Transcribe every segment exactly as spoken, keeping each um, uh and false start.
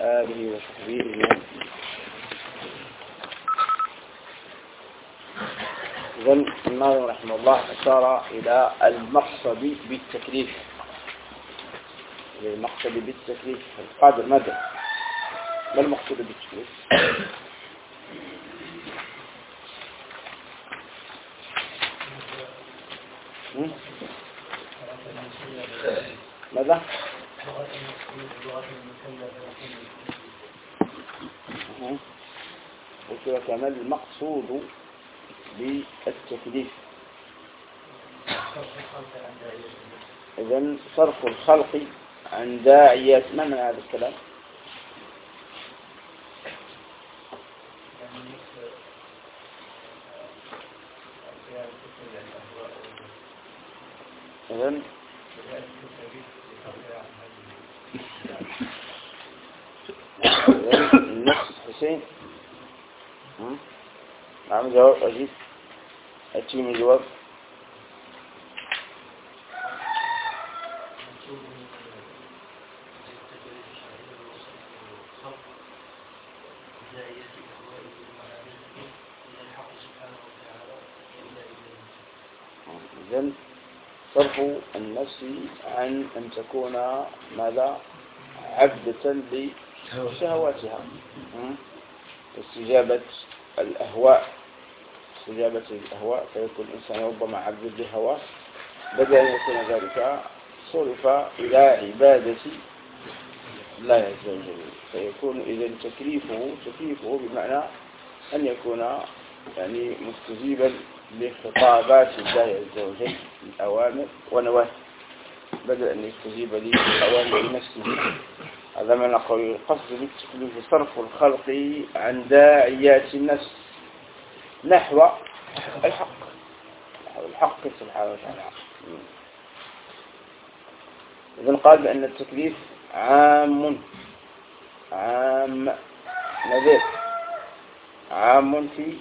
آله وصحبه أجمعين. إذن الناظم رحمه الله أشار إلى المقصد بالتكليف، المقصد بالتكليف القادر ماذا؟ ما المقصود بالتكليف؟ ماذا؟ وكذا كمان المقصود بالتكليف إذن صرف الخلق عن داعيات. ما من هذا الكلام؟ إذن النفس حسين نعم جواب أجيب أتي من جواب إذن صرف النفس عن أن تكون ماذا عبدة لشهواتها، استجابة الأهواء استجابة الأهواء فيكون الإنسان ربما عبد لهواه، بدل أن يكون ذلك صرف إلى عبادة الله عز وجل، فيكون إذن تكليفه تكليفه بمعنى أن يكون يعني مستجيبا لخطابات الله عز وجل الأوامر ونواهي بدل أن يستجيب لأوامر نفسه. هذا ما نقول القصد بالتكليف صرف الخلق عن داعيات النفس نحو الحق نحو الحق سبحانه وتعالى. إذن قال بأن التكليف عام عام نذير عام في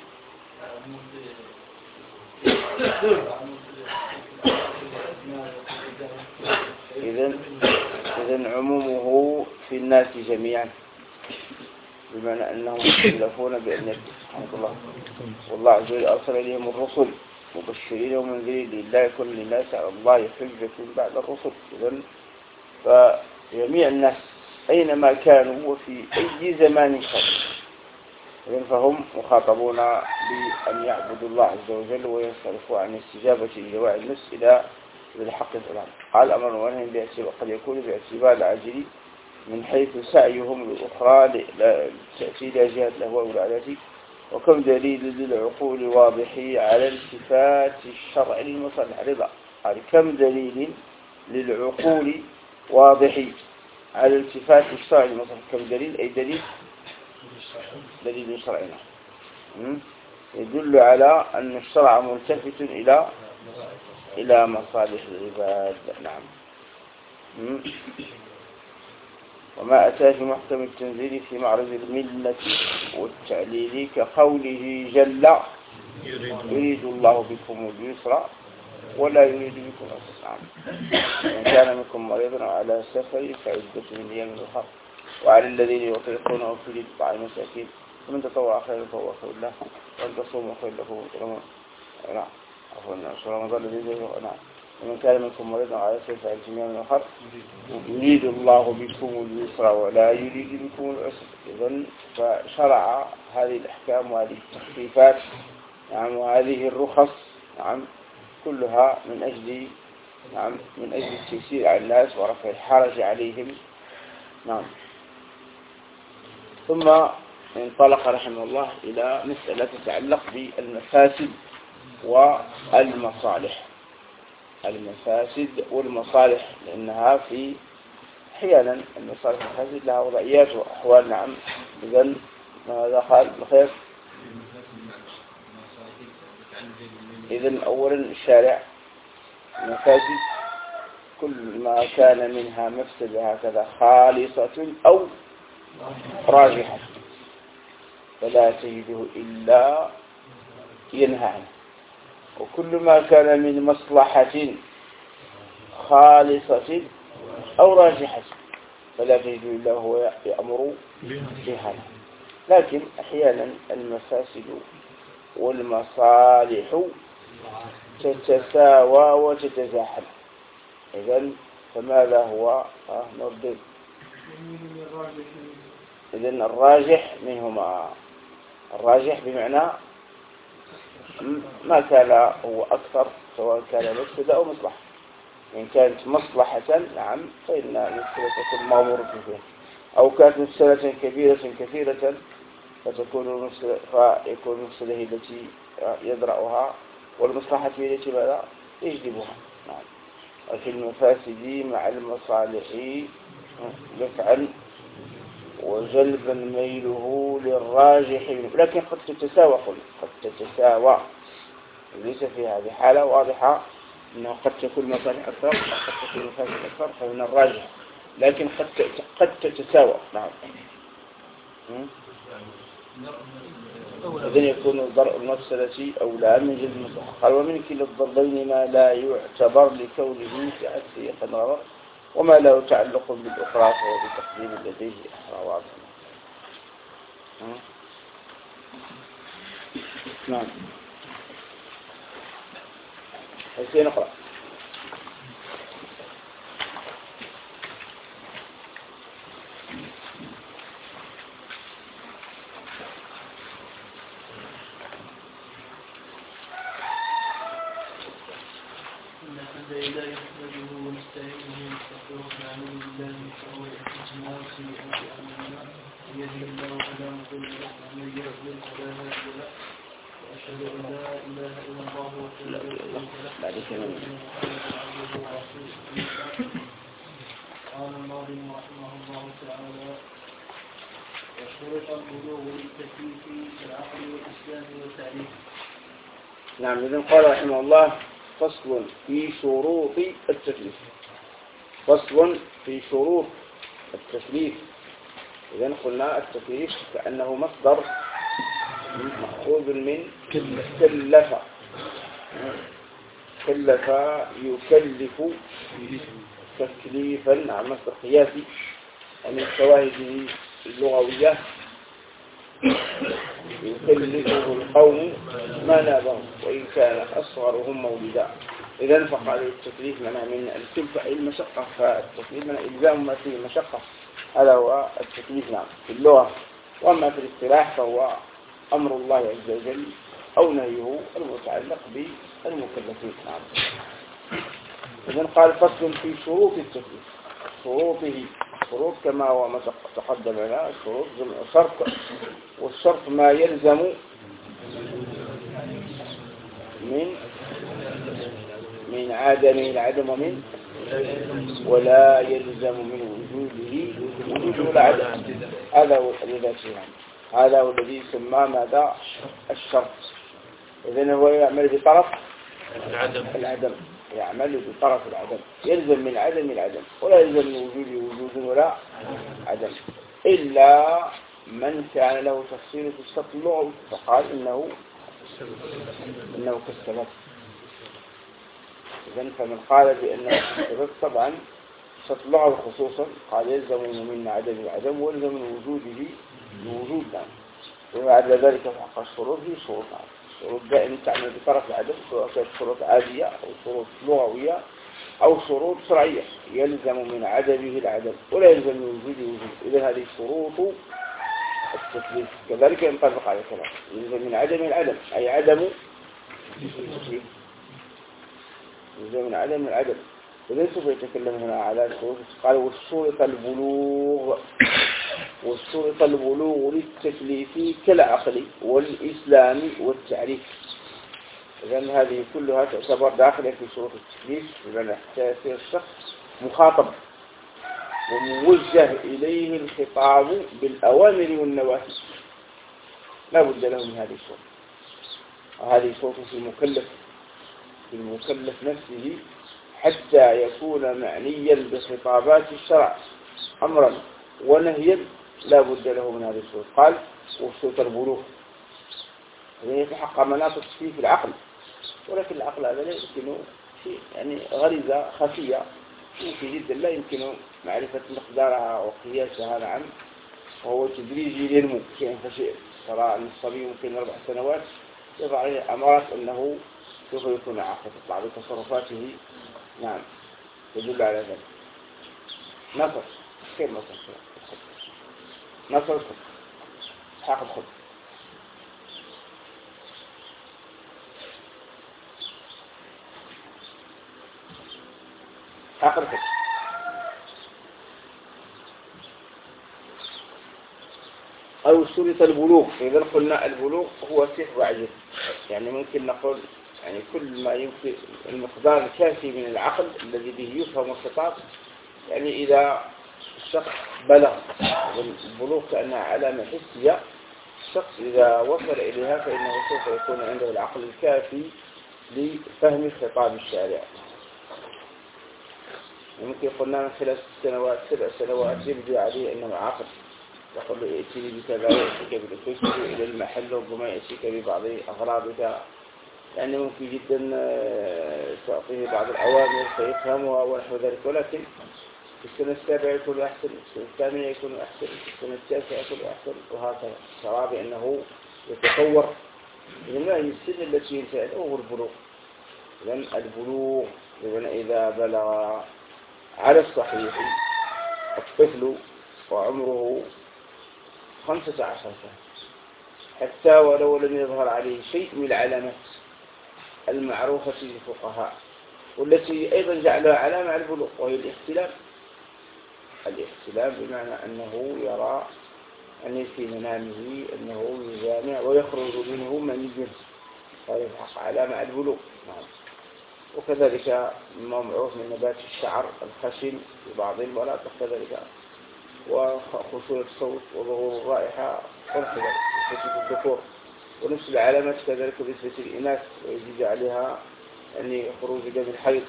إذن إذن عمومه في الناس جميعا، بمعنى أنهم يكلفون بأن الله والله عز وجل أرسل إليهم الرسل مبشرين ومنذرين لا يكون للناس على الله حجة بعد الرسل. إذن فجميع الناس أينما كانوا وفي أي زمان كانوا إذن فهم مخاطبون بأن يعبدوا الله عز وجل وينصرفوا عن استجابة جواع النفس إلى الحق الإسلام. قال أمر ونهي باعتبار قد يكون باعتبار العاجل من حيث سعيهم للأخرى تأتي إلى جهة الأهواء والعادات، وكم دليل للعقول واضح على التفات الشرع للمصالح رضا. قال كم دليل للعقول واضح على التفات الشرع للمصالح. كم دليل أي دليل دليل شرعنا يدل على أن الشرع ملتفت إلى إلى مصالح العباد. نعم. وما أتى في محكم التنزيل في معرض الملة والتعليل كقوله جل يريد الله بكم اليسر ولا يريد بكم العسر. من كان منكم مريضا على سفر فعدة من أيام أخرى وعلى الذين يطيقونه فدية طعام مساكين ومن تطوع خيرا فهو خير له وأن تصوموا خير له. نعم عفوا رمضان الذي يجب. نعم. ومن كان منكم مريضا على سفر فعدة من أيام أخرى يريد الله بكم اليسر ولا يريد بكم العسر. إذن فشرع هذه الأحكام وهذه التخفيفات نعم وهذه الرخص نعم كلها من أجل نعم من أجل التيسير على الناس ورفع الحرج عليهم. نعم. ثم انطلق رحمه الله إلى مسألة تتعلق بالمفاسد والمصالح. المفاسد والمصالح لأنها في أحيانا المصالح والمفاسد لها وضعيات وأحوال. نعم. إذن ماذا قال بخير؟ إذن أولا الشارع المفاسد كل ما كان منها مفسدة هكذا خالصة أو راجحة فلا تجده إلا ينهى عنه، وكل ما كان من مصلحة خالصة أو راجحة فلا تجد إلا هو يأمر بها. لكن أحيانا المفاسد والمصالح تتساوى وتتزاحم. إذن فماذا هو نردد؟ إذن الراجح منهما، الراجح بمعنى ما كان هو أكثر، سواء كان مفسدة أو مصلحة. إن كانت مصلحة نعم فإن المفسدة تكون مأمورة فيها، أو كانت مفسدة كبيرة كثيرة فتكون فيكون المفسدة هي التي يدرأها والمصلحة هي التي ماذا يجلبها. نعم. وفي المفاسد مع المصالح دفعا وجلبا ميله للراجح منه، لكن قد تتساوى، قد تتساوى، ليس في هذه حالة واضحة أنه قد تكون مصالح أكثر وقد تكون مفاسد أكثر فمن الراجح، لكن قد قد تتساوى. نعم. إذن يكون درء المفسدة أولى من جلب المصلحة. قال ومن كلا الضربين ما لا يعتبر لكونه تأثير النظر وما له تعلق بالأخرى فهو بتقديم لديه أحرى واضح. نعم. هل نقرأ؟ قال الناظم رحمه الله تعالى وشرط البلوغ للتكليف كالعقل والإسلام والتعريف. نعم. إذن قال رحمه الله فصل في شروط التكليف. فصل في شروط التكليف. إذن قلنا التكليف كأنه مصدر مأخوذ من كلف. كلف يكلف تكليفا على مصدر قياسي ومن شواهده اللغوية يكلفه القوم ما نابهم وإن كان أصغرهم مولدا. إذن فقال التكليف منع من الكلفة المشقة، فالتكليف منع إلزام ما فيه المشقة، هذا هو التكليف نعم في اللغة. وأما في الاصطلاح فهو أمر الله عز وجل أو نهيه المتعلق بالمكلفين. نعم. إذن قال فصل في شروط التكليف. شروطه، شروط كما هو ما تقدم لنا، شروط جمع شرط، والشرط ما يلزم من من عدم العدم ومن ولا يلزم من وجوده وجوده ولا عدم. هذا هو الذي هذا هو الذي يسمى ماذا الشرط. إذن هو يعمل بطرف العدم العدم يعمل بطرف العدم، يلزم من عدم العدم ولا يلزم من وجود وجود ولا عدم، إلا من كان له تفصيل في الشرط اللغوي فقال إنه إنه كالسبب. إذن فمن قال بأنه كالسبب طبعا الشرط اللغوي خصوصا قال يلزم من عدم العدم ويلزم من وجوده وجود نعم. وبعد ذلك فحق الشروط هي شروط نعم. الشروط دائما تعمل بطرف العدم، سواء كانت شروط عادية أو شروط لغوية أو شروط شرعية، يلزم من عدمه العدم ولا يلزم من وجوده وجود. إذا هذه شروط التكليف. كذلك ينطبق على الكلام، يلزم من عدم العدم أي عدم التكليف، يلزم من عدم العدم. إذا سوف يتكلم هنا على الشروط. قال والشروط البلوغ، والشروط البلوغ للتكليف كالعقل والإسلام والتعريف. إذن هذه كلها تعتبر داخلة في شروط التكليف، لأن حتى يصير الشخص مخاطب وموجه إليه الخطاب بالأوامر والنواهي لا بد له من هذه الشروط. وهذه شروط في المكلف في المكلف نفسه حتى يكون معنيا بخطابات الشرع أمرا ونهيا لا بد له من هذه الشروط. قال وشروط البلوغ يعني يتحقق مناط في العقل، ولكن العقل هذا لا يمكنه شيء يعني غريزة خفية في جدا لا يمكن معرفة مقدارها وقياسها نعم، وهو تدريجي ينمو شيئا فشيئا. ترى أن الصبي ممكن أربع سنوات يضع عليه أمارات أنه سوف يكون عاقل، تطلع بتصرفاته نعم يدل على ذلك. نصر كيف نصر نصر حاقد خد حاقد خد أو شرط البلوغ. إذا قلنا البلوغ هو سحر وعجز، يعني ممكن نقول يعني كل ما يمكن المقدار الكافي من العقل الذي به يفهم الخطاب. يعني إذا الشخص بلغ، البلوغ كأنها علامة حسية، الشخص إذا وصل إليها فإنه سوف يكون عنده العقل الكافي لفهم خطاب الشارع. ممكن قلنا من خلال ست سنوات سبع سنوات يبدو عليه أنه عاقل، يقول له ائتني بكذا ويأتيك بالفسق إلى المحل ربما يأتيك ببعض أغراضك، يعني ممكن جدا تعطيه بعض الأوامر فيفهمها ونحو ذلك. ولكن في السنة السابعة يكون أحسن، في السنة الثامنة يكون أحسن، في السنة التاسعة يكون أحسن، وهكذا. ترى بأنه يتطور. إذن ما هي السن التي ينتهي هو البلوغ. إذن البلوغ إذا بلغ على الصحيح الطفل وعمره خمسة عشر سنة، حتى ولو لم يظهر عليه شيء من العلامات المعروفة للفقهاء والتي أيضا جعلها علامة على البلوغ، وهي الاحتلام. الاحتلام بمعنى أنه يرى أن في منامه أنه يجامع ويخرج منه مني، هذا الحق علامة على البلوغ. نعم. وكذلك ما معروف من نبات الشعر الخشن في بعض المناطق كذلك، وخشونة الصوت وظهور الرائحة والخبر بالنسبة للذكور، ونفس العلامات كذلك بالنسبة للإناث، ويزيد عليها يعني خروج دم الحيض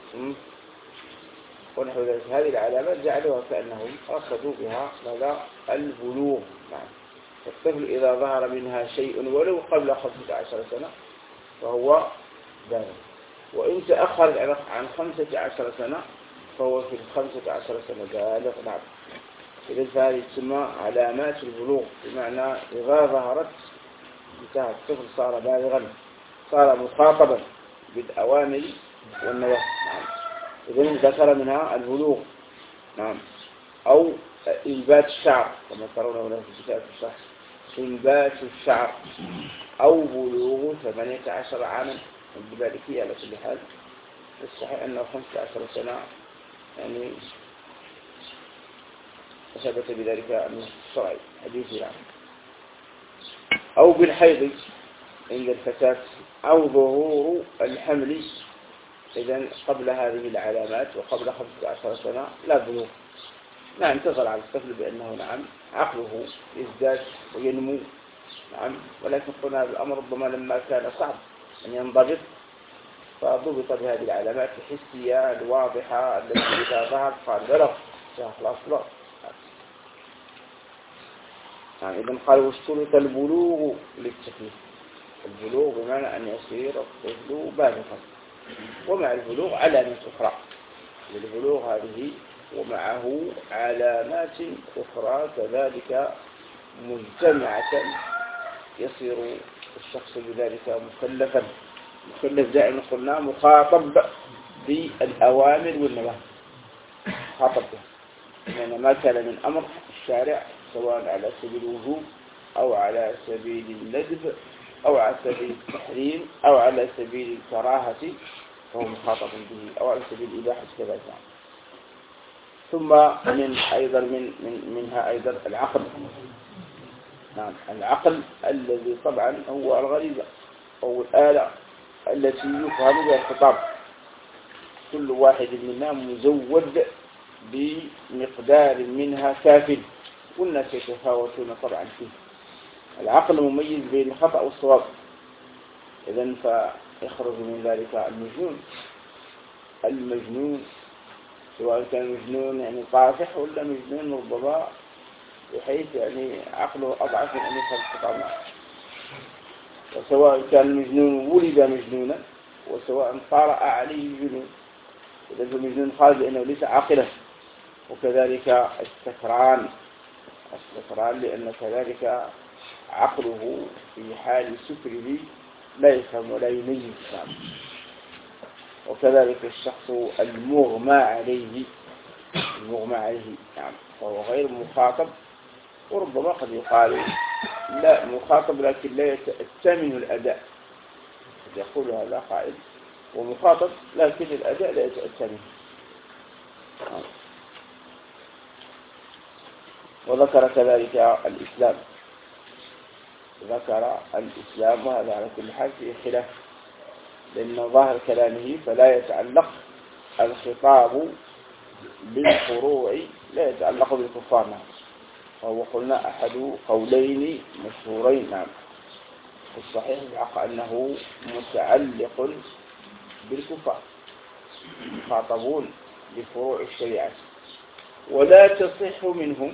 ونحو ذلك. هذه العلامات جعلوها كأنهم قصدوا بها ماذا؟ البلوغ. نعم. الطفل إذا ظهر منها شيء ولو قبل خمسة عشر سنة فهو بالغ، وإن تأخر عن خمسة عشر سنة فهو في الخمسة عشر سنة بالغ. نعم. إذا فهذه تسمى علامات البلوغ، بمعنى إذا ظهرت انتهى الطفل صار بالغا، صار مخاطبا بالأوامر والنواهي. نعم. إذا ذكر منها البلوغ. نعم. أو إنبات الشعر كما ترون هنا في كتاب الشرح، إنبات الشعر أو بلوغ ثمانية عشر عاما بالمالكية. على كل حال الصحيح أنه خمسة عشر سنة يعني ثبت بذلك النص الشرعي حديث العام. أو بالحيض عند الفتاة، أو ظهور الحمل. إذن قبل هذه العلامات وقبل خمسة عشر سنة لا بلوغ. نعم. تظهر على الطفل بأنه نعم عقله يزداد وينمو. نعم. ولكن قلنا الأمر ربما لما كان صعب أن ينضبط فضبط بهذه العلامات الحسية الواضحة التي إذا ظهرت قال بلغ خلاص بلغ. يعني إذن قال واشترط البلوغ للتكليف. البلوغ بمعنى أن يصير الطفل بالغا، ومع البلوغ علامات أخرى. للبلوغ هذه ومعه علامات أخرى كذلك مجتمعة يصير الشخص بذلك مكلفا. مكلف دائما قلنا مخاطب بالأوامر والنواهي، مخاطب به، لأن ما كان من أمر الشارع سواء على سبيل الوجوب أو على سبيل الندب أو على سبيل التحريم أو على سبيل الكراهة فهو مخاطب به، أو على سبيل الإباحة كذلك. ثم من أيضا من من منها أيضا العقل. نعم. العقل الذي طبعا هو الغريزة أو الآلة التي يفهم بها الخطاب. كل واحد منا مزود بمقدار منها كافٍ، والناس يتفاوتون طبعا فيه. العقل مميز بين الخطأ والصواب. إذن فيخرج من ذلك المجنون. المجنون سواء كان مجنون يعني طافح ولا مجنون ربما بحيث يعني عقله أضعف من أن يفهم الخطاب معه. وسواء كان المجنون ولد مجنونا وسواء طرأ عليه الجنون. إذا المجنون قال بأنه ليس عاقلا، وكذلك السكران السكران لأن كذلك عقله في حال سكره لا يفهم ولا يميز. وكذلك الشخص المغمى عليه المغمى عليه نعم فهو غير مخاطب، وربما قد يقال لا مخاطب لكن لا يتأتمن الأداء، قد يقول هذا قائل ومخاطب لكن الأداء لا يتأتمن. وذكر كذلك الإسلام ذكر الإسلام وهذا على كل حال فيه خلاف، لأن ظاهر كلامه فلا يتعلق الخطاب بالفروع لا يتعلق بالكفار نعم. وهو قلنا أحد قولين مشهورين نعم في الصحيح الحق أنه متعلق بالكفار يخاطبون بفروع الشريعة ولا تصح منهم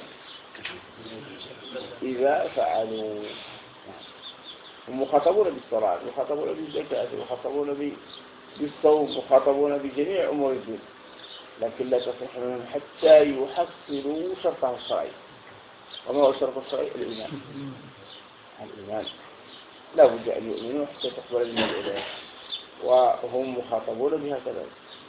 إذا فعلوا. هم مخاطبون بالصلاة مخاطبون بالزكاة مخاطبون بالصوم مخاطبون بجميع أمور الدين، لكن لا تصح منهم حتى يحصلوا شرطه الشرعي. وما هو الشرط الشرعي؟ الإيمان. الإيمان لا بد أن يؤمنوا حتى تقبل منهم الإله، وهم مخاطبون بها كذلك.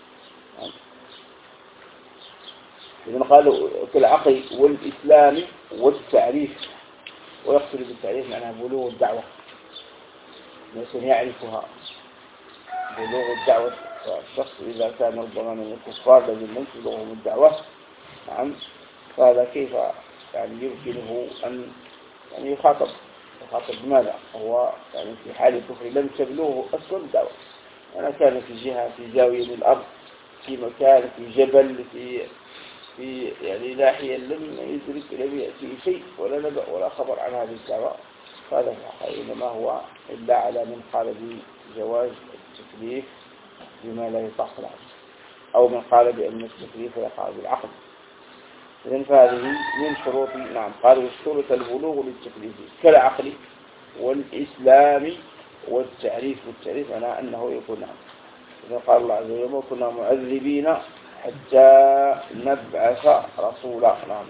إذن قالوا في العقل والإسلام والتعريف، ويقصد بالتعريف معناها بلوغ الدعوة، الناس يعرفها بلوغ الدعوة. الشخص إذا كان ربما من الكفار لازم تبلغهم الدعوة نعم، فهذا كيف يعني يمكنه أن يعني يخاطب يخاطب بماذا؟ هو يعني في حال الكفر لم تبلغه أصلا الدعوة، أنا كان في جهة في زاوية من الأرض في مكان في جبل في في يعني ناحية لم يدرك لم يأتي شيء ولا نبأ ولا خبر عن هذه الدعوة، فهذا إنما هو إلا على من قال بجواز التكليف بما لا يطاق العقل، أو من قال بأن التكليف يقع بالعقل. إذن فهذه من شروط نعم قالوا شروط البلوغ للتكليف كالعقل والإسلام والتعريف. والتعريف أنا أنه يكون نعم. إذن قال الله عز وجل كنا معذبين حتى نبعث رسولا. نعم.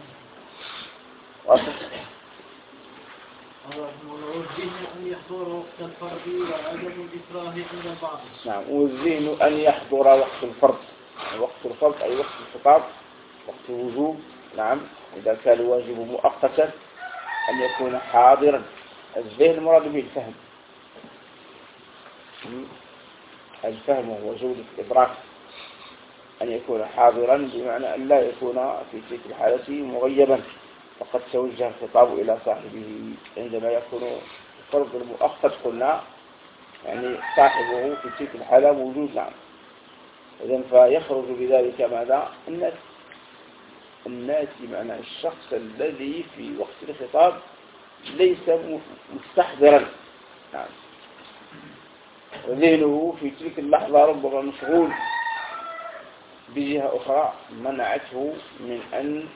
والذهن أن يحضر وقت الفرض وعدم الإكراه عند البعض. نعم والذهن أن يحضر وقت الفرض، وقت الفرض أي وقت الخطاب وقت الوجوب نعم إذا كان الواجب مؤقتا أن يكون حاضرا. الذهن مراد به الفهم، الفهم هو جودة الإدراك، أن يكون حاضرا بمعنى أن لا يكون في تلك الحالة مغيبا، فقد توجه الخطاب إلى صاحبه. عندما يكون الفرض المؤقت قلنا يعني صاحبه في تلك الحالة موجود نعم. إذن فيخرج بذلك ماذا؟ الناس الناس معنى الشخص الذي في وقت الخطاب ليس مستحضرا نعم، وذهنه في تلك اللحظة ربما مشغول بجهة أخرى منعته من أن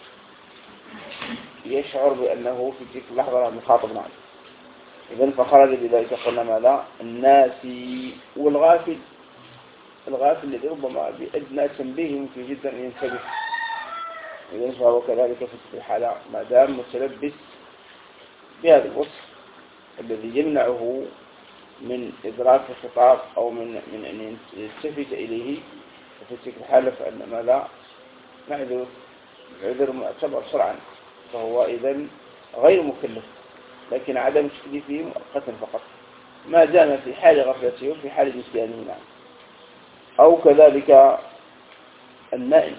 يشعر بأنه في تلك اللحظة مخاطب نعم. إذن فخرج بذلك قلنا ماذا؟ الناسي والغافل. الغافل الذي ربما بأدنى تنبيه يمكن جدا أن ينتبه. إذن فهو كذلك في تلك الحالة ما دام متلبس بهذا الوصف الذي يمنعه من إدراك الخطاب أو من من أن يلتفت إليه، وفي تلك الحالة فإن ماذا؟ معذور عذر معتبر شرعا، فهو إذن غير مكلف، لكن عدم تكليفه مؤقتا فقط ما دام في حال غفلته وفي حال نسيانه نعم. أو كذلك النائم.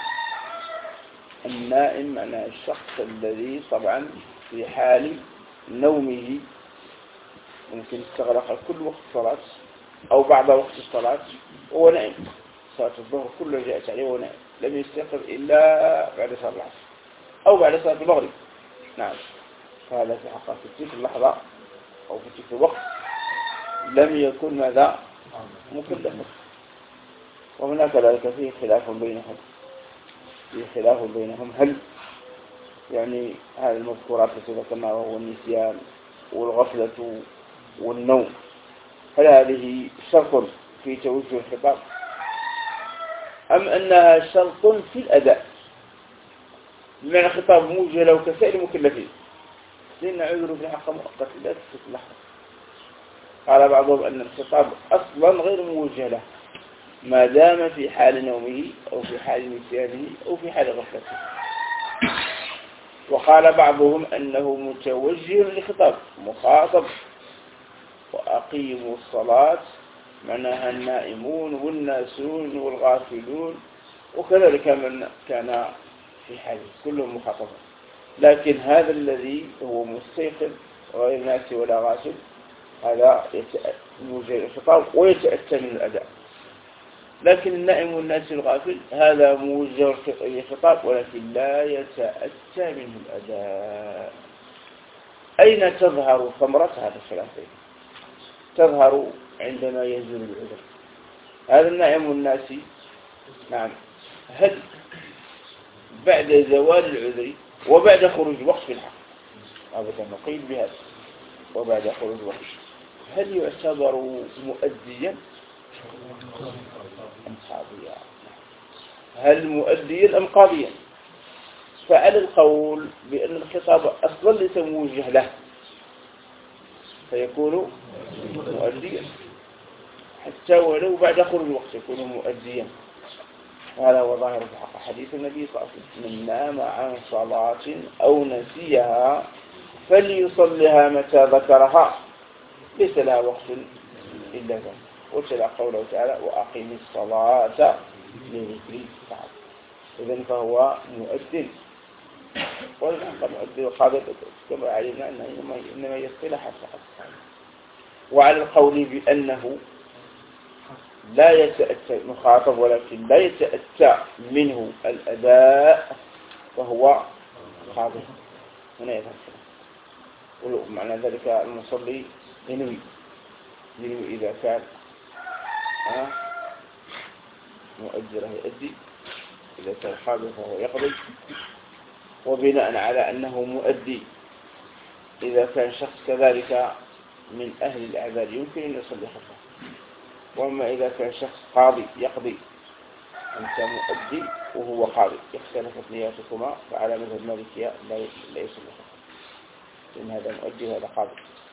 النائم معنى الشخص الذي طبعا في حال نومه ممكن استغرق كل وقت الصلاة أو بعد وقت الصلاة وهو نائم، صلاة الظهر كله جاءت عليه ونائم لم يستيقظ إلا بعد صلاة العصر أو بعد صلاة المغرب نعم، فهذا في حقا في تلك اللحظة أو في تلك الوقت لم يكن ماذا؟ مكلف. وهناك ذلك فيه خلاف بينهم فيه خلاف بينهم هل يعني هذه المذكورات التي ذكرناها وهو النسيان والغفلة والنوم هل هذه شرط في توجه الخطاب أم أنها شرط في الأداء؟ بمعنى الخطاب موجه له كسائر المكلفين، لأن عذره في حق مؤقت لا تثبت له. قال بعضهم أن الخطاب أصلا غير موجه له ما دام في حال نومه أو في حال نسيانه أو في حال غفلته. وقال بعضهم أنه متوجه لخطاب مخاطب، وأقيموا الصلاة معناها النائمون والناسون والغافلون، وكذلك من كان في حاله كلهم مخاطبون. لكن هذا الذي هو مستيقظ غير ناسي ولا غافل هذا موجه للخطاب ويتأتى من الأداء. لكن النائم والناسي الغافل هذا موجه للخطاب ولكن لا يتأتى منه الأداء. أين تظهر ثمرة هذا الخلافين؟ تظهر عندما ينزل العذر. هذا النائم والناسي نعم، هل بعد زوال العذر وبعد خروج وقت في الحق أبدا نقيد بهذا وبعد خروج وقت هل يعتبر مؤديا أم قاضيا؟ هل مؤديا أم قاضيا؟ فعلى القول بأن الخطاب أصلا ليس موجه له فيكون مؤديا حتى ولو بعد خروج وقت يكون مؤديا. هذا هو ظاهر في حق حديث النبي صلى الله عليه وسلم: من نام عن صلاة أو نسيها فليصلها متى ذكرها ليس لها وقت إلا ذلك. وتلا قوله تعالى: وأقم الصلاة لذكري تعالى. إذن فهو مؤذن والحق مؤذن وقابل كما علمنا أنه إنما يصطلح فقط. وعلى القول بأنه لا يتأتى مخاطب ولكن لا يتأتى منه الأداء وهو خاطب هنا يفهم. ومعنى ذلك المصلي ينوي ينوي إذا كان مؤجره يؤدي، إذا كان خاطب فهو يقضي، وبناء على أنه مؤدي إذا كان شخص كذلك من أهل الأعذار يمكن أن يصلي خلفه. وأما إذا كان شخص قاضي يقضي أنت مؤدي وهو قاضي اختلفت نياتكما، فعلى مذهب المالكية لا يصلي خلفه لأن هذا مؤدي وهذا قاضي.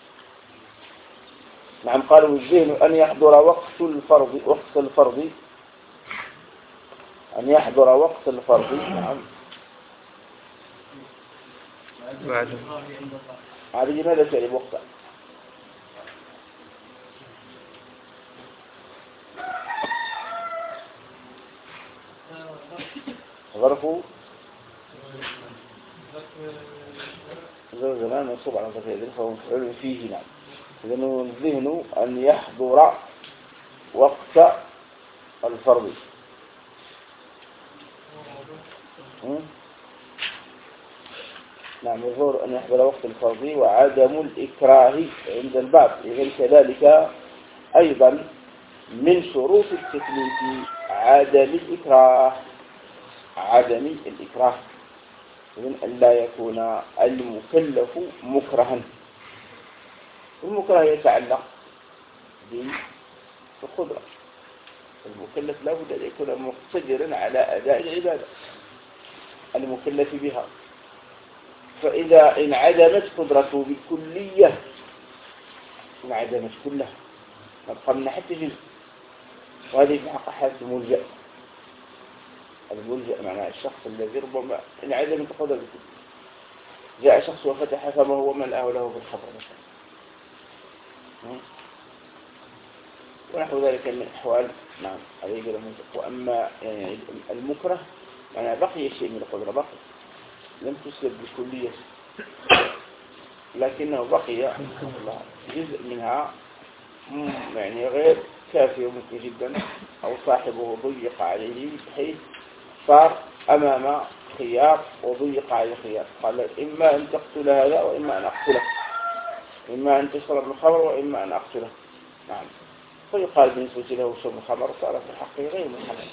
نعم. قالوا الذهن أن يحضر وقت الفرض وقت الفرض أن يحضر وقت الفرض. نعم. عادي هذا شيء وقته ظرفه زمان منصوب على ظرفه فهو مفعول فيه. نعم. لأنه الذهن أن يحضر وقت الفرض. نعم. الظهر أن يحضر وقت الفرض وعدم الإكراه عند البعض. إذن كذلك أيضا من شروط التكليف عدم الإكراه عدم الإكراه من أن لا يكون المكلف مكرها. المكره يتعلق بالقدرة. المكلف لا بد أن يكون مقتدرا على أداء العبادة المكلف بها. فإذا انعدمت قدرته بالكلية انعدمت كلها نبقى من حتى جزء. وهذه في حق حالة الملجأ. الملجأ معناه الشخص الذي ربما انعدمت قدرته. جاء شخص وفتح فما هو ملأه له بالخبر مثلا ونحو ذلك من الأحوال. نعم. عليه يقول الملجأ. وأما يعني المكره معناه بقي شيء من القدرة، بقي لم تسلب بالكلية لكنه بقي جزء منها يعني غير كافي وممكن جدا، أو صاحبه ضيق عليه بحيث صار أمام خيار وضيق عليه خيار. قال إما أن تقتل هذا وإما أن أقتله، إما أن تشرب الخمر وإما أن أقتله. نعم. فيقال بالنسبة له شرب الخمر صار في حقه غير محرم.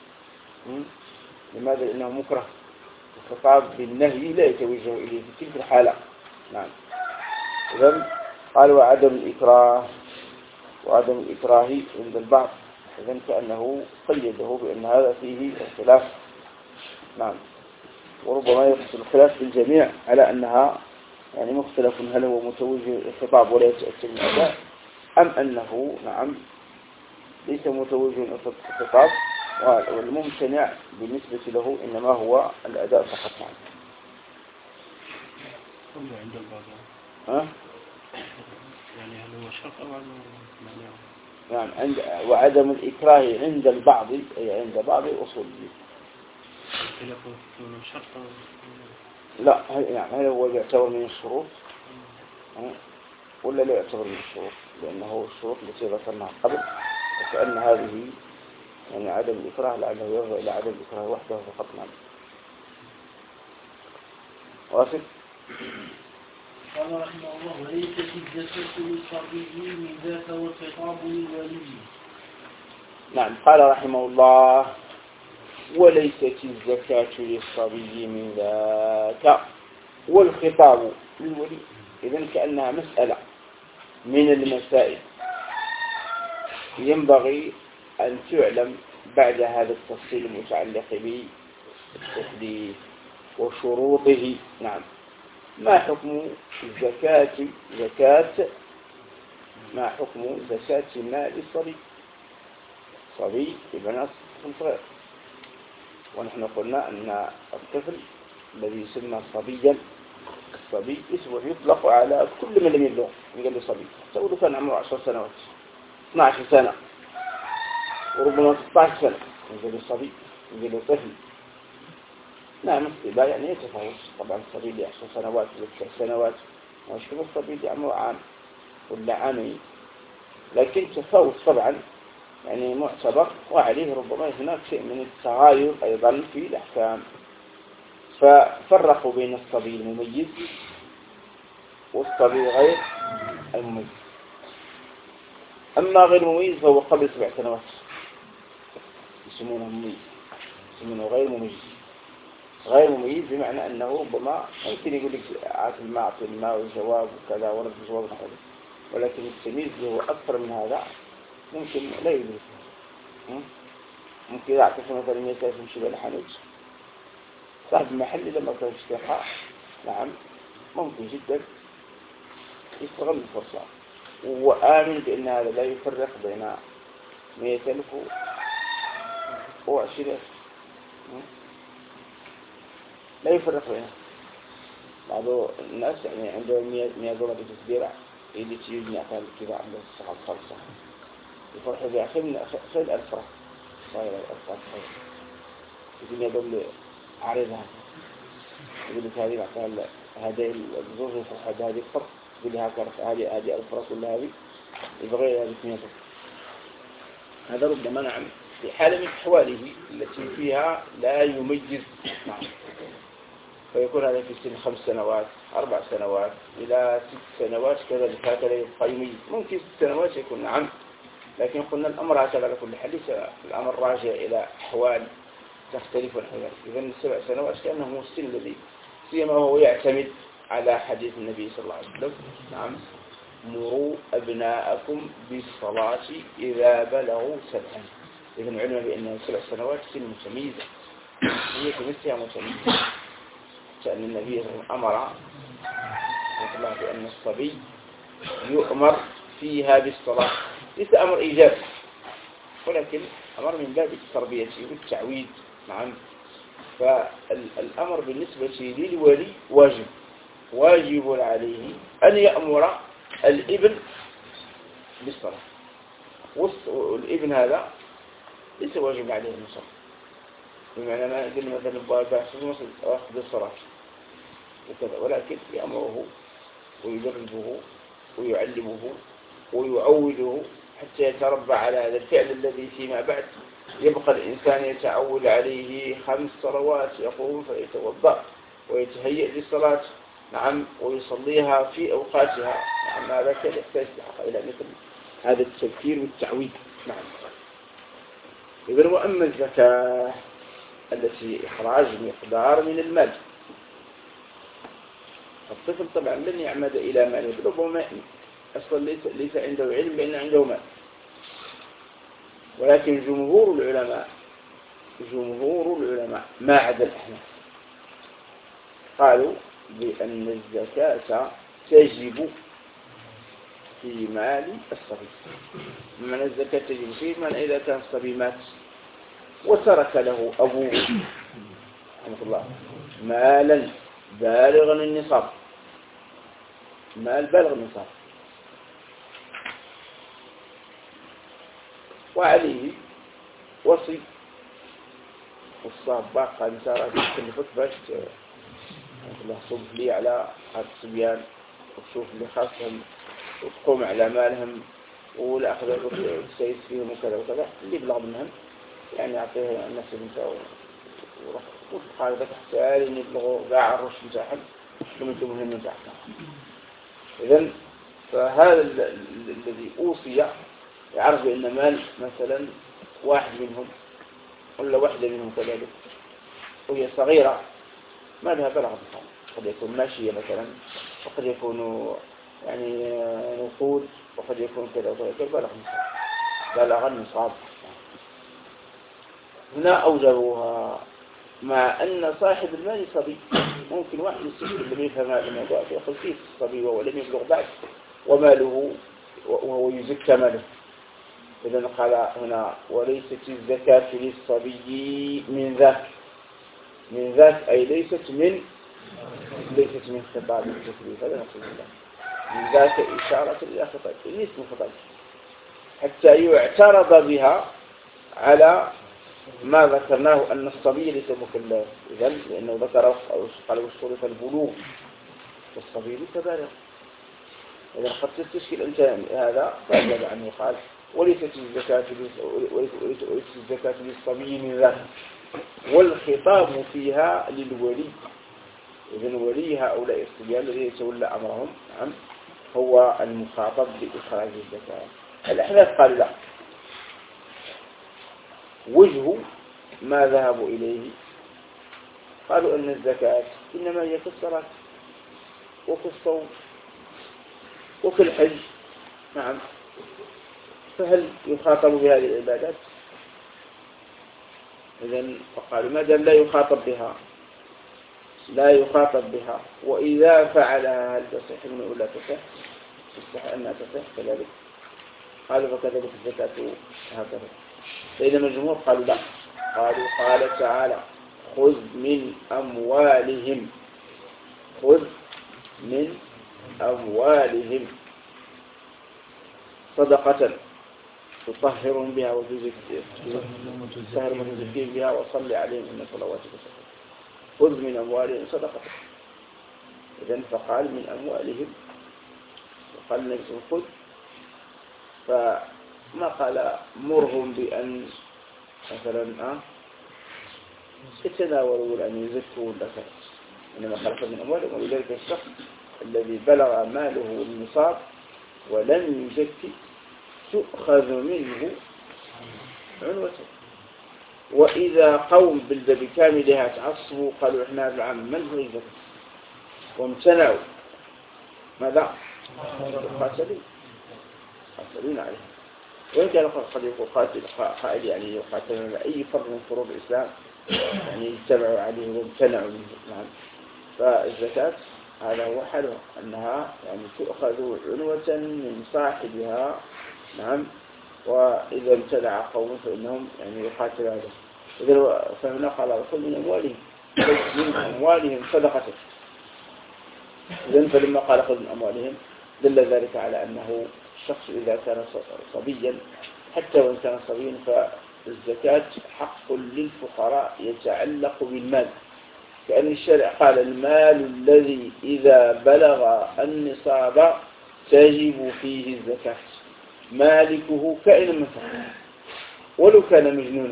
لماذا؟ لأنه مكره. الخطاب بالنهي لا يتوجه إليه في تلك الحالة. نعم. إذن قال وعدم الإكراه وعدم الإكراه عند البعض. إذن كأنه قيده بأن هذا فيه اختلاف. نعم. وربما يحصل الخلاف بالجميع على أنها يعني مختلف هل هو متوجه الخطاب ولا يتأثر من الأداء أم أنه نعم ليس متوجه الخطاب والممتنع بالنسبة له إنما هو الأداء فقط. نعم. عند البعض ها؟ يعني هل هو شرط أو عدم معنى؟ نعم عند وعدم الإكراه عند البعض أي عند بعض الأصوليين. الخلاف من شرط لا هل يعني هل هو يعتبر من الشروط ولا لا يعتبر من الشروط؟ لأنه الشروط التي ذكرناها قبل وكأن هذه يعني عدم الإكراه لعله يرجع إلى عدم الإكراه وحده فقط. نعم. واصل. قال رحمه الله وليست الزكاة للصبي من ذاك والخطاب للولي. نعم. قال رحمه الله وليست الزكاة للصبي من ذاك والخطاب للولي. إذن كأنها مسألة من المسائل ينبغي أن تعلم بعد هذا التفصيل المتعلق بالتكليف وشروطه. نعم. ما حكم الزكاة زكاة ما حكم زكاة مال الصبي؟ صبي ابن صغير، ونحن قلنا أن الطفل الذي يسمى صبيا الصبي اسمه يطلق على كل من لم يبلغ يقال له صبي، سواء كان عمره عشر سنوات اثنتا عشرة سنة وربما ستة عشر سنة يقال له صبي يقال له طفل. نعم. الصبا يعني يتفاوت طبعا. الصبي لعشر سنوات وتسع سنوات ويشبه الصبي لعمره عام ولا عامين، لكن تفاوت طبعا يعني معتبر وعليه ربما هناك شيء من التغاير أيضا في الأحكام. ففرقوا بين الصبي المميز والصبي غير المميز. أما غير المميز فهو قبل سبع سنوات يسمونه مميز، يسمونه غير مميز. غير مميز بمعنى أنه ربما ممكن يقول لك عاطل الماء عاطل الماء والجواب وكذا ورد الجواب نحو، ولكن التمييز اللي هو أكثر من هذا ممكن لا يدرك. ممكن يعطيك مثلا مئة ألف يمشي بالحانوت صاحب المحل لما كان اشتراها نعم ممكن جدا يستغل الفرصة وآمن بأن هذا لا يفرق بين مئة ألف وعشرين ألف، لا يفرق بينها. بعض الناس يعني عندهم مئة دولار تسبيرة اللي تجيب يعطيها كذا عند الصحاب خالصة يفرح بها خير من خير الألفرة صاير الألفرة خير يقول يدوم عارضها يقول لك هذه معطيها هذه الزوج يفرح بهذه الفرق يقول لها هذه هذه الألفرة كلها هذه يبغي هذه مئة. هذا ربما نعم في حالة من أحواله التي فيها لا يميز معه، فيكون هذا في سن خمس سنوات أربع سنوات إلى ست سنوات كذلك هكذا يبقى يميز. ممكن ست سنوات يكون نعم، لكن قلنا الأمر هكذا على كل حال ليس الأمر راجع إلى أحوال تختلف الحوال. إذن السبع سنوات كأنه هو السن الذي سيما هو يعتمد على حديث النبي صلى الله عليه وسلم نعم مروا أبناءكم بالصلاة إذا بلغوا سبعا. إذن علم بأن سبع سنوات سن متميزة هي كمثلها متميزة، لأن النبي صلى الله عليه وسلم أمر الله بأن الصبي يؤمر فيها بالصلاة، ليس أمر إيجاب ولكن أمر من باب التربية والتعويد. نعم. فالأمر بالنسبة للولي واجب واجب عليه أن يأمر الابن بالصلاة، والابن هذا ليس واجب عليه النصر بمعنى ما يقول مثلا بحث مثل أخذ الصلاة وكذا، ولكن يأمره ويدربه ويعلمه ويعوده حتى يتربى على هذا الفعل الذي فيما بعد يبقى الإنسان يتعود عليه خمس صلوات يقوم فيتوضأ ويتهيئ للصلاة نعم ويصليها في أوقاتها. نعم. هذا كان يحتاج إلى مثل هذا التفكير والتعويد. نعم. إذن وأما الزكاة التي إخراج مقدار من المال، الطفل طبعا لن يعمد إلى مال يطلبه ما أصلا ليس, ليس عنده علم بأن عنده مال، ولكن جمهور العلماء جمهور العلماء ما عدا الأحناف قالوا بأن الزكاة تجب في مال الصبي. من الزكاة تجب فيه من إذا كان الصبي مات وترك له أبوه رحمه الله مالا بالغا النصاب، مال بالغ النصاب، وعليه وصي والصاب باقى نسارة تكلفت باش الله صب لي على هذا الصبيان وتشوف اللي خاصهم وتقوم على مالهم والأخذ السيس فيهم وكذا وكذا اللي بلغ منهم يعني يعطيه الناس بنته وقال ذلك حتى لين يبلغوا قاع الرش متاعهم لم يكونوا هم متاعهم. إذن فهذا الذي أوصي يعرف بأن مال مثلا واحد منهم ولا واحدة منهم كذلك وهي صغيرة ما لها بلغ النصاب، قد يكون ماشية مثلا وقد يكون يعني نقود وقد يكون كذا وكذا بلغ النصاب بلغ النصاب هنا أوجبوها، مع أن صاحب المال صبي. ممكن واحد يستشعر لم يفهم هذا الموضوع يأخذ فيه الصبي ولم يبلغ بعد وماله وهو يزكى ماله. إذن قال هنا وليست الزكاة للصبي من ذاك، من ذاك أي ليست من ليست من خطاب التكليف، هذا نقول الله من ذاك إشارة إلى خطاب ليس من خطاب حتى يعترض بها على ما ذكرناه أن الصبي ليس مكلف. إذن لأنه ذكر قال واشترط البلوغ والصبي ليس بالغ. إذا قد تستشكل أنت هذا فأجاب عنه قال وليست الزكاة وليست الزكاة للصبي من ذاك، والخطاب فيها للولي. إذن ولي هؤلاء الصبيان الذي يتولى أمرهم نعم هو المخاطب بإخراج الزكاة. الأحناف قالوا لا، وجه ما ذهبوا إليه قالوا أن الزكاة إنما هي في الصلاة وفي الصوم وفي الحج نعم، فهل يخاطب بهذه العبادات؟ إذن فقالوا ما دام لا يخاطب بها لا يخاطب بها وإذا فعلها هل تصح من ولا تصح؟ تصح أنها تصح كذلك. قالوا فكذلك الزكاة هكذا. بينما الجمهور قالوا لا، قالوا قال تعالى خذ من أموالهم خذ من أموالهم صدقة تطهرهم بها وتزكيهم بها وصل عليهم إن صلواتك سكن. خذ من أموالهم صدقة. إذن فقال من أموالهم وقال نفسه خذ، فما قال مرهم بأن مثلا أه يتناولوا أن يزكوا الزكاة، إنما قال خذ من أموالهم. ولذلك الشخص الذي بلغ ماله النصاب ولم يزكي تؤخذ منه عنوته. وإذا قوم بكاملها تعصبوا قالوا إحنا العام من هو الزكاة وامتنعوا ماذا؟ قاتلين قاتلين عليه. وإن كان قد يقول قاتل قائل يعني يقاتلون على أي فرد من فروض الإسلام يعني اجتمعوا عليه وامتنعوا منه نعم. فالزكاة هذا هو حلو أنها يعني تؤخذ عنوة من صاحبها نعم، وإذا امتنع قوم فإنهم يعني يقاتلوا هذا. إذا فهنا قال خذ من أموالهم من أموالهم صدقة. إذن فلما قال خذ من أموالهم دل ذلك على أنه الشخص إذا كان صبيا حتى وإن كان صبيا فالزكاة حق للفقراء يتعلق بالمال، كأن الشرع قال المال الذي إذا بلغ النصاب تجب فيه الزكاة مالكه كائنا من كان ولو كان مجنونا.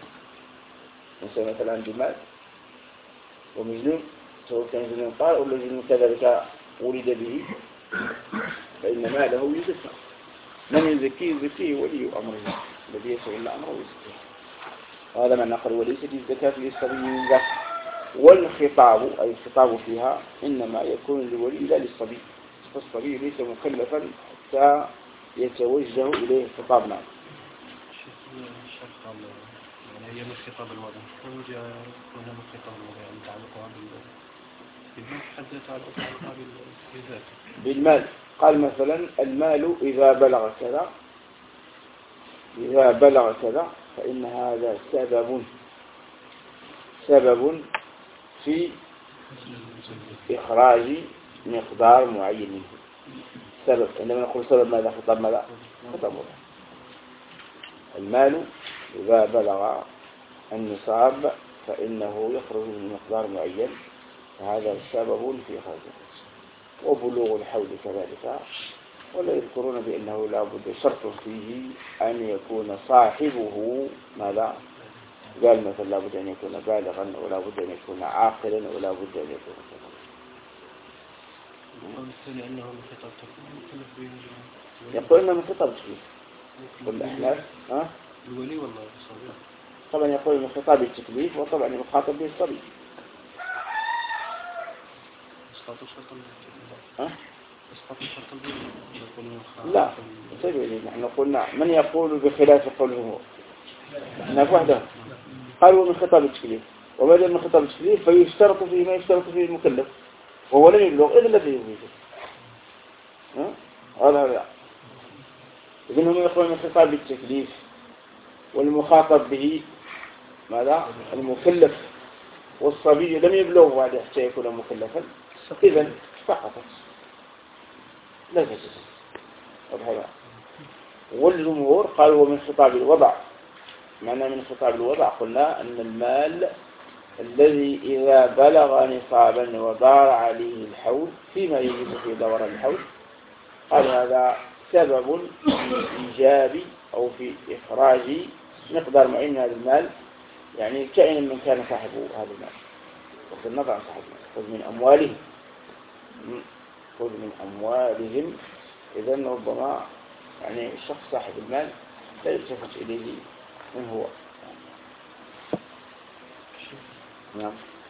مثلا عنده مال ومجنون سواء كان مجنون قال ولا مجنون كذلك ولد به فإن ماله يزكى. من يزكيه يزكيه ولي أمره الذي يتولى أمره يزكيه. هذا ما نقل وليست الزكاة للصبي من ذاك. والخطاب أي الخطاب فيها إنما يكون للولي لا للصبي، فالصبي ليس مكلفا حتى يتوجه إليه الخطاب. نعم. يعني هي من خطاب الوضع وجاء هنا من خطاب الوضع متعلقها بالمال قال مثلا المال إذا بلغ كذا إذا بلغ كذا فإن هذا سبب سبب في إخراج مقدار معين منه. سبب عندما نقول سبب ماذا خطاب ماذا خطاب المال إذا بلغ النصاب فإنه يخرج من مقدار معين فهذا سبب في إخراجه. وبلوغ الحول كذلك. ولا يذكرون بأنه لا بد شرط فيه أن يكون صاحبه ماذا قال مثلا لا بد أن يكون بالغا ولا بد أن يكون عاقلا ولا بد أن يكون كذا. يقول إنه من خطاب التكليف والأحلاف ها الولي والله الصبي طبعا يقول من خطاب التكليف وطبعا المخاطب به الصبي. ها لا سيدي نحن قلنا من يقول بخلاف قوله هناك وحده قالوا من خطاب التكليف وبدل من خطاب التكليف فيشترط فيه ما يشترط فيه المكلف وهو لم يبلغ إذن الذي يبلغ. ها قال هذا إذن هم يقولون من خطاب التكليف والمخاطب به ماذا المكلف والصبي لم يبلغ بعد حتى يكون مكلفا إذن سقطت لا تجد. والجمهور قالوا من خطاب الوضع. معنى من خطاب الوضع قلنا أن المال الذي إذا بلغ نصابا ودار عليه الحول فيما يجب في دوران الحول قال هذا سبب في إيجاب أو في إخراج مقدار معين من هذا المال يعني كائن من كان صاحبه هذا المال. وفي النظر عن صاحب المال خذ من أموالهم خذ من أموالهم. إذن ربما يعني الشخص صاحب المال لا يلتفت إليه من هو. نعم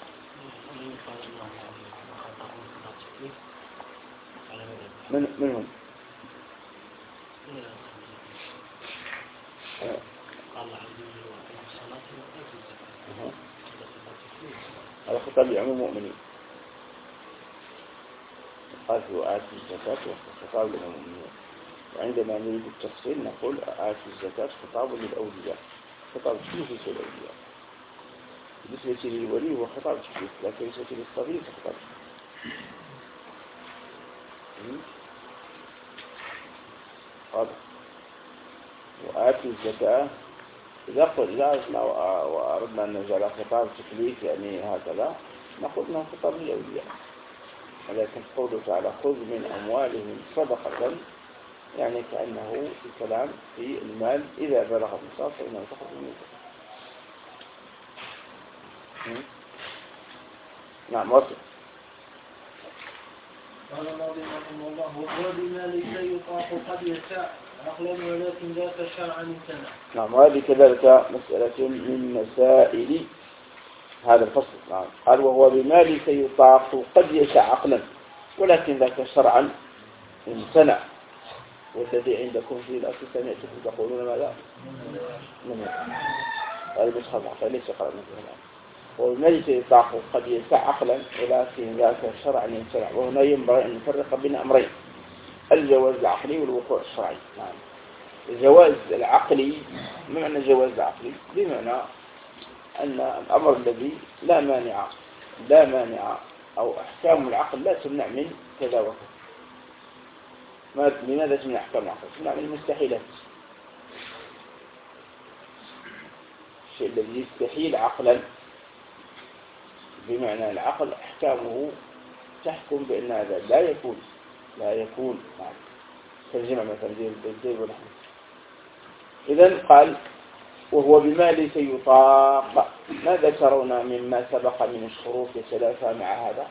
من من هم هذا خطاب لعموم المؤمنين. قال في آتوا الزكاة خطاب للمؤمنين. وعندما نريد التفصيل نقول آتوا الزكاة خطاب للأولياء خطاب شنو في الأولياء. بالنسبة للولي هو خطاب شديد لكن بالنسبة للصغير خطاب واضح. وآتوا الزكاة إذا قلنا وأردنا أن نجعل خطاب تكليف يعني هكذا نقول أنه خطاب للأولياء. ولكن قوله تعالى خذ من أموالهم صدقة يعني كأنه الكلام في المال إذا بلغ النصاب فإنه تخرج من الزكاة. نعم وصل. قال الناظم رحمه الله وبما ليس يطاق قد يسع عقلا ولكن ذاك شرعا امتنع. نعم وهذه كذلك مسألة من مسائل هذا الفصل. نعم قال وهو بما ليس يطاق قد يسع عقلا ولكن ذاك شرعا امتنع. والذي عندكم في الأصل سمعتكم تقولون ماذا؟ من هذا المصحف فليس قرأ مثل وبما ليس يطاق قد يسع عقلا ولكن ذاك شرعا يمتنع. وهنا ينبغي أن نفرق بين أمرين الجواز العقلي والوقوع الشرعي. نعم الجواز العقلي ما معنى الجواز العقلي؟ بمعنى أن الأمر الذي لا مانع لا مانع أو أحكام العقل لا تمنع من كذا وكذا. لماذا تمنع أحكام العقل؟ تمنع من المستحيلات. الشيء الذي يستحيل عقلا بمعنى العقل أحكامه تحكم بأن هذا لا يكون لا يكون نعم كالجمع مثلا زي ونحن. إذن قال وهو بما ليس يطاق. ماذا ترون مما سبق من الشروط الثلاثة مع هذا؟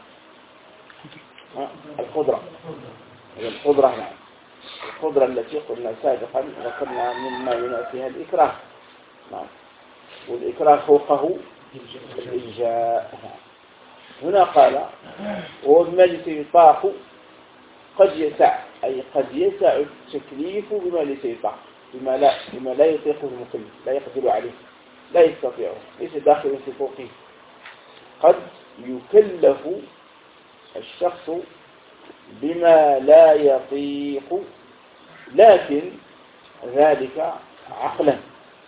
القدرة. القدرة نعم القدرة التي قلنا سابقا ذكرنا مما ينافيها الإكراه. نعم والإكراه فوقه الإلجاء. هنا قال وهو بما ليس يطاق قد يسع أي قد يسع التكليف بما ليس يطاق بما لا بما لا يطيقه المكلف لا يقدر عليه لا يستطيعه ليس داخل في فوقه. قد يكلف الشخص بما لا يطيق، لكن ذلك عقلا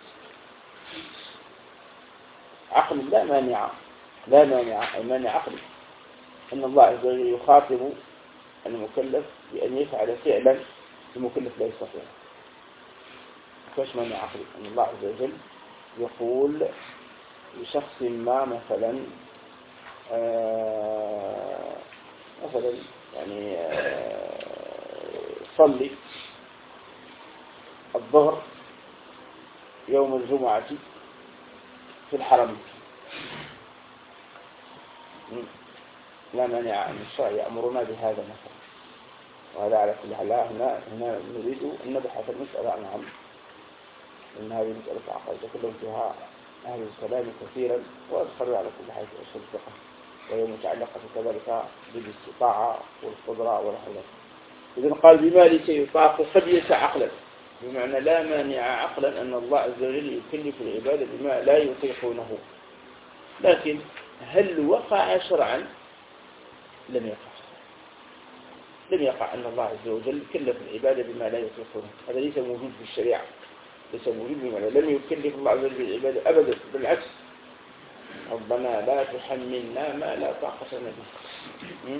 عقل لا مانع لا مانع أي مانع عقلي، أن الله عز وجل يخاطب المكلف بأن يفعل فعلا المكلف لا يستطيع. فاش مانع عقلي؟ أن الله عز وجل يقول لشخص ما مثلا آه مثلا يعني آه صلي الظهر يوم الجمعة في الحرم، لا مانع أن الشرع يأمرنا بهذا مثلا. وهذا على كل حال هنا هنا نريد أن نبحث المسألة عن عم، إن هذه مسألة عقائد تكلم فيها أهل الكلام كثيرا، وأدخلوا على كل حال في أصول الفقه، وهي متعلقة كذلك بالاستطاعة والقدرة والحذر. إذن قال بما ليس يطاق قد يسع عقلا، بمعنى لا مانع عقلا أن الله عز وجل يكلف العبادة بما لا يطيقونه، لكن هل وقع شرعا؟ لم يقع لم يقع أن الله عز وجل كلف العبادة بما لا يطيقونه، هذا ليس موجود في الشريعة، ليس موجود بما لم يكلف الله عز وجل بالعبادة أبدا، بالعكس ربنا لا تحملنا ما لا طاقة لنا به،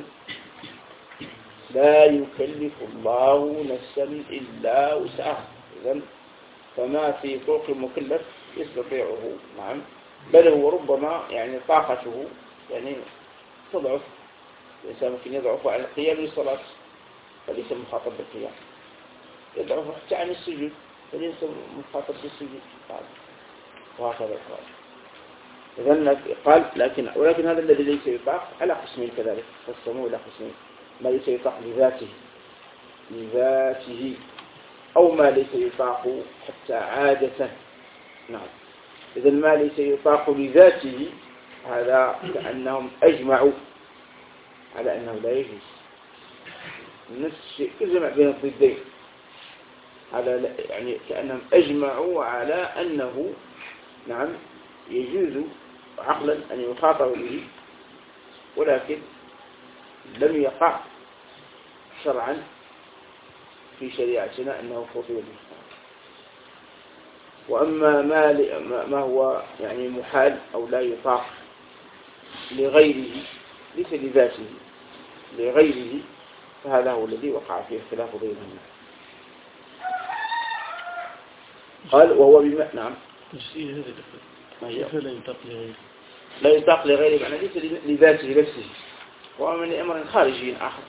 لا يكلف الله نفسا إلا وسعها. إذن فما في طوق المكلف يستطيعه، نعم، بل هو ربما يعني طاقته يعني تضعف، الإنسان ممكن يضعف عن القيام للصلاة فليس مخاطب بالقيام، يضعف حتى عن السجود فليس مخاطب بالسجود، وهكذا قال. إذن قال لكن ولكن هذا الذي ليس يطاق على قسمين كذلك، قسموه إلى قسمين: ما ليس يطاق لذاته لذاته أو ما ليس يطاق حتى عادة. نعم، إذن ما ليس يطاق لذاته هذا كأنهم أجمعوا على أنه لا يجوز، نفس الشيء كجمع بين الضدين، على يعني كأنهم أجمعوا على أنه نعم يجوز عقلا أن يخاطب به، ولكن لم يقع شرعا في شريعتنا أنه خطير به. وأما ما, ما هو يعني محال أو لا يطاق لغيره ليس لذاته لغيره، فهذا هو الذي وقع فيه اختلاف بينهم. قال وهو بما نعم كيف لا يطاق لغيره؟ لا يطاق لغيره معنى ليس لذاته نفسه، هو من أمر خارجي آخر،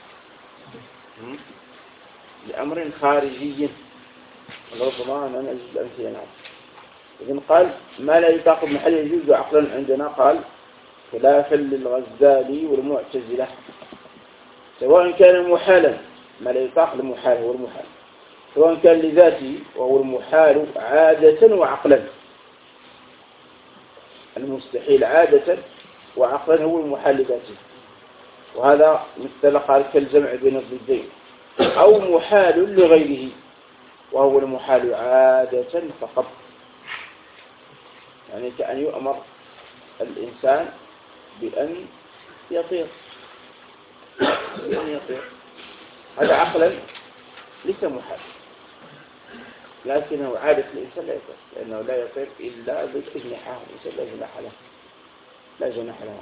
لأمر خارجي ربما أن نجد الأمثلة. نعم. إذن قال ما لا يطاق بمحل يجوز عقلا عندنا، قال خلافا للغزالي والمعتزلة، سواء كان محالا، ما لا يطاق المحال هو المحال، سواء كان لذاته وهو المحال عادة وعقلا، المستحيل عادة وعقلا هو المحال لذاته، وهذا مثل قال كالجمع بين الضدين، أو محال لغيره وهو المحال عادة فقط، يعني كأن يؤمر الإنسان بأن يطير بأن يطير هذا عقلا ليس محال، لكنه عادة الإنسان لا يطير، لأنه لا يطير إلا بالأجنحة، الإنسان لا جناح له لا جناح له.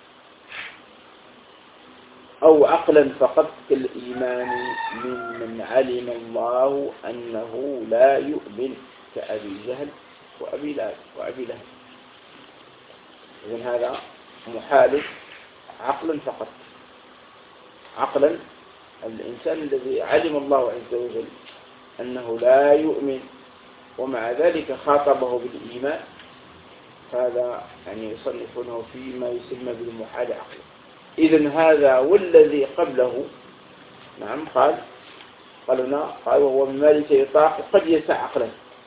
أو عقلا فقط كالإيمان ممن علم الله أنه لا يؤمن كأبي جهل وأبي لهب وأبي لهب. إذن هذا محال عقلا فقط، عقلا الإنسان الذي علم الله عز وجل أنه لا يؤمن ومع ذلك خاطبه بالإيمان، هذا يعني يصنفونه فيما يسمى بالمحال عقلا. إذن هذا والذي قبله نعم قال قالنا قال وهو مما ليس يطاق قد يسع عقلا.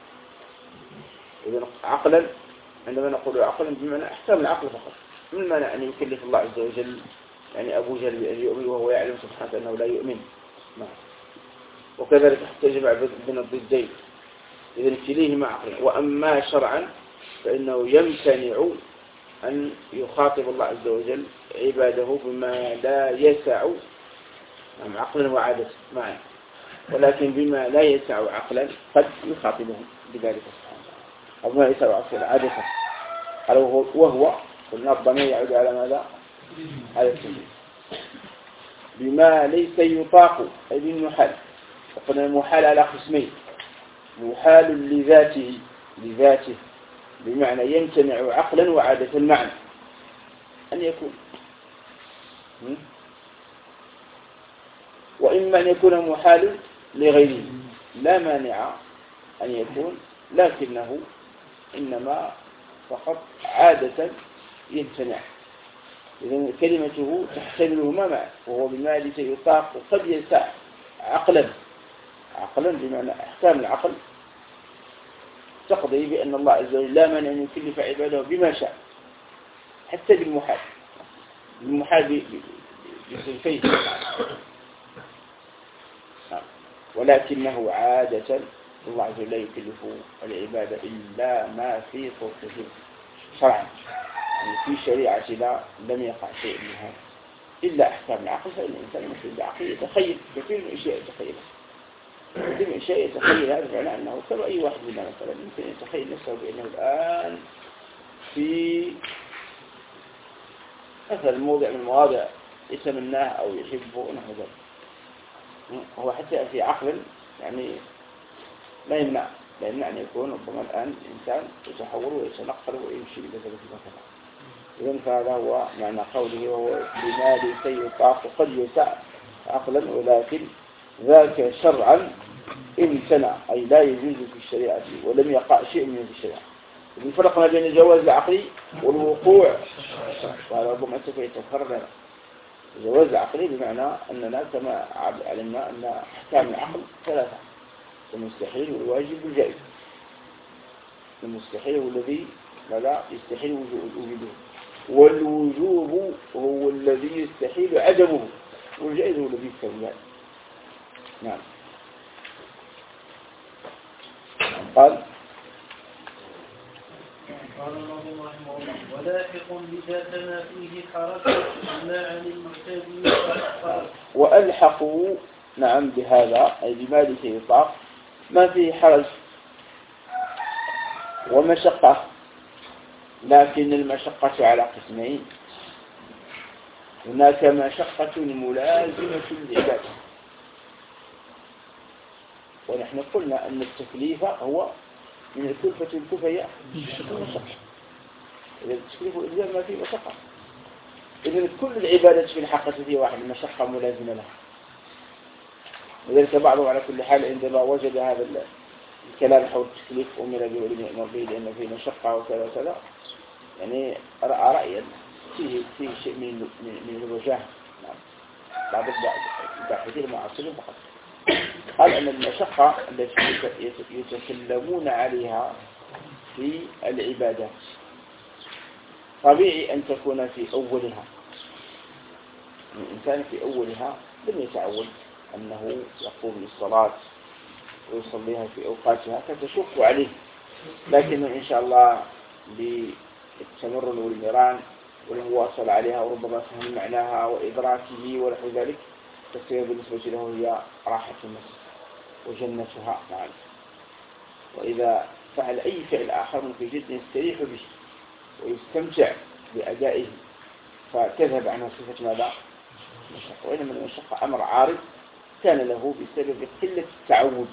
إذن عقلا عندما نقول عقلا بمعنى أحكام العقل فقط، من معنى أن يكلف الله عز وجل يعني أبو جهل بأن يؤمن وهو يعلم سبحانه أنه لا يؤمن. نعم. وكذلك حتى جمع بين الضدين، إذن كليهما عقلا. وأما شرعا فإنه يمتنع أن يخاطب الله عز وجل عباده بما لا يسع عقلا وعادة معا، ولكن بما لا يسع عقلا قد يخاطبهم بذلك سبحانه وتعالى، أو ما يسع عقلا عادة. وهو قلنا الضمير يعود على ماذا؟ على التمييز. بما ليس يطاق أي بالمحال. وقلنا المحال على قسمين: محال لذاته لذاته بمعنى يمتنع عقلا وعادة معا أن يكون، وإما أن يكون محال لغيره لا مانع أن يكون، لكنه إنما فقط عادة يمتنع. إذن كلمته تحتملهما معا، وهو بما ليس يطاق قد يسع عقلا عقلا بمعنى أحكام العقل تقضي بأن الله عز وجل لا مانع أن يكلف عباده بما شاء، حتى بالمحال بالمحال بصنفيه، ولكنه عادة الله عز وجل لا يكلف العبادة إلا ما في طرقه شرعا، يعني في شريعتنا لم يقع شيء من هذا إلا أحكام العقل. فإن الإنسان مثل العقل يتخيل كثير من الأشياء يتخيلها كثير من الأشياء يتخيل هذا معناه أنه كما أي واحد منا مثلا يمكن يتخيل نفسه بأنه الآن في مثلا موضع من المواضع يتمناه أو يحبه نحو ذلك، هو حتى في عقل يعني لا يمنع لا يمنع أن يكون ربما الآن الإنسان يتحول ويتنقل ويمشي إلى ذلك المكان. إذن فهذا هو معنى قوله وهو بما ليس يطاق قد يسع عقلا، ولكن ذاك شرعا امتنع أي لا يجوز في الشريعة ولم يقع شيء من الشريعة. فرقنا بين الجواز العقلي والوقوع، وهذا ربما سوف يتكرر لنا. الجواز العقلي بمعنى أننا كما علمنا أن أحكام العقل ثلاثة: المستحيل والواجب والجائز. المستحيل هو الذي لا يستحيل وجوده، والوجوب هو الذي يستحيل عدمه، والجائز هو الذي يستحيل. نعم. قال قال الله رحمه الله: ولاحق بذات ما فيه حرج ما عن المعتاد حرج. وألحقوا نعم بهذا أي بما ليس يطاق ما فيه حرج ومشقة، لكن المشقة على قسمين: هناك مشقة ملازمة للعبادة، ونحن قلنا أن التكليف هو من الكلفة الكلفة هي المشقة. إذا التكليف إلزام ما فيه مشقة، إذن كل العبادة في الحقيقة هي واحد مشقة ملازمة لها. وذلك بعضهم على كل حال عندما وجد هذا الكلام حول التكليف أمر به ولم يأمر به لأن فيه مشقة وكذا وكذا، يعني رأى رأيا فيه فيه شيء من من الوجاهة. نعم. بعض الباحثين المعاصرين فقط قال أن المشقة التي يتكلمون عليها في العبادات طبيعي أن تكون في أولها. الإنسان في أولها لم يتعود أنه يقوم للصلاة ويصليها في أوقاتها فتشق عليه، لكن إن شاء الله بالتمرن والمران والمواصل عليها وربما فهم معناها وإدراكه ونحو ذلك تصير بالنسبة له هي راحة النفس وجنتها معا. وإذا فعل أي فعل آخر في جد يستريح به ويستمتع بأدائه فتذهب عنه صفة ماذا؟ المشقة. وإنما المشقة أمر عارض كان له بسبب قلة التعود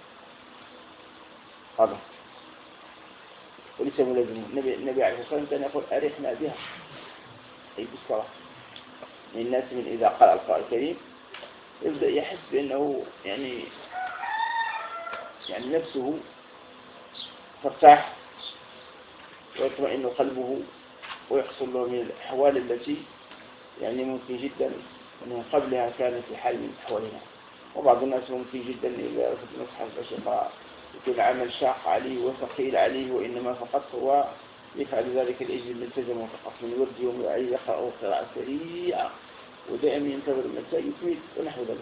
هذا وليس ملازم. النبي, النبي عليه الصلاة والسلام كان يقول أرحنا بها أي بالصلاة. من الناس من إذا قرأ القرآن الكريم يبدأ يحس بأنه يعني يعني نفسه ترتاح ويطمئن قلبه ويحصل له من الأحوال التي يعني ممكن جدا من قبلها كانت في حال من أحوالها. وبعض الناس ممكن جدا إذا أخذ مصحف الأشقاء يكون عمل شاق عليه وثقيل عليه، وإنما فقط هو يفعل ذلك الإجل الملتزم فقط من ورد يوم يقرأ قراءة سريعة ودائما ينتظر المساء يكمل ونحو ذلك.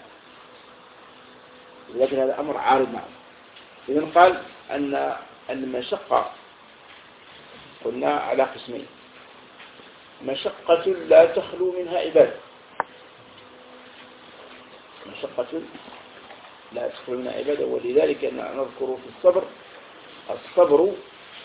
لكن هذا أمر عارض معه. إذن قال أن المشقة قلنا على قسمين: مشقة لا تخلو منها عبادة، مشقة لا تخلو منها عبادة. ولذلك نذكر في الصبر الصبر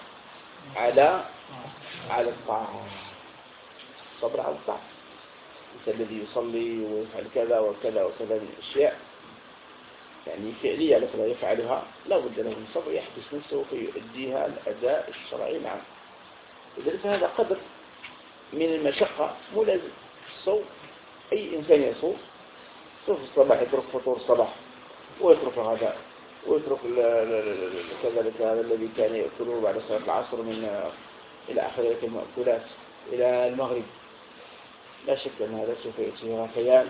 على على الطاعة، الصبر على الطاعة. الذي يصلي ويفعل كذا وكذا وكذا من الأشياء يعني فعلية التي لا يفعلها لا بد له من صبر يحبس نفسه فيؤديها الأداء الشرعي معه. لذلك هذا قدر من المشقة ملازم. الصوم أي إنسان يصوم صوم الصباح يترك فطور الصباح ويترك الغداء ويترك كذلك هذا الذي كان يأكله بعد صلاة العصر من إلى آخر المأكولات إلى المغرب. لا شك أن هذا سوف يأتيه غثيان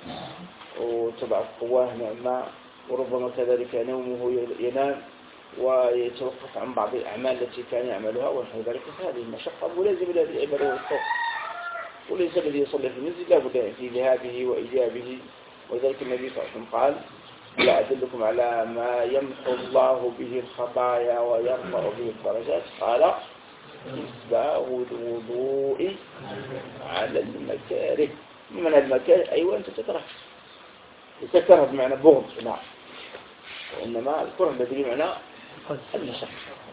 وتضعف قواه نعمة، وربما كذلك نومه ينام ويتوقف عن بعض الأعمال التي كان يعملها ونحو ذلك. فهذه المشقة ملازمة لهذه العبادة والصوم. وليس الذي يصلي في المسجد لا بد في ذهابه وإيجابه. وذلك النبي صلى الله عليه وسلم قال: لا أدلكم على ما يمحو الله به الخطايا ويرفع به الدرجات؟ قال: إسباغ الوضوء على المكاره. من المكاره أيوة أنت تكره، تكره بمعنى بغض، لا، وإنما الكره الذي بمعنى المشقة،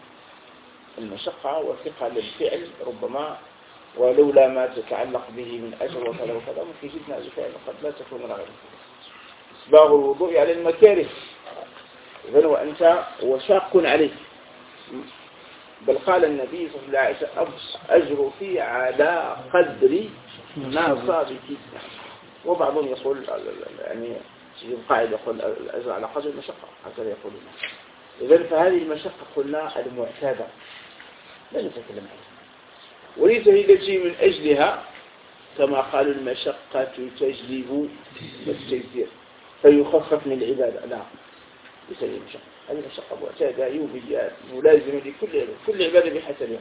المشقة وثقل الفعل ربما ولولا ما تتعلق به من أجر وكذا وكذا ممكن جدنا الفعل قد لا تكون رغبة. إسباغ الوضوء على المكاره إذن وأنت وشاق عليه. بل قال النبي صلى الله عليه وسلم: أجر في على قدر ناصابك. وبعضهم يقول يعني القاعدة يقول الأجر على قدر المشقة، هكذا يقولون. إذن فهذه المشقة قلنا المعتادة لا نتكلم عنها، وليس هي التي من أجلها كما قالوا المشقة تجلب التيسير فيخفف من العبادة. لا، ليس هي المشقة، هذه المشقة معتادة يومية ملازمة لكل كل عبادة بحسبها.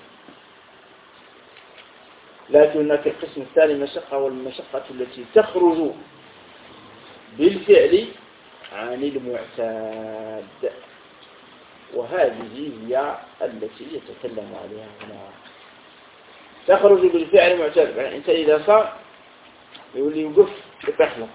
لكن هناك القسم الثاني المشقة، والمشقة التي تخرج بالفعل عن المعتاد، وهذه هي التي يتكلم عليها هنا. تخرج بالفعل معتاد، يعني أنت إذا صار يقول لي يوقف يتخلق،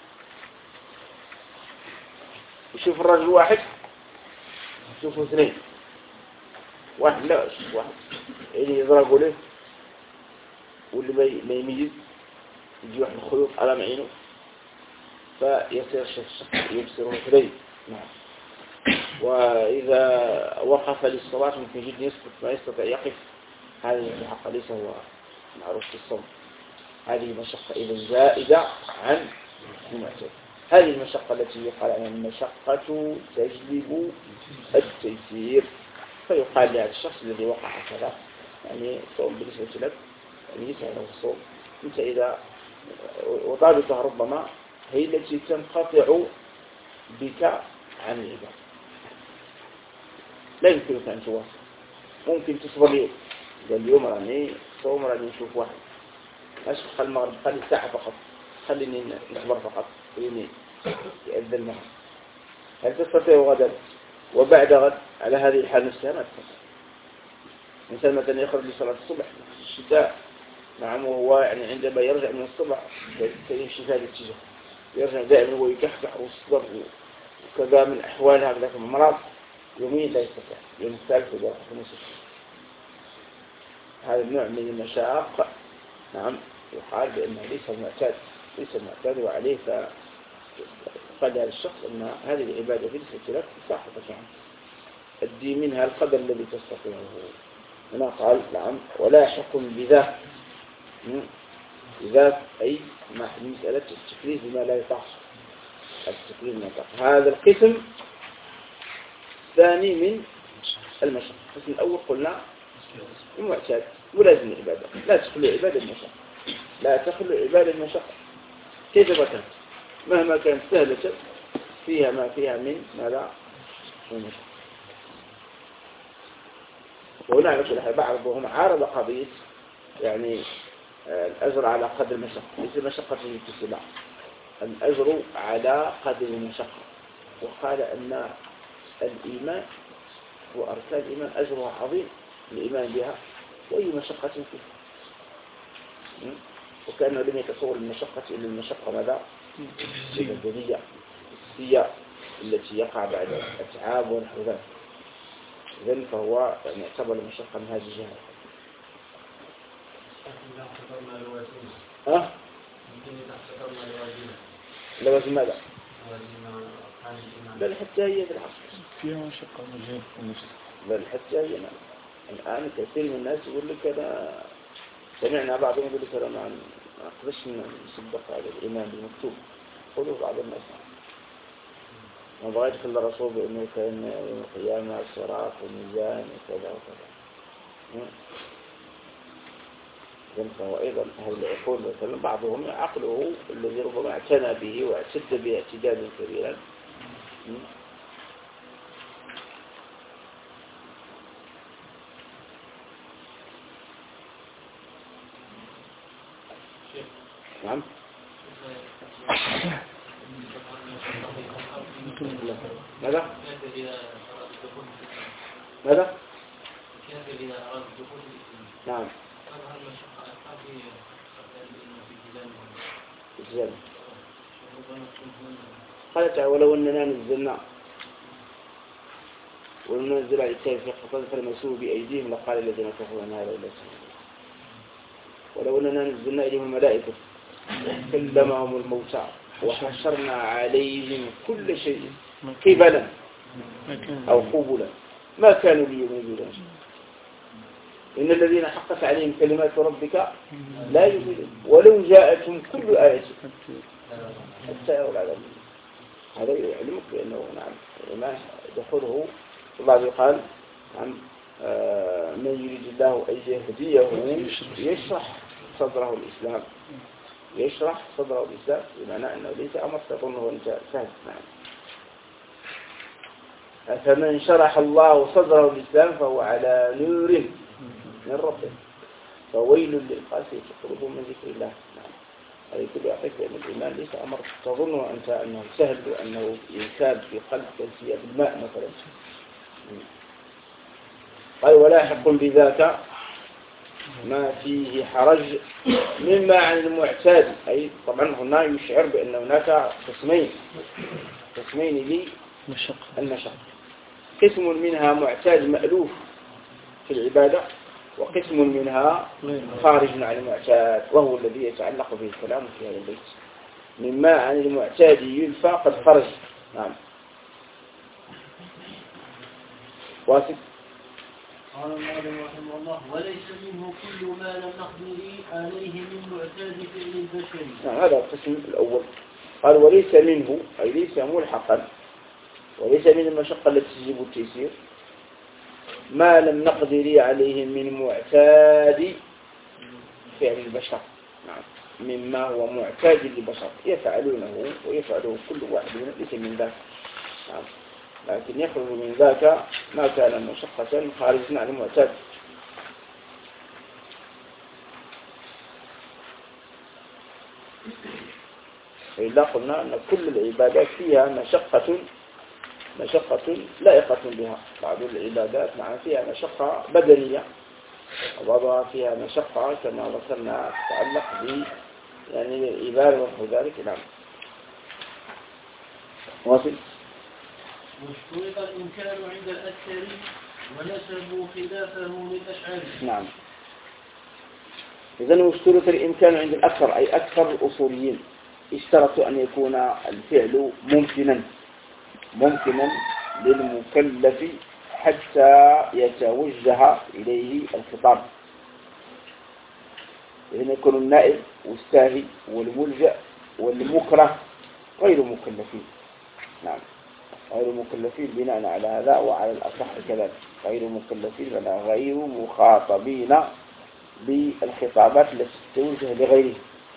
يشوف الرجل واحد يشوفه اثنين، واحد لا يشوف واحد يعني يضربوا له، واللي ما يميز يجي واحد الخيوط على معينه فيصير الشخص يبصره اثنين. نعم. وإذا وقف للصلاة ممكن جدا يسقط ما يستطيع يقف، هذه الحق ليس هو معروف في الصوم. هذه مشقة إذا زائدة عن المعتاد. هذه المشقة التي يقال عنها المشقة تجلب التيسير، فيقال لهذا الشخص الذي وقع كذا يعني الصوم بالنسبة لك يعني ليس له الصوم. أنت إذا وضابطها ربما هي التي تنقطع بك عن العبادة، لا يمكنك أن تواصل. ممكن تصبر لي قال اليوم راني صوم راني نشوف واحد أشوف خل المغرب خلي ساعة فقط، خليني نصبر فقط، خليني يأذن المغرب. هل تستطيع غدا وبعد غد على هذه الحال نفسها؟ ما تستطيع. إنسان مثلا يخرج لصلاة الصبح في الشتاء، نعم، وهو يعني عندما يرجع من الصبح يمشي في هذا الاتجاه، يرجع دائما هو يكحكح ويصبر وكذا من أحوال هذا المرض يوميا لا يستطيع. يوم الثالث ويروح في نصف. هذا النوع من المشاق نعم يقال بأنه ليس المعتاد، ليس المعتاد وعليه. فقال هذا الشخص أن هذه العبادة بالنسبة لك ساقطة عنه، أدي منها القدر الذي تستطيعه. هنا قال نعم ولا حكم بذاك، بذاك أي مع مسألة التكليف بما لا يطاق، التكليف بما يطاق. هذا القسم الثاني من المشقة. القسم الأول قلنا المعتاد ملازم العبادة، لا تخلو عبادة المشقة، لا تخلو عبادة المشقة كيف كانت مهما كانت سهلة فيها ما فيها من ماذا المشقة. وهنا على كل حال بعضهم عارض قضية يعني الأجر على قدر المشقة، ليس المشقة في الاتساع، الأجر على قدر المشقة. وقال أن الإيمان وأركان الإيمان أجرها عظيم الإيمان بها وأي مشقة فيها. وكأنه لم يتصور المشقة إلا المشقة ماذا؟ البدنية السيئة التي يقع بعد الأتعاب والحزن. إذن فهو يعني يعتبر المشقة من هذه الجهة. ها؟ لوازم ماذا؟ بل حتى هي بالعصر فيها مشقة مجهد النفس. بل حتى هي ما. الآن كثير من الناس يقول لك أنا سمعنا بعضهم يقول لك أنا ما أقدرش نصدق على الإيمان بالمكتوب. قولوا بعض الناس ما بغى يدخل الرسول بأنه كان يوم القيامة صراط وميزان وكذا وكذا. إذن فهو أيضا هل يقول مثلا بعضهم عقله الذي ربما اعتنى به واعتد به اعتدادا كبيرا نعم ماذا؟ ماذا؟ نعم الزنا قال تعالى ولو أننا نزلنا ولو نزل على الكتاب في قطعة فلمسوه بأيديهم لقال الذين كفروا أن هذا إلا سحر ولو أننا نزلنا إليهم الملائكة كلمهم الموتى وحشرنا عليهم كل شيء قبلا أو قبلا ما كانوا ليؤمنوا إن الذين حقت عليهم كلمات ربك لا يؤمنون ولو جاءتهم كل آية حتى يروا العذاب. هذا يعلمك بأنه نعم الإيمان دخوله الله يقال نعم من يريد الله أن يهديه يشرح صدره الإسلام يشرح صدره الإسلام بمعنى أنه ليس أمر تظنه أنت سهل. نعم فمن شرح الله صدره الإسلام فهو على نور من ربه فويل للقاسية قلوبهم من ذكر الله. نعم هذه كل يعطيك بأن الإيمان ليس أمر تظنه أنت أنه سهل وأنه ينساب في قلب كالسياب الماء مثلا. قال ولاحق بذاك ما فيه حرج مما عن المعتاد أي طبعا هنا يشعر بأن هناك قسمين قسمين للمشقة قسم منها معتاد مألوف في العبادة وقسم منها خارج عن المعتاد وهو الذي يتعلق به الكلام في هذا البيت. مما عن المعتاد يلفى قد خرج. نعم واثق قال المعلم رحمه الله وليس منه كل ما لم نقدر عليه من معتاد فعل البشر. نعم هذا القسم الأول. قال وليس منه أي ليس ملحقا وليس من المشقة التي تجيب التيسير ما لم نقدر عليه من معتاد فعل البشر. نعم مما هو معتاد للبشر يفعلونه ويفعله كل واحد ليس من ذاك. نعم لكن يخرج من ذاك ما كان مشقة خارجا عن المعتاد. فإذا قلنا أن كل العبادات فيها مشقة مشقة لائقة بها. بعض العبادات مع فيها مشقة بدنية وبعضها فيها مشقة كما ذكرنا تتعلق ب يعني العبادة ونحو ذلك. نعم واصل. واشترط الإمكان عند الأكثر ونسبوا خلافه للأشعار. نعم إذن واشترط الإمكان عند الأكثر أي أكثر الأصوليين اشترطوا أن يكون الفعل ممكنا ممكنا للمكلف حتى يتوجه إليه الخطاب. إذن يكون النائب والساهي والملجأ والمكره غير مكلفين. نعم غير مكلفين بناء على هذا وعلى الأصح كذلك غير مكلفين ولا غير مخاطبين بالخطابات التي توجه لغيره.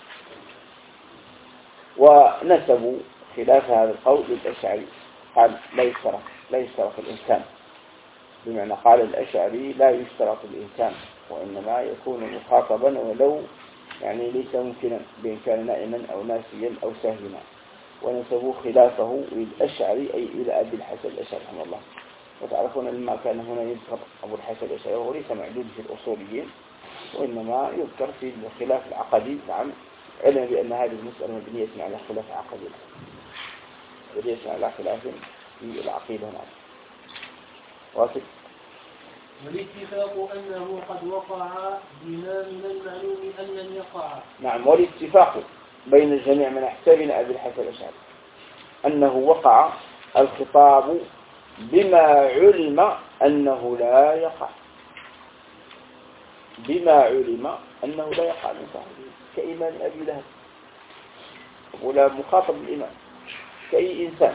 ونسبوا خلاف هذا القول للأشعري قال لا يشترط لا يشترط الإنسان بمعنى قال الأشعري لا يشترط الإنسان وإنما يكون مخاطبا ولو يعني ليس ممكنا بإن كان نائما أو ناسيا أو ساهما. ونسبوا خلافه للأشعري أي إلى أبي الحسن الأشعري رحمه الله. وتعرفون لما كان هنا يذكر أبو الحسن الأشعري وهو ليس معدود في الأصوليين وإنما يذكر في الخلاف العقدي. نعم، علم بأن هذه المسألة مبنية على خلاف عقدي، مبنية على خلاف في العقيدة. نعم. واثق. والاتفاق أنه قد وقع بما من المعلوم أن لم يقع. نعم، والاتفاق بين الجميع من أحسابنا أبي الحسن الأشعري أنه وقع الخطاب بما علم أنه لا يقع، بما علم أنه لا يقع من صاحبه، كإيمان أبي لهب. أبو لهب مخاطب بالإيمان كأي إنسان،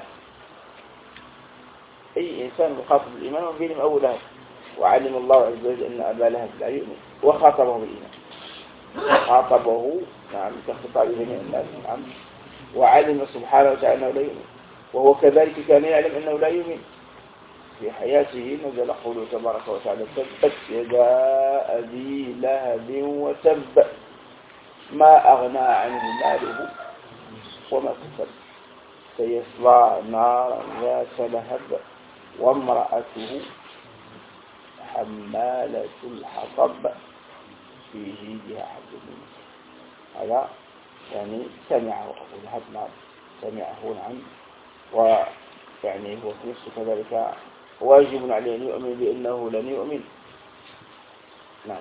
أي إنسان مخاطب بالإيمان وبينهم أبو لهب، وعلم الله عز وجل أن أبا لهب لا يؤمن وخاطبه بالإيمان، خاطبه نعم كخطاب جميع الناس. نعم، وعلم سبحانه وتعالى أنه لا يؤمن، وهو كذلك كان يعلم أنه لا يؤمن. في حياته نزل قوله تبارك وتعالى: تبت يدا أبي لهب وتب ما أغنى عنه ماله وما كسب سيصلى نارا ذات لهب وامرأته حمالة الحطب في جيدها حبل من مسد. هذا يعني سمعه أبو لهب. نعم، سمعه. نعم، ويعني هو في نفسه كذلك واجب عليه أن يؤمن بأنه لن يؤمن. نعم.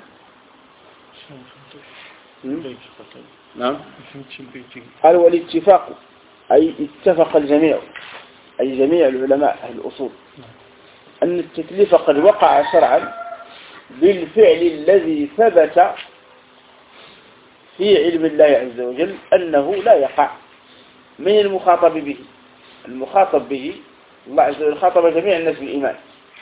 نعم. قال: والاتفاق أي اتفق الجميع، أي جميع العلماء أهل الأصول، أن التكليف قد وقع شرعا بالفعل الذي ثبت في علم الله عز وجل أنه لا يقع من المخاطب به. المخاطب به الله عز وجل خاطب جميع الناس بالإيمان،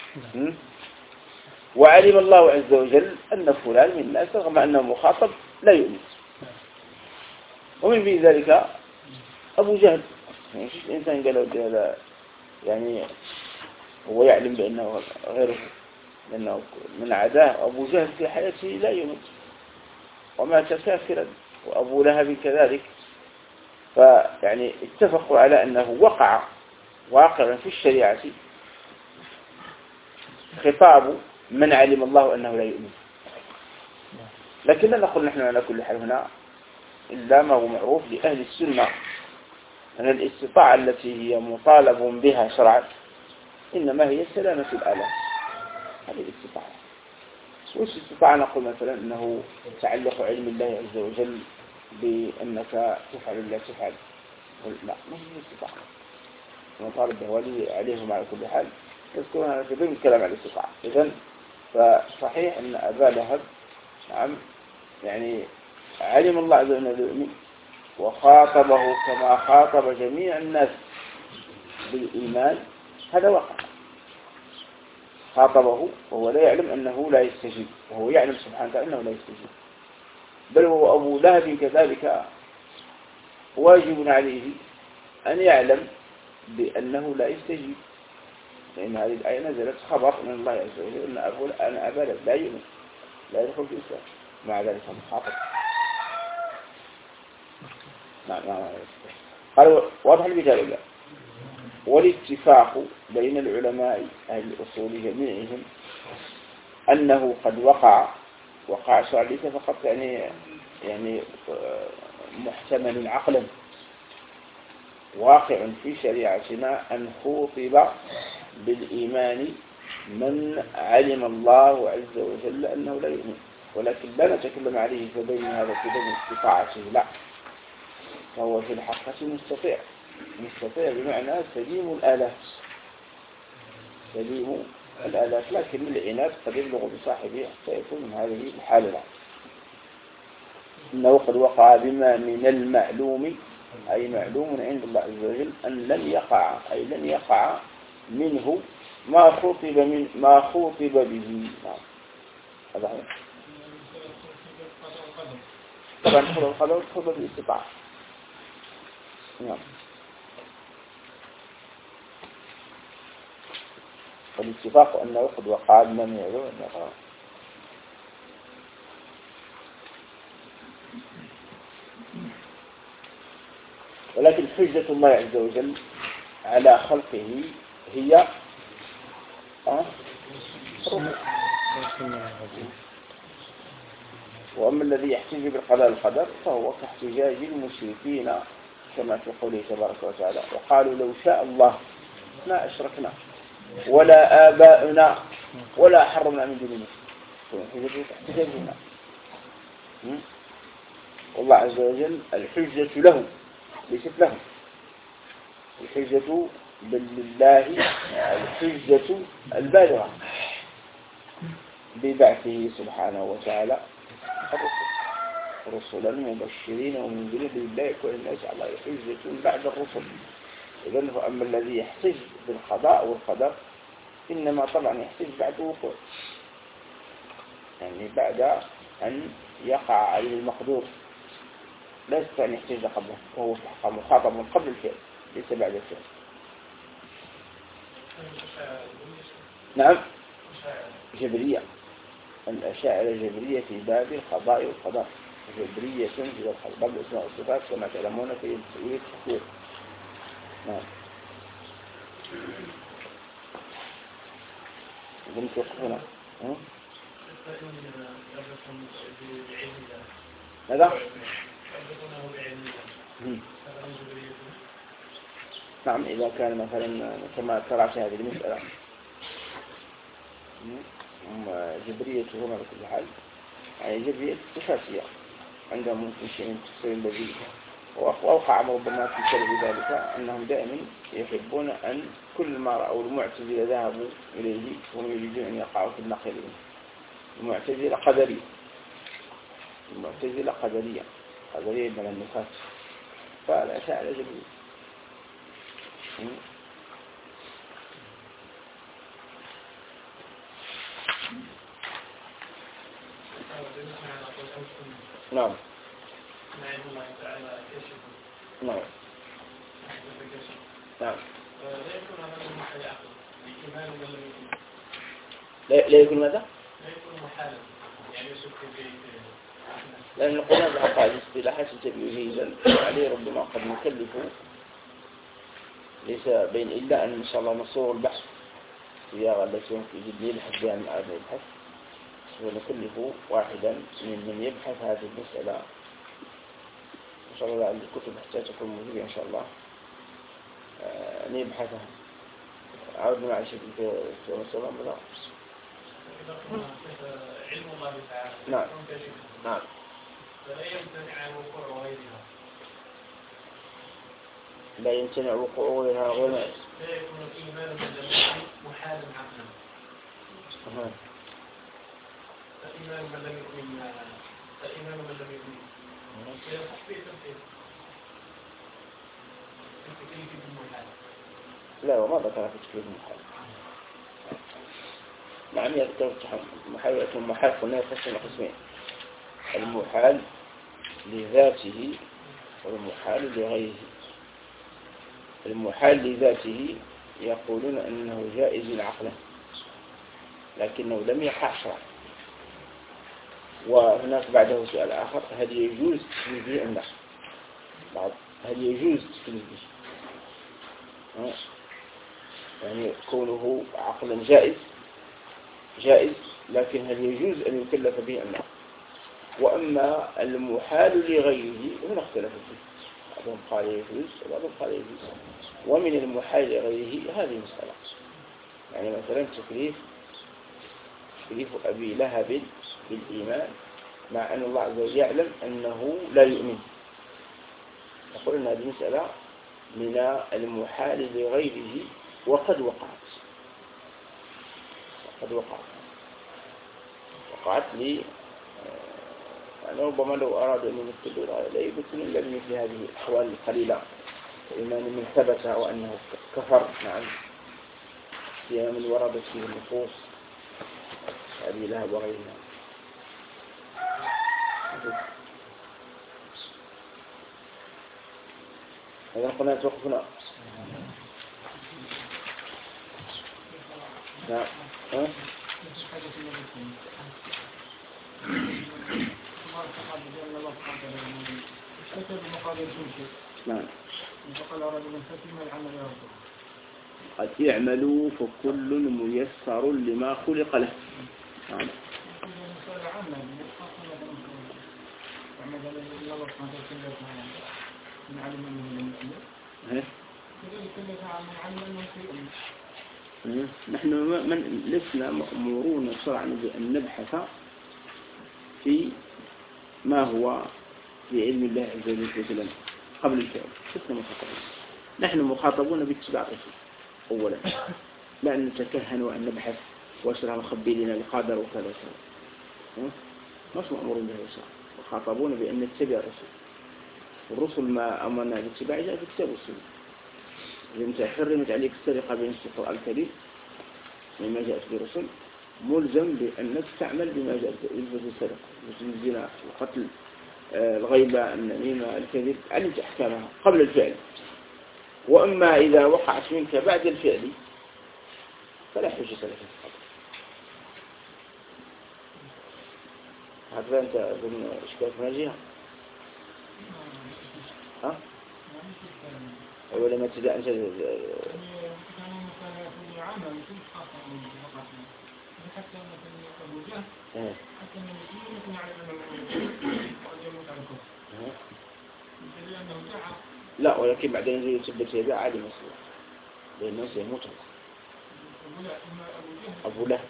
وعلم الله عز وجل أن فلان من الناس رغم أنه مخاطب لا يؤمن. ومن في ذلك أبو جهل. يعني الإنسان قال هذا يعني هو يعلم بأنه غيره، لأنه من عداه. أبو جهل في حياته لا يؤمن ومات كافرا، وأبو لهب كذلك. فيعني اتفقوا على أنه وقع واقعا في الشريعة خطاب من علم الله أنه لا يؤمن. لكن لا نقول نحن على كل حال هنا إلا ما هو معروف لأهل السنة أن الاستطاعة التي هي مطالب بها شرعا إنما هي سلامة الآلام. هذه الاستطاعة. وش استطاعة نقول مثلا أنه تعلق علم الله عز وجل بأنك تفعل ولا تفعل؟ لا، ما هي الاستطاعة مطالب به ولي عليهم على كل حال. يذكرون هذا في ضمن الكلام على الاستطاعة. إذن فصحيح أن أبا لهب نعم يعني علم الله عز وجل يؤمن وخاطبه كما خاطب جميع الناس بالإيمان. هذا وقع، خاطبه وهو لا يعلم أنه لا يستجيب، وهو يعلم سبحانه وتعالى أنه لا يستجيب. بل هو أبو لهب كذلك واجب عليه أن يعلم بأنه لا يستجيب، لأن هذه الآية نزلت خبر من الله عز وجل أن أبا لهب لا يؤمن لا يدخل في الإسلام، مع ذلك مخاطب. نعم نعم. قالوا واضح المثال ولا؟ والاتفاق بين العلماء أهل الأصول جميعهم أنه قد وقع وقع شرعا ليس فقط يعني يعني محتمل عقلا، واقع في شريعتنا أن خوطب بالإيمان من علم الله عز وجل أنه لا يؤمن، ولكن لا نتكلم عليه فبين هذا في بين استطاعته، لا، فهو في الحقيقة مستطيع، مستطيع بمعنى سليم الآلات، سليم الآلات، لكن العناد قد يبلغ بصاحبه حتى يكون من هذه الحالة. إنه قد وقع بما من المعلوم، أي معلوم عند الله عز وجل أن لن يقع، أي لن يقع منه ما خوطب من ما خوطب به. نعم هذا هو. طبعا خذ القدر خذ بالاستطاعة. نعم. والاتفاق أنه قد وقع بما من يعلم أن يقع. ولكن حجة الله عز وجل على خلقه هي أه؟ وأما الذي يحتج بالقضاء والقدر فهو كاحتجاج المشركين كما في قوله تبارك وتعالى وقالوا لو شاء الله ما أشركنا ولا آباؤنا ولا حرمنا من دون الله احتجاجنا. والله عز وجل الحجة له ليست له، الحجة بل لله الحجة البالغة ببعثه سبحانه وتعالى رسلا مبشرين ومنذرين لله يكون الناس على حجة بعد الرسل. إذن فأما الذي يحتج بالقضاء والقدر إنما طبعا يحتج بعد وقوع، يعني بعد أن يقع عليه المقدور، لا يستطيع أن يحتج قبله وهو مخاطب من قبل الفعل ليس بعد الفعل. نعم جبرية، الأشاعرة جبرية في باب القضاء والقدر، جبرية في باب الأسماء والصفات كما تعلمون في تأويل التحقيق. نعم إذن توقفنا ماذا؟ نعم إذا كان مثلا كما ترى في هذه المسألة جبرية هنا بكل حال، يعني جبرية صفاتية عندهم ممكن شيء من التفسير الذي وأوقع ربما في سبب ذلك أنهم دائما يحبون أن كل ما رأوا المعتزلة ذهبوا إليه وهم يريدون أن يقعوا في النقل. المعتزلة قدرية، المعتزلة قدرية قدرية من النفاس، فالأشاعرة جبرية. نعم نعم نعم لا لا يكون ماذا؟ لا يكون محالا يعني يشك في لأن القرآن العقائد اصطلاحات تبيهيزا عليه ربما قد نكلف ليس بين إلا أن إن شاء الله نصور البحث صياغة التي يمكن جدا يبحث بها من أعلى البحث، ونكلف واحدا من من يبحث هذه المسألة إن شاء الله. الكتب حتى تكون موجودة إن شاء الله أن يبحثها. عودنا مع شيء في مسألة بلا علم الله تعالى. نعم نعم فلا يمتنع عن وقوع غيرها، لا يمتنع وقوع غيرها غير لا يكون الإيمان من لم يكن محالا عقلا. فإيمان من لم يكن فإيمان من لم يكن يصح به تنفيذ التكليف بالمحال. لا وما ذكر في تكليف المحال. نعم يذكر المحال يكون محال قلنا يقسم قسمين، المحال لذاته والمحال لغيره. المحال لذاته يقولون أنه جائز عقلا لكنه لم يقع شرعا. وهناك بعده سؤال آخر، هل يجوز تكليف به أم لا؟ بعض هل يجوز تكليف به؟ يعني كونه عقلا جائز جائز لكن هل يجوز أن يكلف به أم لا؟ وأما المحال لغيره هنا اختلف فيه، بعضهم قال يجوز وبعضهم قال يجوز. ومن المحال لغيره هذه مسألة، يعني مثلا تكليف تكليف أبي لهب بالإيمان مع أن الله عز وجل يعلم أنه لا يؤمن. نقول أن هذه مسألة من المحال لغيره وقد وقعت وقد وقعت وقعت لي يعني ربما لو أراد أن يمثل لا يمثل إلا بمثل هذه الأحوال القليلة، كإيمان من ثبت وأنه كفر. نعم فيها من وردت فيه النصوص أبي لهب وغيرها. إذا قلنا توقفنا. نعم ها؟ نعم قد يعملوا فكل ميسر لما خلق له. نعم نحن من لسنا مأمورون شرعا بأن نبحث في ما هو في علم الله عز وجل قبل الفعل. لسنا مخاطبون، نحن مخاطبون باتباع الرسول أولا، لا أن نتكهن وأن نبحث وأشرع مخبي لنا القادر وكذا وكذا، مش مأمورون به الشرع، مخاطبون بأن نتبع الرسول. والرسل ما أمرنا باتباع جاء في كتاب السنة. إذا أنت حرمت عليك السرقة بنص القرآن الكريم مما جاء في الرسل، ملزم بأنك تعمل بما جاء في السرقة، مثل الزنا، القتل، الغيبة، النميمة، الكذب، علمت أحكامها قبل الفعل. وأما إذا وقعت منك بعد الفعل فلا حجة لك في القتل. هذا أنت أظن إشكال في جهة، ها؟ أولا ما تبدأ أنت لا، ولكن بعدين يجي يثبت يده عادي مسلم لأن الناس يموت. أبو لهب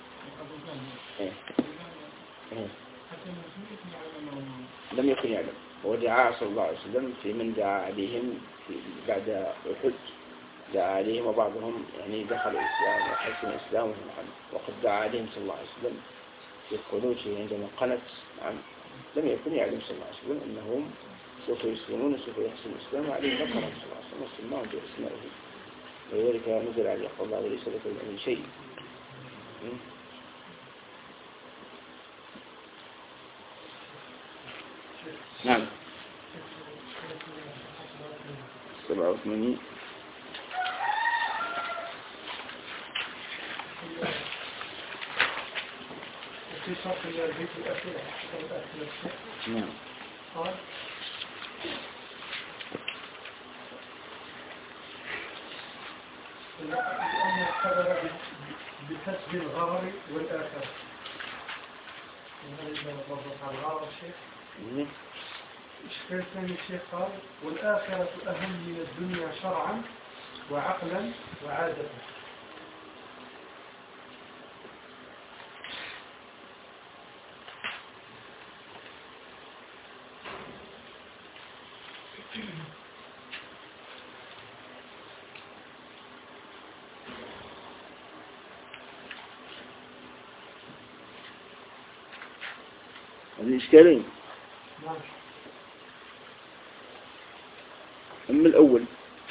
لم يكن يعلم، ودعا صلى الله عليه وسلم في من دعا عليهم بعد أحد، دعا عليهم وبعضهم يعني دخل الإسلام وحسن إسلامه محمد، وقد دعا عليهم صلى الله عليه وسلم في قنوته عندما قنت. نعم، لم يكن يعلم صلى الله عليه وسلم أنهم سوف يسلمون وسوف يحسن الإسلام عليه ذكرهم صلى الله عليه وسلم وسلمهم بإسمائه، ولذلك نزل عليه قال الله ليس لك من شيء. نعم سبعة وثمانين. في صف البيت الأخير نعم قال لأن الخبر بكسب الغرر والآخرة. هذا نطبق على الغرر الشيخ. الشيخ الثاني الشيخ قال والآخرة أهم من الدنيا شرعا وعقلا وعادة. هذه إشكالين. أما الأول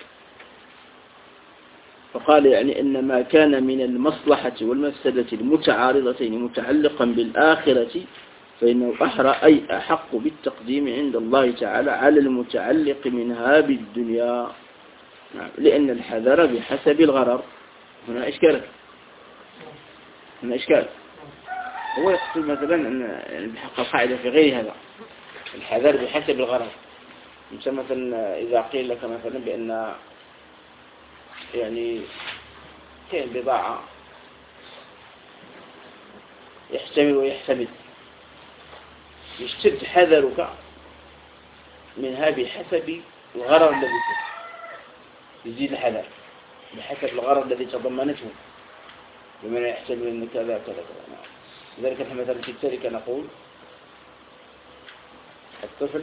فقال يعني إن ما كان من المصلحة والمفسدة المتعارضتين متعلقا بالآخرة فإنه أحرى أي أحق بالتقديم عند الله تعالى على المتعلق منها بالدنيا. نعم. لأن الحذر بحسب الغرر. هنا إشكال هنا إشكال هو يقصد مثلا أن بحق القاعدة في غير هذا الحذر بحسب الغرر. مثلا إذا قيل لك مثلا بأن يعني كان بضاعة يحتمل ويحتمل يشتد حذرك منها بحسب الغرر الذي فيه، يزيد الحذر بحسب الغرر الذي تضمنته، بمعنى يحتمل أن كذا كذا كذا. لذلك نحن مثلا في التركة نقول الطفل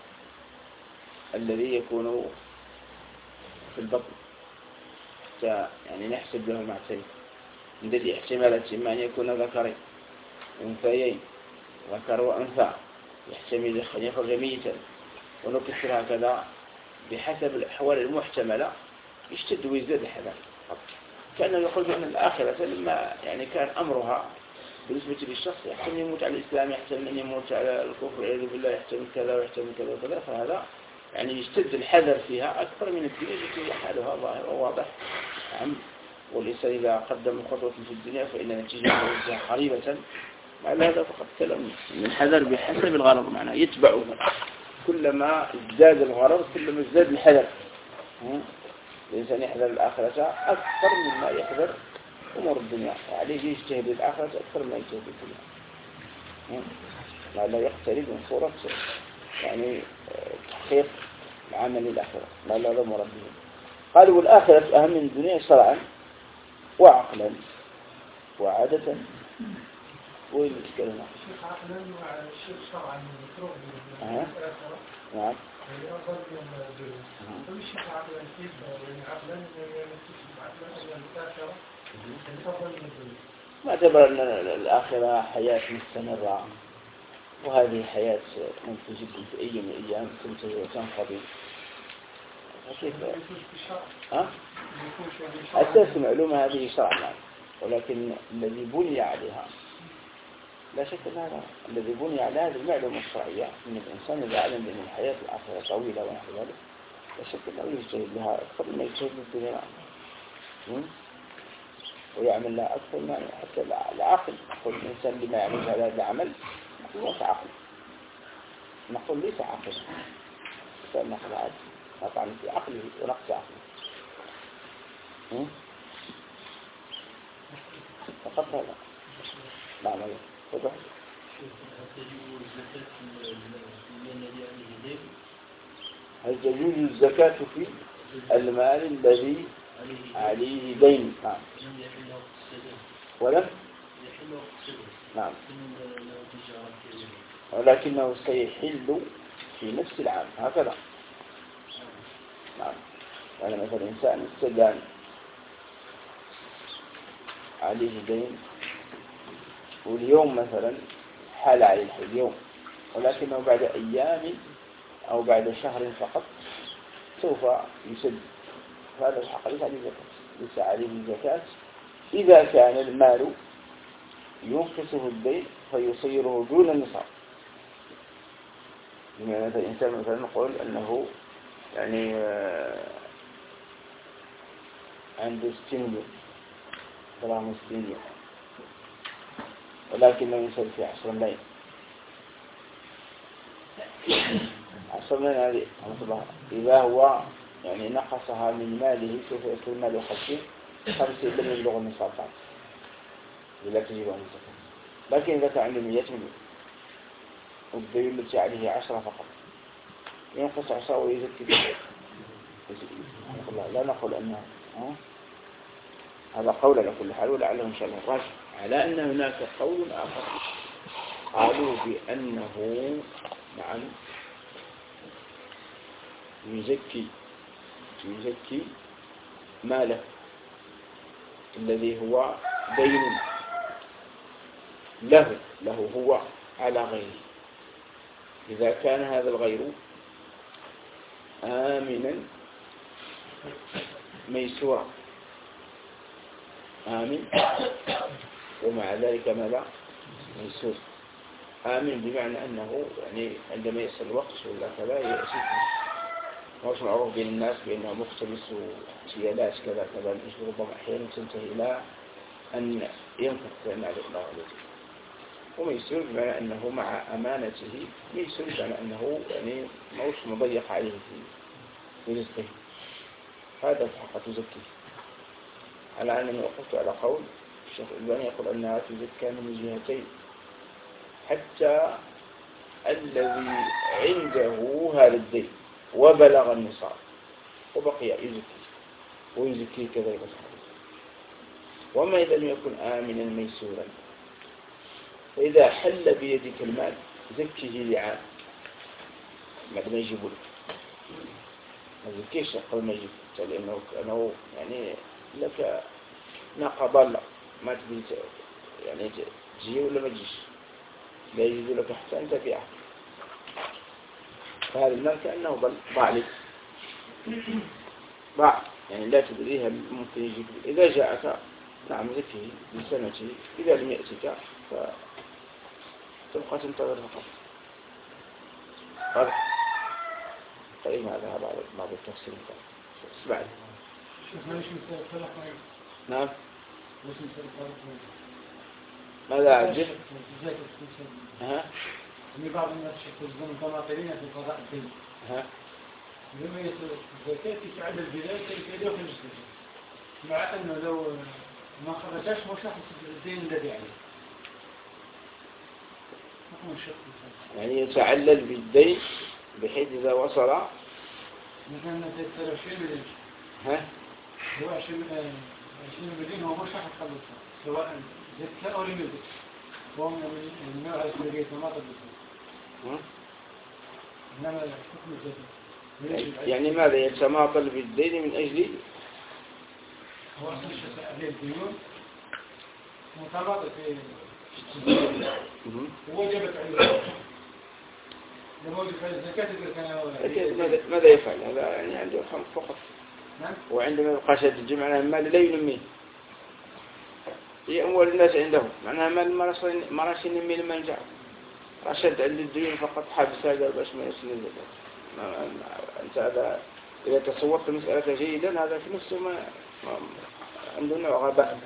الذي يكون في البطن يعني نحسب له مع التركة من ذي احتمالات، إما أن يكون ذكرين أنثيين ذكر وأنثى، يحتمل أن يخرج ميتا ونكسر هكذا بحسب الأحوال المحتملة يشتد ويزداد الحذر. كأنه يقول أن الآخرة لما يعني كان أمرها بالنسبة للشخص يحتمل يموت على الإسلام، يحتمل أن يموت على الكفر والعياذ بالله، يحتمل كذا ويحتمل كذا وكذا، فهذا يعني يشتد الحذر فيها أكثر من الدنيا التي حالها ظاهر وواضح. نعم. والإنسان إذا قدم خطوة في الدنيا فإن نتيجة قريبة. مع هذا فقد كلام من الحذر بحسب الغرض، معناه يتبعه كلما ازداد الغرض كلما ازداد الحذر. الإنسان يحذر الآخرة أكثر مما يحذر أمور الدنيا، عليه يجتهد الآخرة أكثر مما يجتهد الدنيا. لا لا يقترب من صورة يعني تحقيق العمل الآخرة لا لا لا مربيه. قالوا والآخرة أهم من الدنيا شرعا وعقلا وعادة. وين الكلمة؟ الشيخ عقلا والشيخ شرعا مفروض أه. نعم. يعني أفضل من الدنيا. والشيخ عقلا كيف يعني عقلا يعني نكتشف عقلا أن الآخرة يعني أفضل من الدنيا. ما اعتبر أن الآخرة حياة مستمرة، وهذه حياة ممكن جدا في أي من الأيام تنتهي وتنقضي. كيف؟ ها؟ أساس المعلومة هذه شرعا، ولكن الذي بني عليها لا شك أن هذا الذي بني على هذه المعلومة الشرعية أن الإنسان إذا علم بأن الحياة الآخرة طويلة ونحو ذلك لا شك أنه يجتهد لها أكثر مما يجتهد للدنيا، ويعمل لها أكثر ما حتى العقل. نقول الإنسان لما يعمل هذا العمل نقول ليس عقل، نقول ليس عقل، فنقول عاد نطعن في عقله ونقص عقله. فقط هذا نعم. وضح. هل تجوز الزكاة في المال الذي عليه دين؟ نعم. ولم نعم، ولكنه سيحل في نفس العام هكذا. نعم. يعني مثلا إنسان استدان عليه دين واليوم مثلا حال عليه الحول اليوم، ولكنه بعد أيام أو بعد شهر فقط سوف يسد، هذا الحق ليس عليه زكاة، ليس عليه زكاة إذا كان المال ينقصه الدين فيصيره دون النصاب. بمعنى مثلا الإنسان مثلا نقول أنه يعني عنده ستين مليون دراهم، ستين مليون، ولكنه ينسل في عشر ملايين. عشر ملايين هذه إذا هو يعني نقصها من ماله سوف يكون ماله خمسين خمسين لم يبلغ النصاب بعد، لا تجب عن الزكاة. لكن إذا كان عنده مئة مليون والدين التي عليه عشرة فقط ينقص عشرة ويزيد كده، لا نقول أنه هذا قول على كل حال، ولعله إن شاء الله الراجح على أن هناك قول آخر قالوا بأنه نعم يزكي يزكي ماله الذي هو دين له له هو على غيره، إذا كان هذا الغير آمنا ميسورا، آمن ومع ذلك ماذا ميسور. آمن بمعنى أنه يعني عندما يصل الوقت ولا كذا يأتي موش معروف بين الناس بأنه مختلس وسيالات كذا كذا، ربما أحيانا تنتهي إلى أن ينفق مع الله عليه. وميسور بمعنى أنه مع أمانته ميسور بمعنى أنه يعني موش مضيق عليه في رزقه، هذا الحق تزكي. على أنني وقفت على قول الشيخ الألباني يقول أنها تزكى من جهتين، حتى الذي عنده هذا الدين وبلغ النصاب وبقي يزكي ويزكي كذلك. وما إذا لم يكن آمنا ميسورا، فإذا حل بيدك المال زكيه لعام بعد ما يجيبوا لك، ما زكيش قبل ما يجيب، لأنه أنه يعني لك ناقة ضالة ما تبي يعني تجي ولا ما تجيش، لا يجوز لك حتى أن تبيعها، فهذا المال كأنه ضاع لك، ضاع يعني لا تدريها ممكن يجيب. إذا جاءك نعم زكيه بسنته، إذا لم يأتك فتبقى تنتظر فقط. هذا طيب هذا هذا بعض التفسير اسمعني. نعم ماذا عجب؟ ها؟ من بعض الناس يخرجون طماطمين في قضاء الدين. ها؟ لما يصل الزكاة يتعدى البلاد كيف يدخل الزكاة، مع أنه لو ما خرجش مش راح يصل الدين الذي عليه. يعني يتعلل بالدين بحيث إذا وصل مثلا عشرين مليون ها هو عشرين مليون هو مش راح يخلصها سواء زكاة أو رمزة هو من نوع السرية ما قبلها إنما حكم الزكاة يعني ماذا يتماطل بالدين من أجل هو أصلا الشيء عليه الديون متماطل في وجبت عليه ماذا ماذا يفعل هذا يعني عنده خمس فقط وعندما يبقى شد الجمع المال لا ينميه هي أموال الناس عنده معناها مال ما راش ينمي لما نجع رشد عند الدين فقط حابس هذا باش ما يصل للزكاة. أنت هذا إذا تصورت المسألة جيدا هذا في نفسه ما عنده نوع غباء.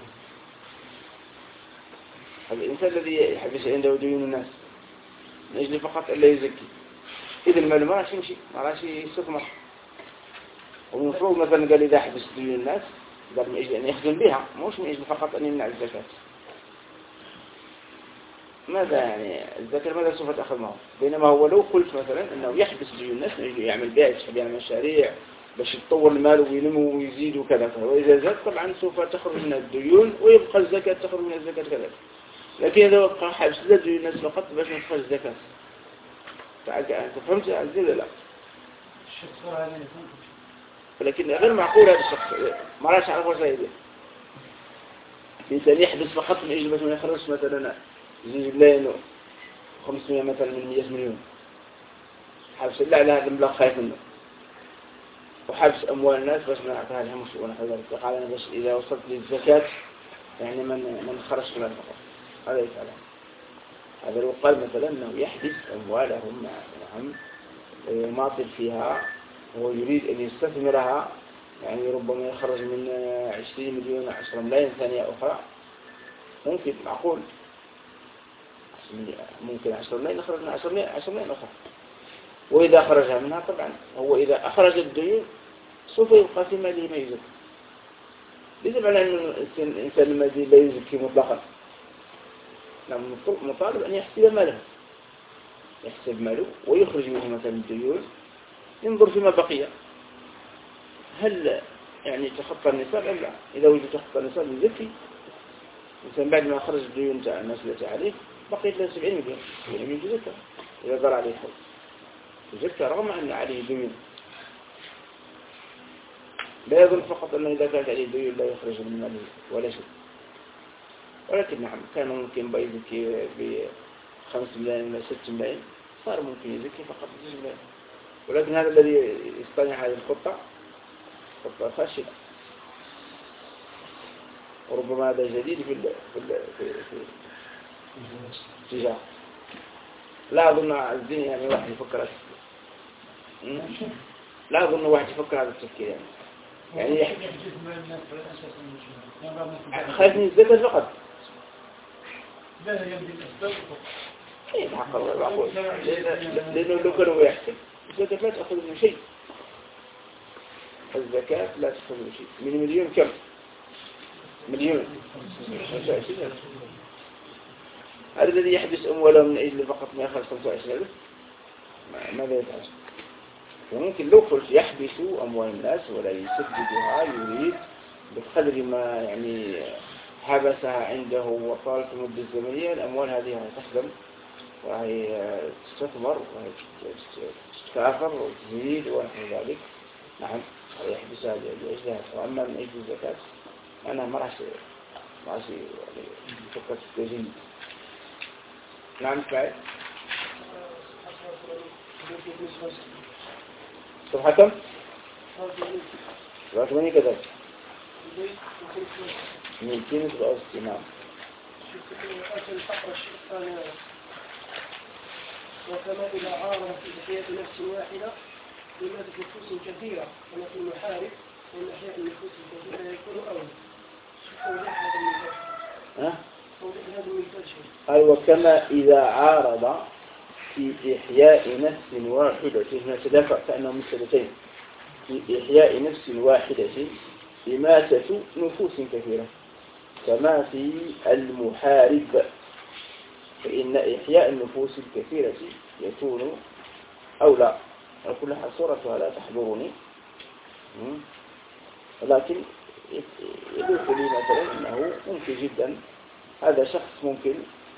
الإنسان الذي يحبس عنده ديون الناس من أجل فقط ألا يزكي إذا المال ما راش يمشي ما راش يستثمر. ومفروض مثلا قال إذا حبس ديون الناس قال من أجل أن يخدم بها مش من أجل فقط أن يمنع الزكاة. ماذا يعني الزكاة ماذا سوف تأخذ معه؟ بينما هو لو قلت مثلا أنه يحبس ديون الناس من أجل يعمل بها يسحب يعمل مشاريع باش يتطور المال وينمو ويزيد وكذا وإذا زاد طبعا سوف تخرج من الديون ويبقى الزكاة تخرج من الزكاة كذلك. لكن إذا وقع حبس ديون الناس فقط باش ما تخرج الزكاة. أنت فهمت عزيزي ولا لا؟ ولكن غير معقول هذا الشخص ما راش يعرف واش يدير. الإنسان يحبس فقط من أجل باش ما يخرجش مثلا يجيب له خمسمائة مثلا من مئة مليون حبس الله على هذا المبلغ خايف منه وحبس أموال الناس باش ما نعطيها لهم ونحو ذلك. قال أنا باش إذا وصلت للزكاة يعني من من خرجت من الفقر هذا يفعل. هذا لو قال مثلا أنه يحبس أموالهم نعم ويماطل فيها هو يريد أن يستثمرها يعني ربما يخرج من عشرين مليون عشرة ملايين ثانية أخرى ممكن معقول ممكن عشرة ملايين يخرج من عشرة ملايين أخرى. وإذا خرجها منها طبعا هو إذا أخرج الديون سوف يبقى في ماله ما يزكي. ليس معنى أن الإنسان المادي لا يزكي مطلقا. نعم مطالب أن يحسب ماله يحسب ماله ويخرج منه مثلا الديون ينظر فيما بقي هل يعني تخطى النصاب أم لا. إذا وجد تخطى النصاب يزكي الإنسان بعد ما خرج الديون تاع الناس التي عليه بقيت له سبعين مليون يعني يزكى إذا ضر عليه الحول يزكى رغم أن عليه ديون. لا يظن فقط أنه إذا كانت عليه ديون لا يخرج من ماله ولا شيء. ولكن نعم كان ممكن بيزكي بخمس ملايين ولا ست ملايين صار ممكن يزكي فقط بست ملايين. ولكن هذا الذي يصطنع هذه الخطة خطة فاشلة وربما هذا جديد في ال في ال في في التجارة. لا أظن الدين يعني واحد يفكر لا أظن واحد يفكر هذا التفكير يعني يعني خايف من الزكاة فقط. إيه حق الله معقول لأنه لو كانوا يحسب الزكاة لا تأخذ من شيء. الزكاة لا تأخذ من شيء. من مليون كم؟ مليون. هذا الذي يحبس أمواله من أجل فقط ما يخرج خمسة وعشرين ألف ماذا يفعل؟ وممكن لو قلت يحبس أموال الناس ولا يسددها يريد بقدر ما يعني حبسها عنده وطالت المدة الزمنية الأموال هذه تخدم وهي تستثمر وهي تتكاثر وتزيد ونحو ذلك. نعم يحبسها لأجلها. وأما من أجل الزكاة أنا ما راح ما راح يفكر في التجهيز. نعم بعد صفحة كم؟ صفحة ثمانية كذلك مئتين وسبعة وستين. نعم وكما إذا عارض في إحياء نفس واحدة بمادة نفوس كثيرة كما في المحارب وأن إحياء النفوس الكثيرة يكون أولى. توضيح هذا المثال. ها؟ توضيح هذا المثال شيء. أيوة كما إذا عارض في إحياء نفس واحدة هنا تدافع كأنهم مثلتين في إحياء نفس واحدة إماتة نفوس كثيرة كما في المحارب فإن إحياء النفوس الكثيرة يكون أولى. على كل حال صورتها لا تحضرني، ولكن يدوح لي مثلا أنه ممكن جدا هذا شخص ممكن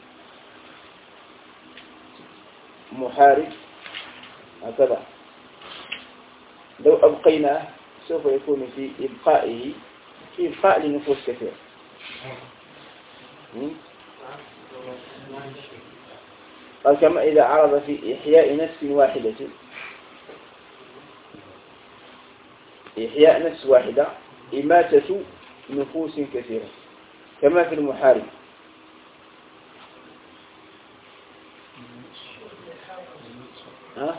محارب هكذا، لو أبقيناه سوف يكون في إبقائه في إبقاء لنفوس كثيرة. قال كما إذا عرض في إحياء نفس واحدة، إحياء نفس واحدة إماتة نفوس كثيرة كما في المحارب. ها؟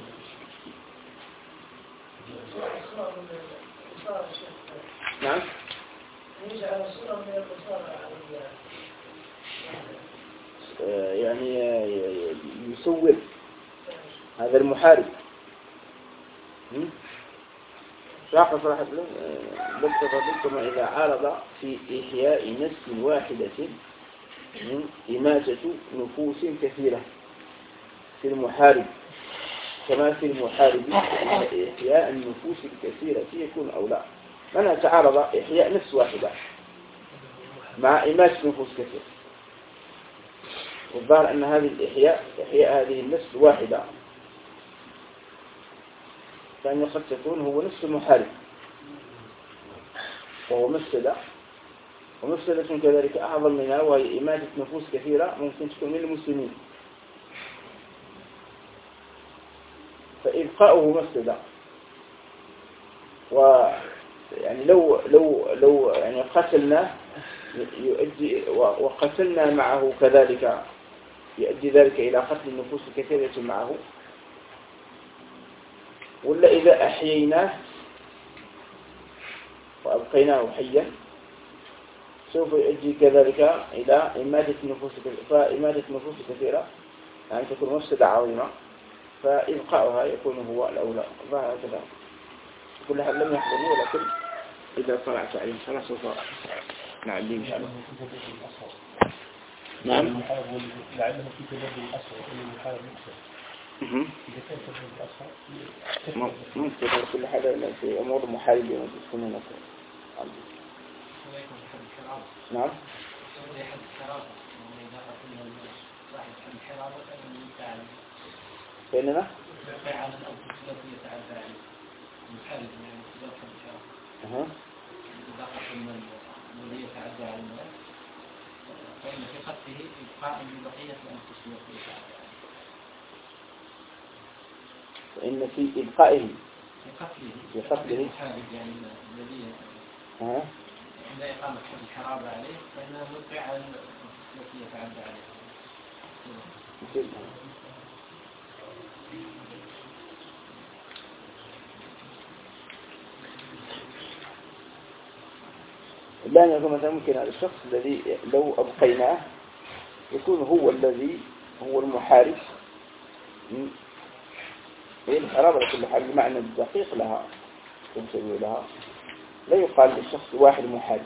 نعم. يعني يسول هذا المحارب. راق صراحة بل كما إذا عارض في إحياء نفس واحدة إماتة نفوس كثيرة في المحارب كما في المحارب إحياء النفوس الكثيرة يكون أولى. من تعارض إحياء نفس واحدة مع إماتة نفوس كثيرة، والظاهر أن هذه الإحياء إحياء هذه النفس الواحدة فإن قد تكون هو نفس المحارب وهو مفسدة، ومفسدة كذلك أعظم منها وهي إماتة نفوس كثيرة ممكن تكون من المسلمين، فإبقاؤه مفسدة. ويعني لو لو لو يعني قتلناه يؤدي وقتلنا معه كذلك يؤدي ذلك إلى قتل النفوس الكثيرة معه، ولا إذا أحييناه وأبقيناه حيا سوف يؤدي كذلك إلى إماتة نفوس فإماتة نفوس كثيرة يعني تكون مفسدة عظيمة، فإبقاؤها يكون هو الأولى. هكذا كل هذا لم يحضرني، ولكن إذا طلعت عليه خلاص سوف نعلم إن شاء الله. نعم. لعله في تبدل الأسرى إن المحارب يكسر. إذا كان تبدل الأسرى ممكن كل حاجة في أمور محاربين وتسكنون نفسه. نعم. فإننا أها الذي يتعدى على الناس فإن في قتله إبقاء لبقية الأنفس التي يتعدى عليها. فإن في إبقائه في قتله في قتله المحارب يعني الذي ها عند إقامة حد الحرابة عليه فإنه مبقى على الأنفس التي يتعدى عليها. الآن يكون مثلا ممكن هذا الشخص الذي لو أبقيناه يكون هو الذي هو المحارب. هي الحرابة لكل حال بمعنى الدقيق لها تنسوي لها، لا يقال للشخص واحد محارب.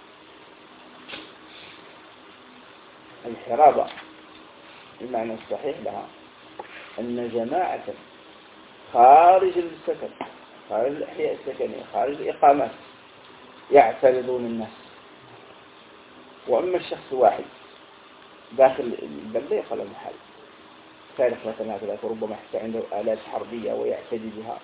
الحرابة المعنى الصحيح لها أن جماعة خارج السكن خارج الأحياء السكنية خارج الإقامات يعترضون الناس، وأما الشخص واحد داخل البلدة يقال المحارب. تاريخ مثلا هكذا ربما حتى عنده آلات حربية ويعتدي بها،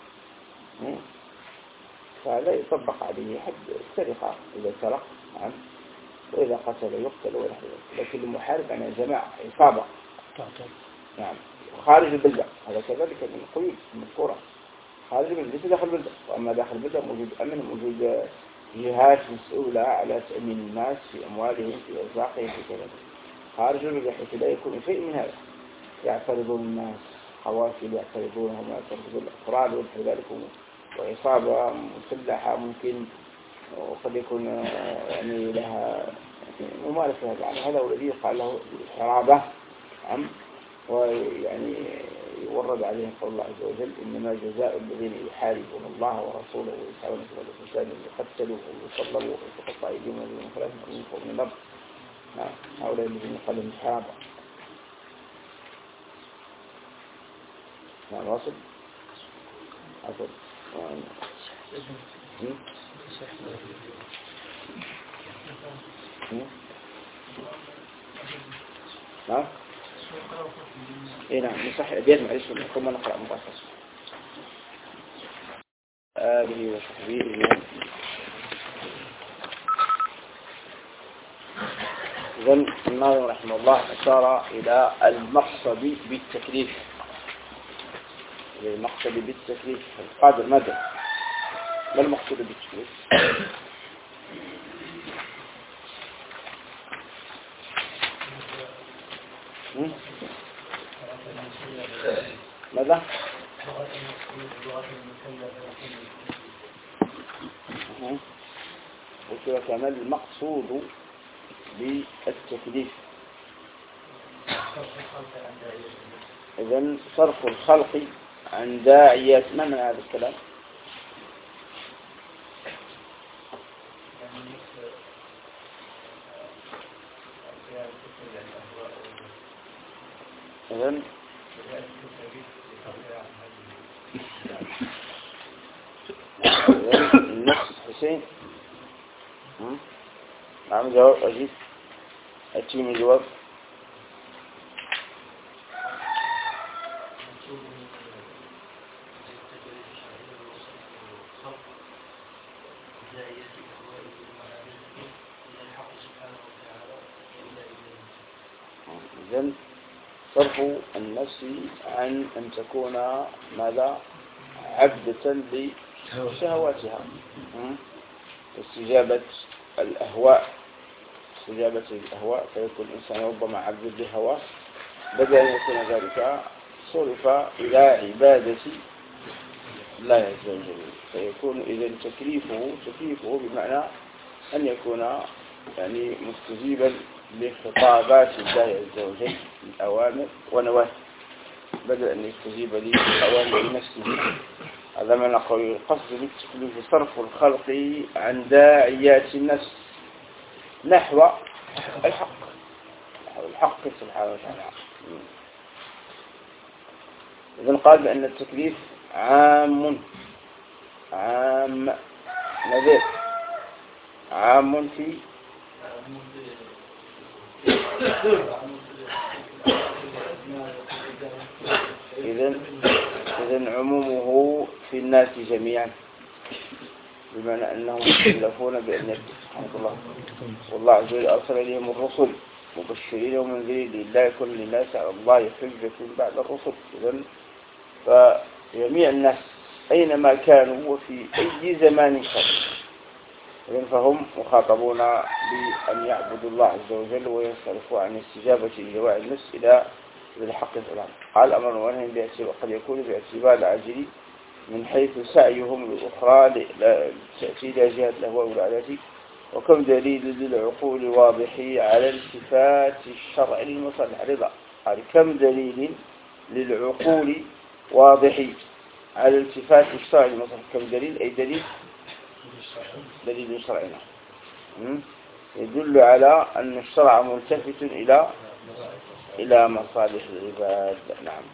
فلا يطبق عليه حد السرقة إذا سرق، نعم، وإذا قتل يقتل ولا حد. لكن المحارب يعني جماعة إصابة، نعم، خارج البلدة هذا كذلك من القيود المذكورة خارج البلدة ليس داخل البلدة. وأما داخل البلدة موجود أمن، موجود جهات مسؤولة على تأمين الناس في أموالهم في أرزاقهم في كذا. خارج البلدة حيث لا يكون شيء من هذا، يعترضون الناس، قوافل يعترضونهم ويعترضون الأفراد ونحو ذلك، وعصابة مسلحة ممكن وقد يكون يعني لها ممارسة هذا. يعني هذا هو الذي يقال له الحرابة، نعم. ويعني يورد عليهم قول الله عز وجل: إنما جزاء الذين يحاربون الله ورسوله ويسعون في الأرض فسادا يقتلوا ويصلبوا ويتقطع أيديهم ويرجلهم من خلاف وينفوا من الأرض. نعم، هؤلاء الذين قال لهم الحرابة. نعم واصل أصل نعم اي نعم نصح الابيات معلش ثم نقرأ مقصص آله وصحبه اليوم. إذن الناظم رحمه الله أشار إلى المقصد بالتكليف، المقصد بالتكليف القادر ماذا؟ ما المقصود بالتكليف؟ ماذا؟ قلت كمان المقصود بالتكليف. إذن صرف الخلق عن داعيات. ما من هذا الكلام؟ إذن النفس حسين نعم جواب أجيب أتي من جواب إذن صرف النفس عن أن تكون ماذا عبدة لشهواتها، استجابة الأهواء، استجابة الأهواء فيكون الإنسان ربما عبد لهواه، بدل أن يكون ذلك صرف إلى عبادة الله عز وجل، فيكون إذن تكليفه تكليفه بمعنى أن يكون يعني مستجيبا لخطابات الله عز وجل الأوامر ونواهي بدل أن يستجيب لأوامر نفسه. هذا ما نقول القصد بالتكليف صرف الخلق عن داعيات النفس نحو الحق، نحو الحق سبحانه وتعالى. إذن قال بأن التكليف عام عام نذير عام في إذن إذن عمومه في الناس جميعا، بمعنى أنهم مكلفون بأن الله والله عز وجل أرسل إليهم الرسل مبشرين ومنذرين لا يكون للناس على الله حجة بعد الرسل. إذن فجميع الناس أينما كانوا وفي أي زمان كانوا إذن فهم مخاطبون بأن يعبدوا الله عز وجل وينصرفوا عن استجابة لدواعي النفس إلى الحق العام. قال أمر ونهي قد يكون باعتبار العاجل من حيث سعيهم للأخرى تأتي إلى جهة الأهواء والعادات، وكم دليل للعقول واضح على التفات الشرع للمصالح رضا. قال كم دليل للعقول واضح على التفات الشرع للمصالح. كم دليل أي دليل دليل شرعنا يدل على أن الشرع ملتفت إلى إلى مصالح العباد. نعم.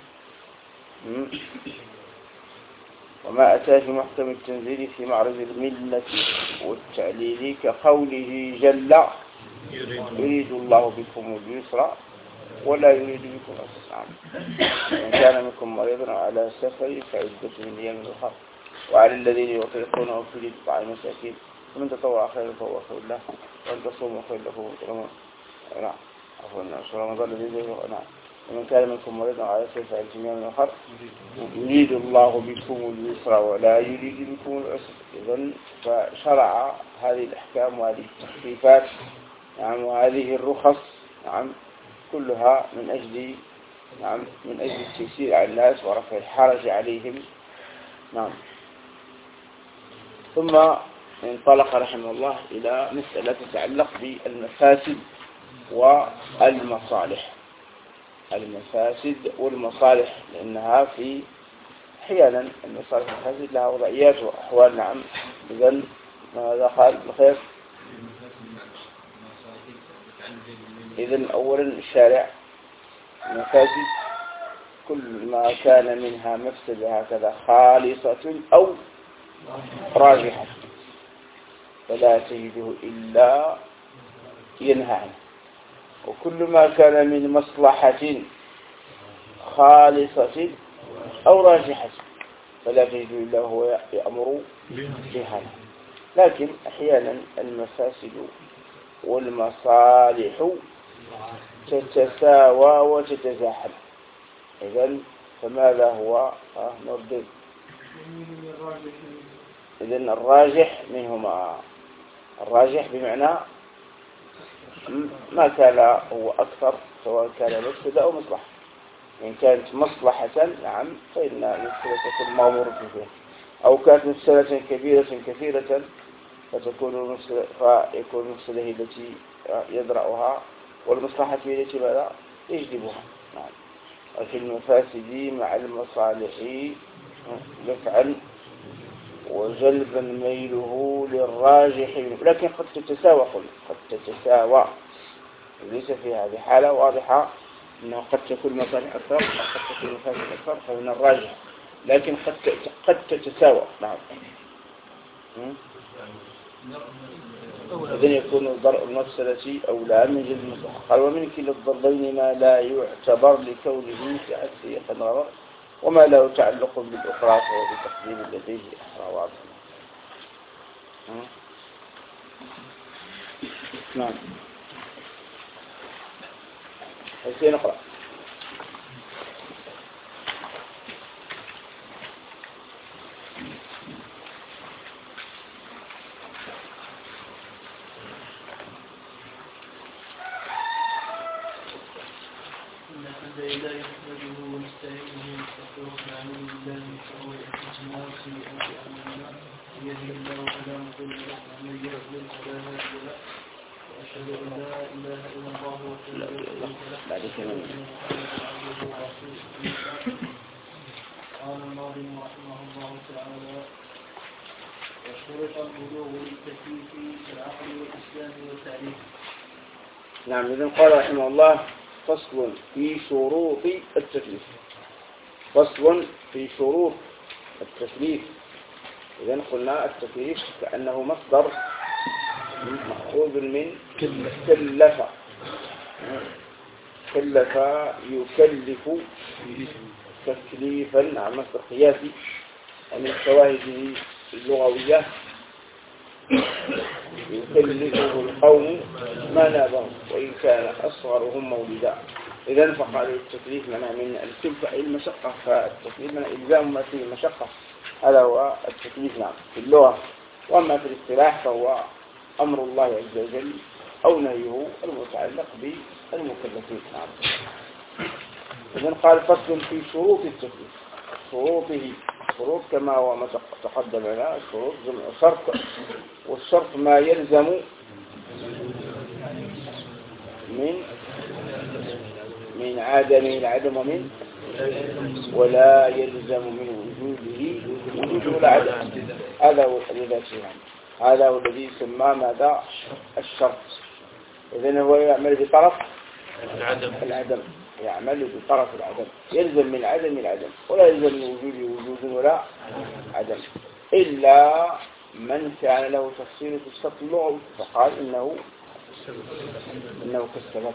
وما أتى في محكم التنزيل في معرض الملة والتعليل كقوله جل يريد الله بكم اليسر ولا يريد بكم العسر. من كان منكم مريضا على سفر فعدة من أيام أخرى وعلى الذين يطيقونه فدية طعام مساكين ومن تطوع خيرا فهو خير له وأن تصوموا خير لكم وترمون. نعم عفوا رمضان الذي نعم. ومن كان منكم مريضا على سفر فعدة من أيام أخرى يريد الله بكم اليسر ولا يريد بكم العسر. إذن فشرع هذه الأحكام وهذه التخفيفات نعم وهذه الرخص نعم كلها من أجل نعم من أجل التيسير على الناس ورفع الحرج عليهم. نعم. ثم انطلق رحمه الله إلى مسألة تتعلق بالمفاسد والمصالح. المفاسد والمصالح لأنها في أحيانا المصالح والمفاسد لها وضعيات وأحوال. نعم. إذن ماذا قال بخير؟ إذن أولا الشارع المفاسد كل ما كان منها مفسدة هكذا خالصة أو راجحة فلا تجده إلا ينهى عنه، وكل ما كان من مصلحة خالصة أو راجحة فلا تجده إلا هو يأمر بها. لكن أحيانا المفاسد والمصالح تتساوى وتتزاحم. إذن فماذا هو نردد؟ إذن الراجح منهما، الراجح بمعنى ما كان هو أكثر سواء كان مفسدة أو مصلحة. إن كانت مصلحة نعم فإن المفسدة تكون مأمورة فيها، أو كانت مفسدة كبيرة كثيرة فتكون المفسدة فيكون المفسدة هي التي يدرأها والمصلحة هي التي ماذا يجلبها. نعم. وفي المفاسد مع المصالح دفعا وجلبا ميله للراجح، لكن قد تتساوى قد تتساوى ليس في هذه حالة واضحة أنه قد تكون مصالح أكثر وقد تكون مفاسد أكثر فمن الراجح، لكن قد قد تتساوى. نعم. إذن يكون ضرر المفسدة أولى من جلب المصلحة. قال ومن كلا الضربين ما لا يعتبر لكونه تأسي نظر وما له تعلق بالأخرى فهو بتقديم لديه أحرى واضح. نعم. هسه نقرأ. قال الناظم رحمه الله تعالى وشرط البلوغ للتكليف كالعقل والإسلام والتعريف. نعم. إذن قال رحمه الله فصل في شروط التكليف. فصل في شروط التكليف. إذن قلنا التكليف كأنه مصدر مأخوذ من كلف. كلف يكلف تكليفا عن مصدر قياسي ومن الشواهد اللغوية يكلفه القوم ما نابهم وإن كان أصغرهم مولدا. إذن فقالوا التكليف منع من الكلفة المشقة، فالتكليف من إلزام ما فيه المشقة هذا هو التكليف نعم في اللغة. وأما في الاصطلاح فهو أمر الله عز وجل أو نهيه المتعلق بالمكلفين. نعم. إذن قال فصل في شروط التكليف. شروطه شروط كما هو ما تقدم لنا. الشروط جمع شرط، والشرط ما يلزم من من عدمه العدم ومن ولا يلزم من وجوده وجود ولا عدم. هذا هو الذي هذا هو الذي يسمى ماذا الشرط. إذن هو يعمل بطرف العدم العدم يعمل بطرف العدم، يلزم من عدم العدم ولا يلزم من وجود وجود ولا عدم إلا من كان له تفصيل في الشرط اللغوي فقال إنه إنه كالسبب.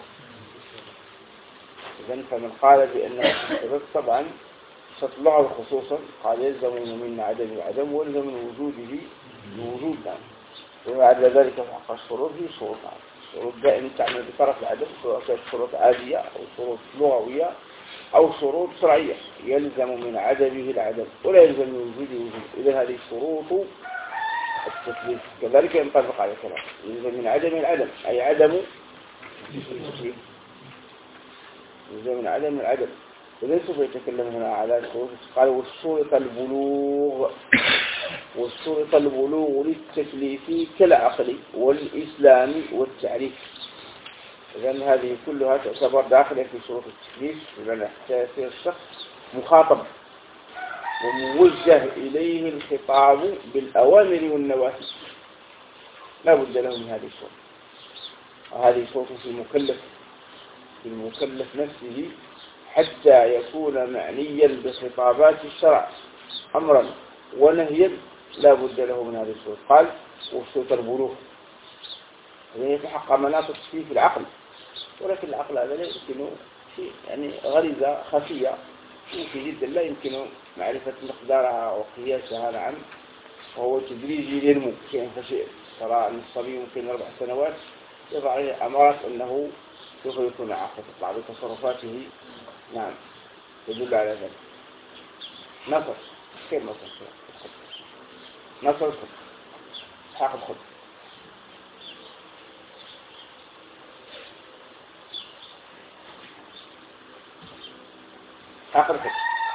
إذن فمن قال بأنه كالسبب طبعا الشرط اللغوي خصوصا قال يلزم من عدم العدم ويلزم من وجوده الوجود. وبعد ذلك فحق الشروط هي شروط شروط دائما تعمل بطرف العدم سواء كانت شروط عادية أو شروط لغوية أو شروط شرعية يلزم من عدمه العدم ولا يلزم من وجوده وجود. إذا هذه شروط التكليف كذلك ينطبق على الكلام. يلزم من عدم العدم أي عدم التكليف، يلزم من عدم العدم. إذا سوف يتكلم هنا على شروط. قال والشروط البلوغ والشروط البلوغ للتكليف كالعقل والإسلام والتعريف. إذن هذه كلها تعتبر داخلة في شروط التكليف بمعنى حتى يصير الشخص مخاطب وموجه إليه الخطاب بالأوامر والنواهي لا بد له من هذه الشروط. وهذه شروط في المكلف في المكلف نفسه حتى يكون معنيا بخطابات الشرع أمرا ونهيا لا بد له من هذه الشروط. قال وشروط البلوغ يعني يتحقق مناطق فيه في العقل، ولكن العقل هذا لا يمكنه شيء يعني غريزة خفية يمكن جدا لا يمكن معرفة مقدارها وقياسها. نعم، وهو تدريجي ينمو شيئا فشيء. ترى أن الصبي ممكن أربع سنوات يضع عليه أمارات أنه سوف يكون عاقل تطلع بتصرفاته. نعم، يدل على ذلك. نصر كيف نصر نصر الخط حاق الخط حاق الخط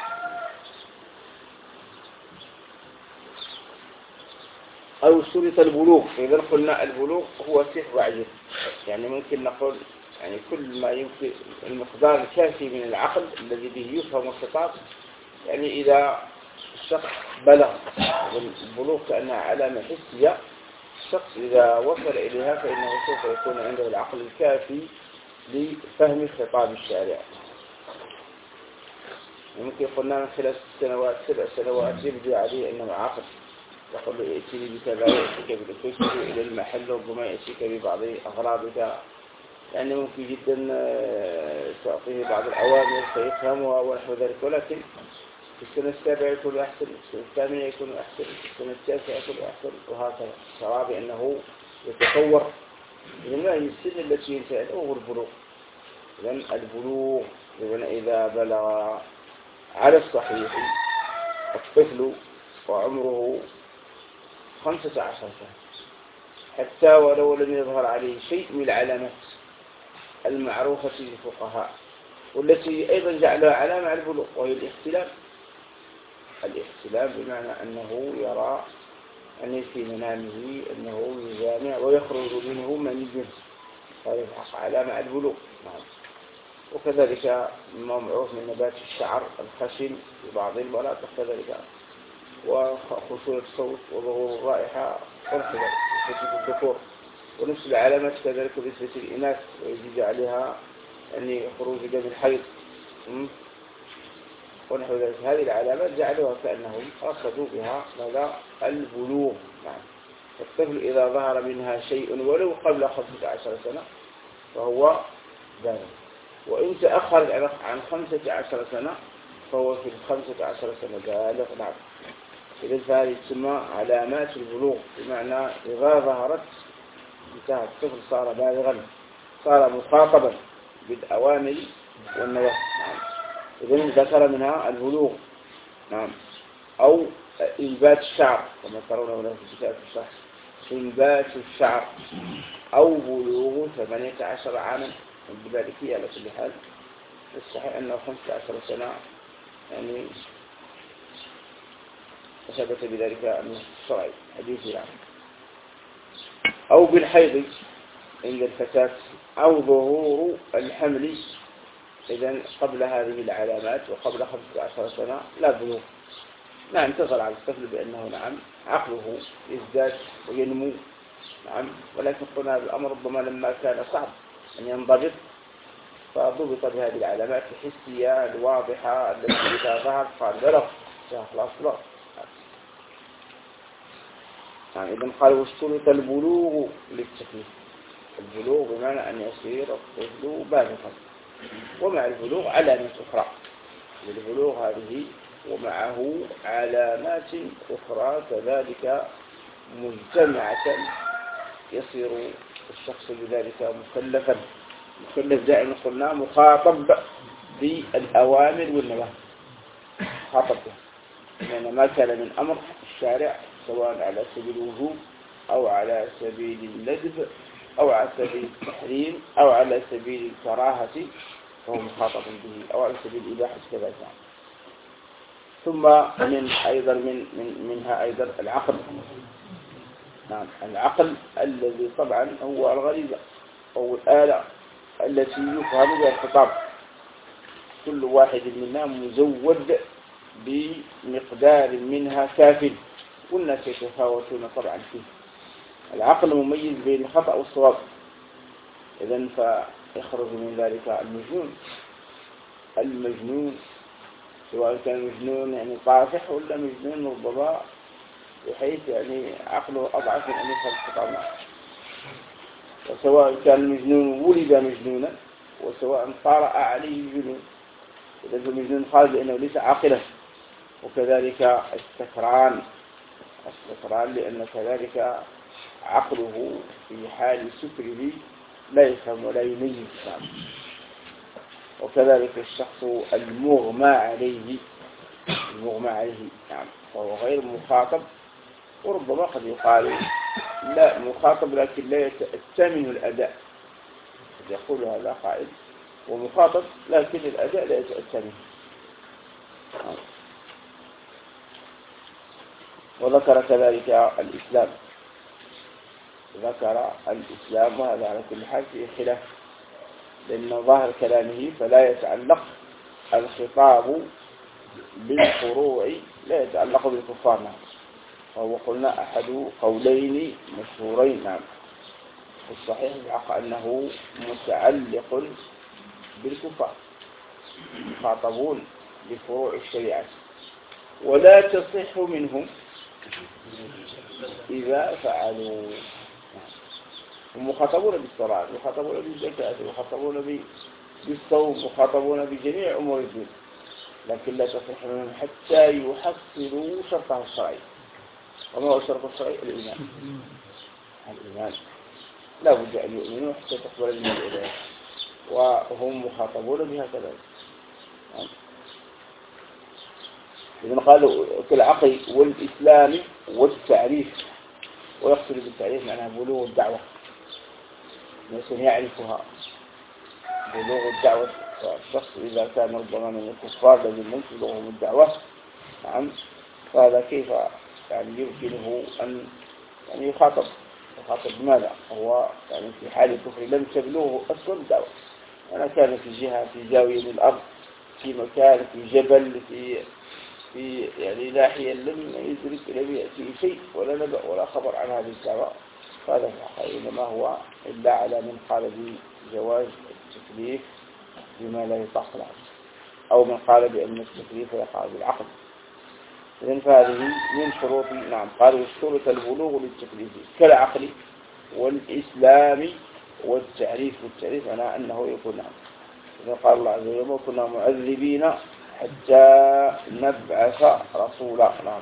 أو شرط البلوغ. إذا قلنا البلوغ هو سحر وعجز، يعني ممكن نقول يعني كل ما يمكن المقدار الكافي من العقل الذي به يفهم الخطاب. يعني إذا الشخص بلغ، البلوغ كأنها علامة حسية، الشخص إذا وصل إليها فإنه سوف يكون عنده العقل الكافي لفهم خطاب الشارع. ممكن قلنا من خلال ست سنوات سبع سنوات يبدو عليه أنه عاقل، يقول له ائتني بكذا ويأتيك بالكشف إلى المحل ربما يأتيك ببعض أغراضك. يعني ممكن جدا تعطيه بعض الأوامر فيفهمها ونحو ذلك، ولكن في السنة السابعة يكون أحسن، في السنة الثامنة يكون أحسن، في السنة التاسعة يكون أحسن، وهكذا. ترى بأنه يتطور. إذن ما هي السن التي ينتهي هو البلوغ. إذن البلوغ إذا بلغ على الصحيح الطفل وعمره خمسة عشر سنة، حتى ولو لم يظهر عليه شيء من العلامات المعروفة للفقهاء والتي أيضا جعلها علامة على البلوغ، وهي الاحتلام. الاحتلام بمعنى أنه يرى أن في منامه أنه يجامع ويخرج منه مني، هذا علامة على البلوغ. نعم. وكذلك ما معروف من نبات الشعر الخشن في بعض المناطق كذلك، وخشونة الصوت وظهور الرائحة والخبر بالنسبة للذكور، ونفس العلامات كذلك بالنسبة للإناث، ويزيد عليها أن خروج دم الحيض ونحو ذلك. هذه العلامات جعلوها كأنهم قصدوا بها ماذا؟ البلوغ. نعم. الطفل إذا ظهر منها شيء ولو قبل خمسة عشر سنة فهو بالغ، وإن تأخر عن خمسة عشر سنة فهو في الخمسة عشر سنة بالغ. نعم. إذن فهذه تسمى علامات البلوغ، بمعنى إذا ظهرت انتهى الطفل صار بالغا، صار مخاطبا بالأوامر والنواهي. نعم. إذن ذكر منها البلوغ. نعم. أو إنبات الشعر كما ترون هنا في كتاب الشرح، إنبات الشعر أو بلوغ ثمانية عشر عاما بالمالكية. على كل حال الصحيح أنه خمسة عشر سنة يعني ثبت بذلك النص الشرعي حديث العام. أو بالحيض عند الفتاة، أو ظهور الحمل. إذن قبل هذه العلامات وقبل خمسة عشر سنة لا بلوغ. نعم، تظهر على الطفل بأنه نعم عقله يزداد وينمو. نعم. ولكن قلنا هذا الأمر ربما لما كان صعب أن ينضبط فضبط بهذه العلامات الحسية الواضحة التي إذا ظهر قال بلغ خلاص بلغ. يعني إذن قال واشترط البلوغ للتكليف. البلوغ بمعنى أن يصير الطفل بالغا، ومع البلوغ علامات أخرى. للبلوغ هذه ومعه علامات أخرى كذلك مجتمعة يصير الشخص بذلك مكلفا. مكلف دائما قلنا مخاطب بالأوامر والنواهي، خاطب لأن ما كان من أمر الشارع سواء على سبيل الوجوب أو على سبيل الندب أو على سبيل التحريم أو على سبيل الكراهة فهو مخاطب به، أو على سبيل الإباحة كذلك. ثم من أيضا من, من منها أيضا العقل. نعم، العقل الذي طبعا هو الغريزة أو الآلة التي يفهم بها الخطاب. كل واحد منا مزود بمقدار منها كافٍ، والناس يتفاوتون طبعا فيه. العقل مميز بين الخطأ والصواب. إذن فيخرج من ذلك المجنون المجنون، سواء كان مجنون يعني طافح ولا مجنون ربما بحيث يعني عقله أضعف من أن يفهم الخطاب معه. وسواء كان المجنون ولد مجنونا، وسواء طرأ عليه الجنون، إذا المجنون خالد لأنه ليس عاقلا. وكذلك السكران، السكران لأن كذلك عقله في حال سكره لا يفهم ولا يميز. وكذلك الشخص المغمى عليه، المغمى عليه نعم فهو غير مخاطب، وربما قد يقال لا مخاطب لكن لا يتأتى منه الأداء، يقول هذا قائل ومخاطب لكن الأداء لا يتأتى منه. وذكر كذلك الإسلام، ذكر الإسلام، وهذا على كل حال في خلاف، لأن ظاهر كلامه فلا يتعلق الخطاب بالفروع، لا يتعلق بالكفار. نعم فهو قلنا أحد قولين مشهورين. نعم الصحيح الحق أنه متعلق بالكفار، يخاطبون بفروع الشريعة، ولا تصح منهم إذا فعلوا. هم مخاطبون بالصلاة، مخاطبون بالزكاة، مخاطبون بالصوم، مخاطبون بجميع أمور الدين، لكن لا تصح منهم حتى يحصلوا شرطه الشرعي. وما هو الشرط الشرعي؟ الإيمان. الإيمان لا بد أن يؤمنوا حتى تقبل الإيمان إليه، وهم مخاطبون بها كذلك. إذن قالوا كالعقل والإسلام والتعريف، ويقصد بالتعريف معناها بلوغ الدعوة، الإنسان يعرفها بلوغ الدعوة. فالشخص إذا كان ربما من الكفار الذين لم تبلغهم الدعوة نعم فهذا كيف يعني يمكنه أن يعني يخاطب يخاطب بماذا؟ هو يعني في حال الكفر لم تبلغه أصلا الدعوة، أنا كان في جهة في زاوية من الأرض، في مكان، في جبل، في في يعني ناحية لم يدرك لم يأتي شيء ولا نبأ ولا خبر عن هذه الدعوة، فهذا إنما هو إلا على من قال بجواز التكليف بما لا يطاق العقل، أو من قال بأن التكليف يقع بالعقل. إذن فهذه من شروط نعم قالوا الشروط البلوغ للتكليف كالعقل والإسلام والتعريف. والتعريف معناه أنه يكون نعم. إذن قال الله عز وجل وكنا معذبين حتى نبعث رسولا. نعم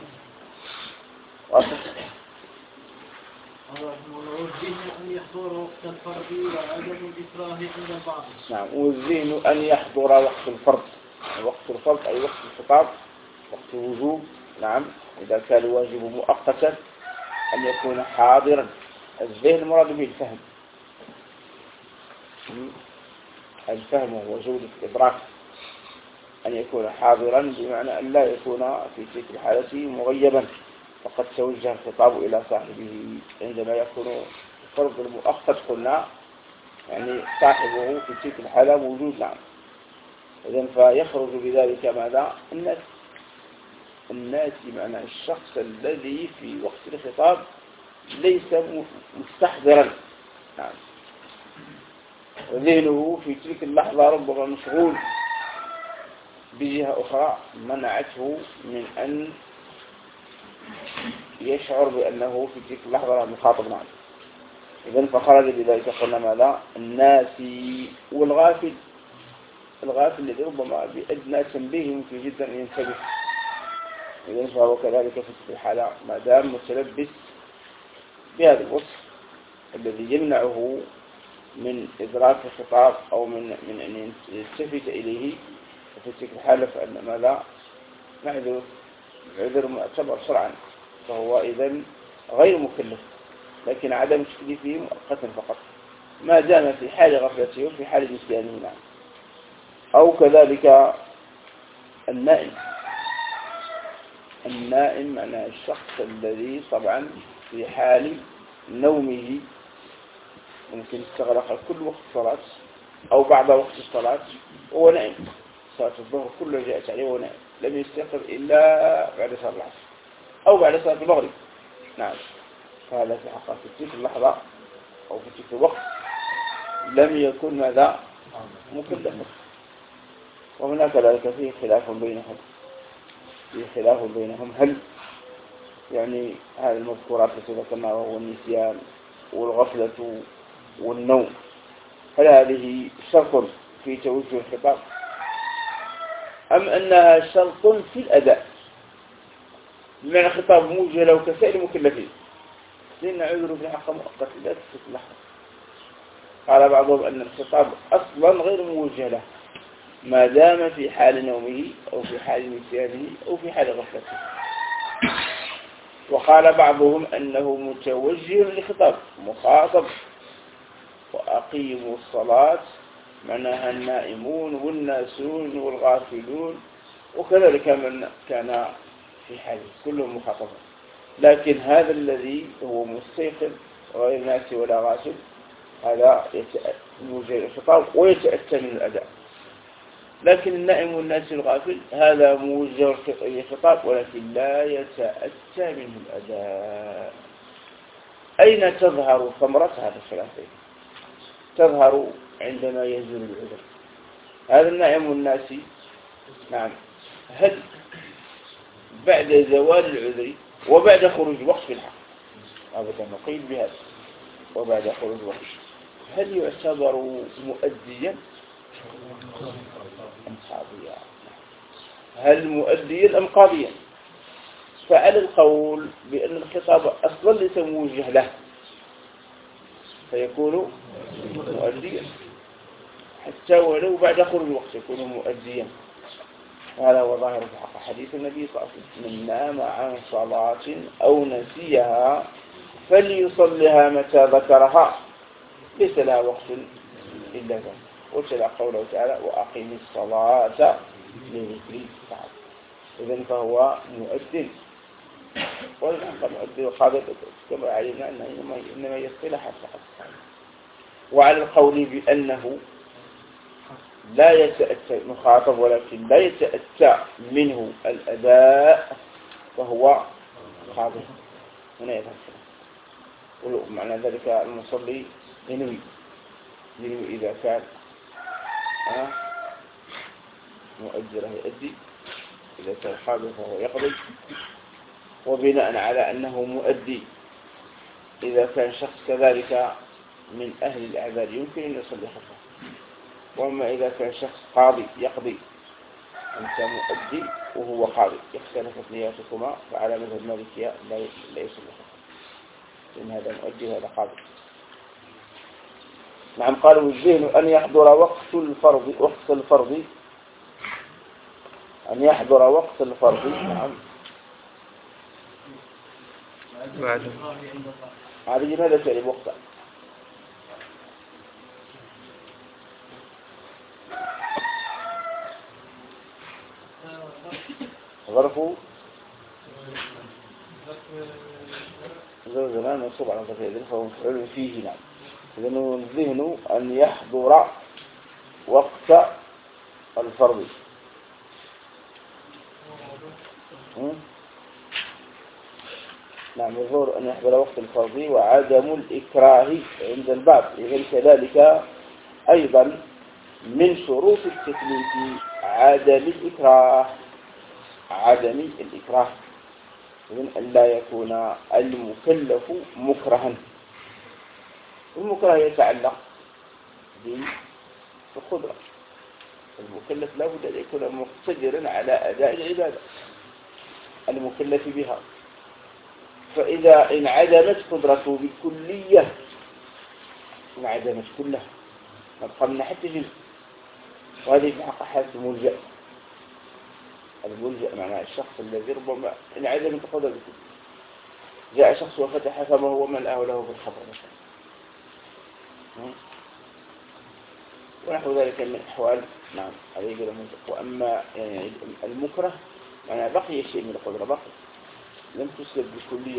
والذهن أن يحضر وقت الفرض وعدم الإكراه عند البعض. نعم والذهن أن يحضر وقت الفرض، وقت الفرض أي وقت الخطاب، وقت الوجوب. نعم إذا كان الواجب مؤقتا أن يكون حاضرا. الذهن مراد به الفهم، الفهم هو جودة الإدراك، أن يكون حاضرا بمعنى أن لا يكون في تلك الحالة مغيبا، فقد توجه الخطاب إلى صاحبه. عندما يكون الفرض المؤقت قلنا يعني صاحبه في تلك الحالة موجود. نعم إذن فيخرج بذلك ماذا؟ الناس الناس معنى الشخص الذي في وقت الخطاب ليس مستحضرا. نعم وذهنه في تلك اللحظة ربما مشغول بجهة أخرى منعته من أن يشعر بأنه في تلك اللحظة مخاطب. نعم إذن فخرج بذلك قلنا ماذا؟ الناسي والغافل، الغافل الذي ربما بأدنى تنبيه ممكن جدا أن ينتبه. إذن فهو كذلك في الحالة ما دام متلبس بهذا الوصف الذي يمنعه من إدراك الخطاب أو من من أن يلتفت إليه، وفي تلك الحالة فإن ماذا؟ نعذر عذر معتبر شرعا، فهو إذن غير مكلف، لكن عدم تكليفه مؤقتا فقط ما دام في حال غفلته وفي حال نسيانه. نعم أو كذلك النائم. النائم معنى الشخص الذي طبعا في حال نومه ممكن استغرق كل وقت الصلاة أو بعد وقت الصلاة وهو نائم، صلاة الظهر كله جاءت عليه وهو نائم، لم يستيقظ إلا بعد صلاة العصر أو بعد صلاة المغرب. نعم فهذا في حقا في تلك اللحظة أو في تلك الوقت لم يكن ماذا؟ مكلفا. وهناك ذلك فيه خلاف بينهم فيه خلاف بينهم هل يعني هذه المذكورات التي ذكرناها وهو النسيان والغفلة والنوم هل هذه شرط في توجه الخطاب أم أنها شرط في الأداء بمعنى خطاب موجه له كسائر المكلفين لأن عذر في حق مؤقت لا تفت لحظة. قال بعضهم أن الخطاب أصلا غير موجه له ما دام في حال نومه أو في حال نسيانه أو في حال غفلته. وقال بعضهم أنه متوجه لخطاب مخاطب وأقيموا الصلاة معناها النائمون والناسون والغافلون وكذلك من كان في حاله كلهم مخاطبون. لكن هذا الذي هو مستيقظ غير ناسي ولا غافل هذا موجه الخطاب ويتأتى من الأداء. لكن النائم والناسي الغافل هذا موجه الخطاب ولكن لا يتأتى منه الأداء. أين تظهر ثمرة هذا الخلافين؟ تظهر عندما ينزل العذر. هذا النائم والناسي نعم هل بعد زوال العذر وبعد خروج وقت في الحق أبدا نقيد بهذا وبعد خروج وقت هل يعتبر مؤديا أم قاضيا؟ هل مؤديا أم قاضيا؟ فعلى القول بأن الخطاب أصلا ليس موجه له فيكون مؤديا حتى ولو بعد خروج الوقت يكون مؤديا. هذا هو ظاهر في حق حديث النبي صلى الله عليه وسلم من نام عن صلاة أو نسيها فليصلها متى ذكرها ليس لها وقت إلا ذلك. وتلا قوله تعالى وأقم الصلاة لذكري تعالى. إذن فهو مؤدٍ والحق مؤدٍ وقابل كما علمنا أنه إنما يصلح فقط. وعلى القول بأنه لا يتأتى مخاطب ولكن لا يتأتى منه الأداء فهو قاضي هنا يفهم. ومعنى ذلك المصلي ينوي ينوي إذا كان أه مؤجره يؤدي إذا كان حاضر فهو يقضي. وبناء على أنه مؤدي إذا كان شخص كذلك من أهل الأعذار يمكن أن يصلي خلفه. وأما إذا كان شخص قاضي يقضي أنت مؤدي وهو قاضي اختلفت نياتكما فعلى مذهب المالكية لا يصلي خلفه لأن هذا مؤدي وهذا قاضي. نعم. قالوا الذهن أن يحضر وقت الفرض وقت الفرض أن يحضر وقت الفرض. نعم. هذه لماذا تعرف وقته؟ ظرفه زمان منصوب على ضرفه فهو مفعول فيه. نعم. إذن الذهن أن يحضر وقت الفرض. نعم. يظهر أن يحضر وقت الفرض وعدم الإكراه عند البعض. إذن كذلك أيضا من شروط التكليف عدم الإكراه عدم الإكراه. إذن أن لا يكون المكلف مكرها. المكره يتعلق بالقدرة. المكلف لا بد أن يكون مقتدرا على أداء العبادة المكلف بها. فإذا انعدمت قدرته بالكلية انعدمت كلها نبقى من حتى جزء. وهذه في حق حالة الملجأ. الملجأ معناه الشخص الذي ربما انعدمت قدرته جاء شخص وفتح فما هو ملأه له بالخبر مثلا ونحو ذلك من الأحوال. نعم. هذا يقول الملجأ. وأما يعني المكره معناه بقي شيء من القدرة بقي لم تسلب بالكلية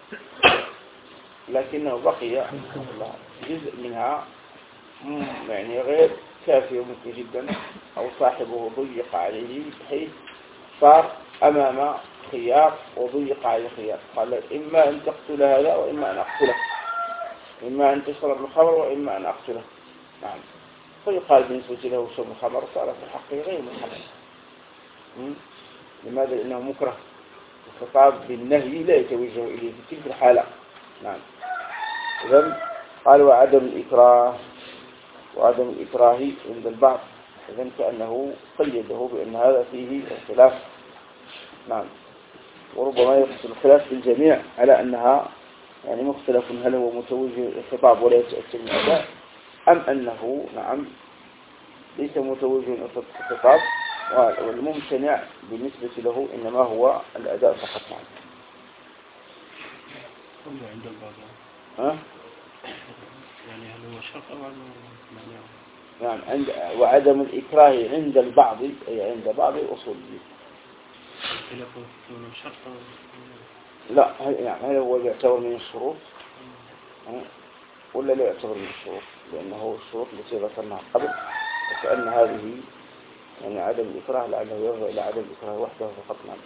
لكنه بقي جزء منها يعني غير كافي ممكن جدا أو صاحبه ضيق عليه بحيث صار أمام خيار وضيق عليه خيار. قال إما أن تقتل هذا وإما أن أقتله إما أن تشرب الخمر وإما أن أقتله. نعم. فيقال بالنسبة له شرب الخمر صار في حقه غير محرم. لماذا؟ لأنه مكره، الخطاب بالنهي لا يتوجه إليه في تلك الحالة. نعم. إذن قال وعدم الإكراه، وعدم الإكراه عند البعض، إذن كأنه قيده بأن هذا فيه اختلاف. نعم. وربما يحصل الخلاف بالجميع على أنها يعني مختلف، هل هو متوجه الخطاب ولا يتأثر من الأداء، أم أنه نعم ليس متوجه الخطاب والممتنع بالنسبة له إنما هو الأداء فقط. نعم. عند البعض ها؟ يعني هل هو شرط أو عدم؟ نعم. عند وعدم الإكراه عند البعض أي عند بعض الأصوليين. لا، هل يعني هل هو يعتبر من الشروط ولا لا يعتبر من الشروط؟ لأنه الشروط التي ذكرناها قبل، وكأن هذه يعني عدم الإكراه لعله يرجع إلى عدم الإكراه وحده فقط. نعم.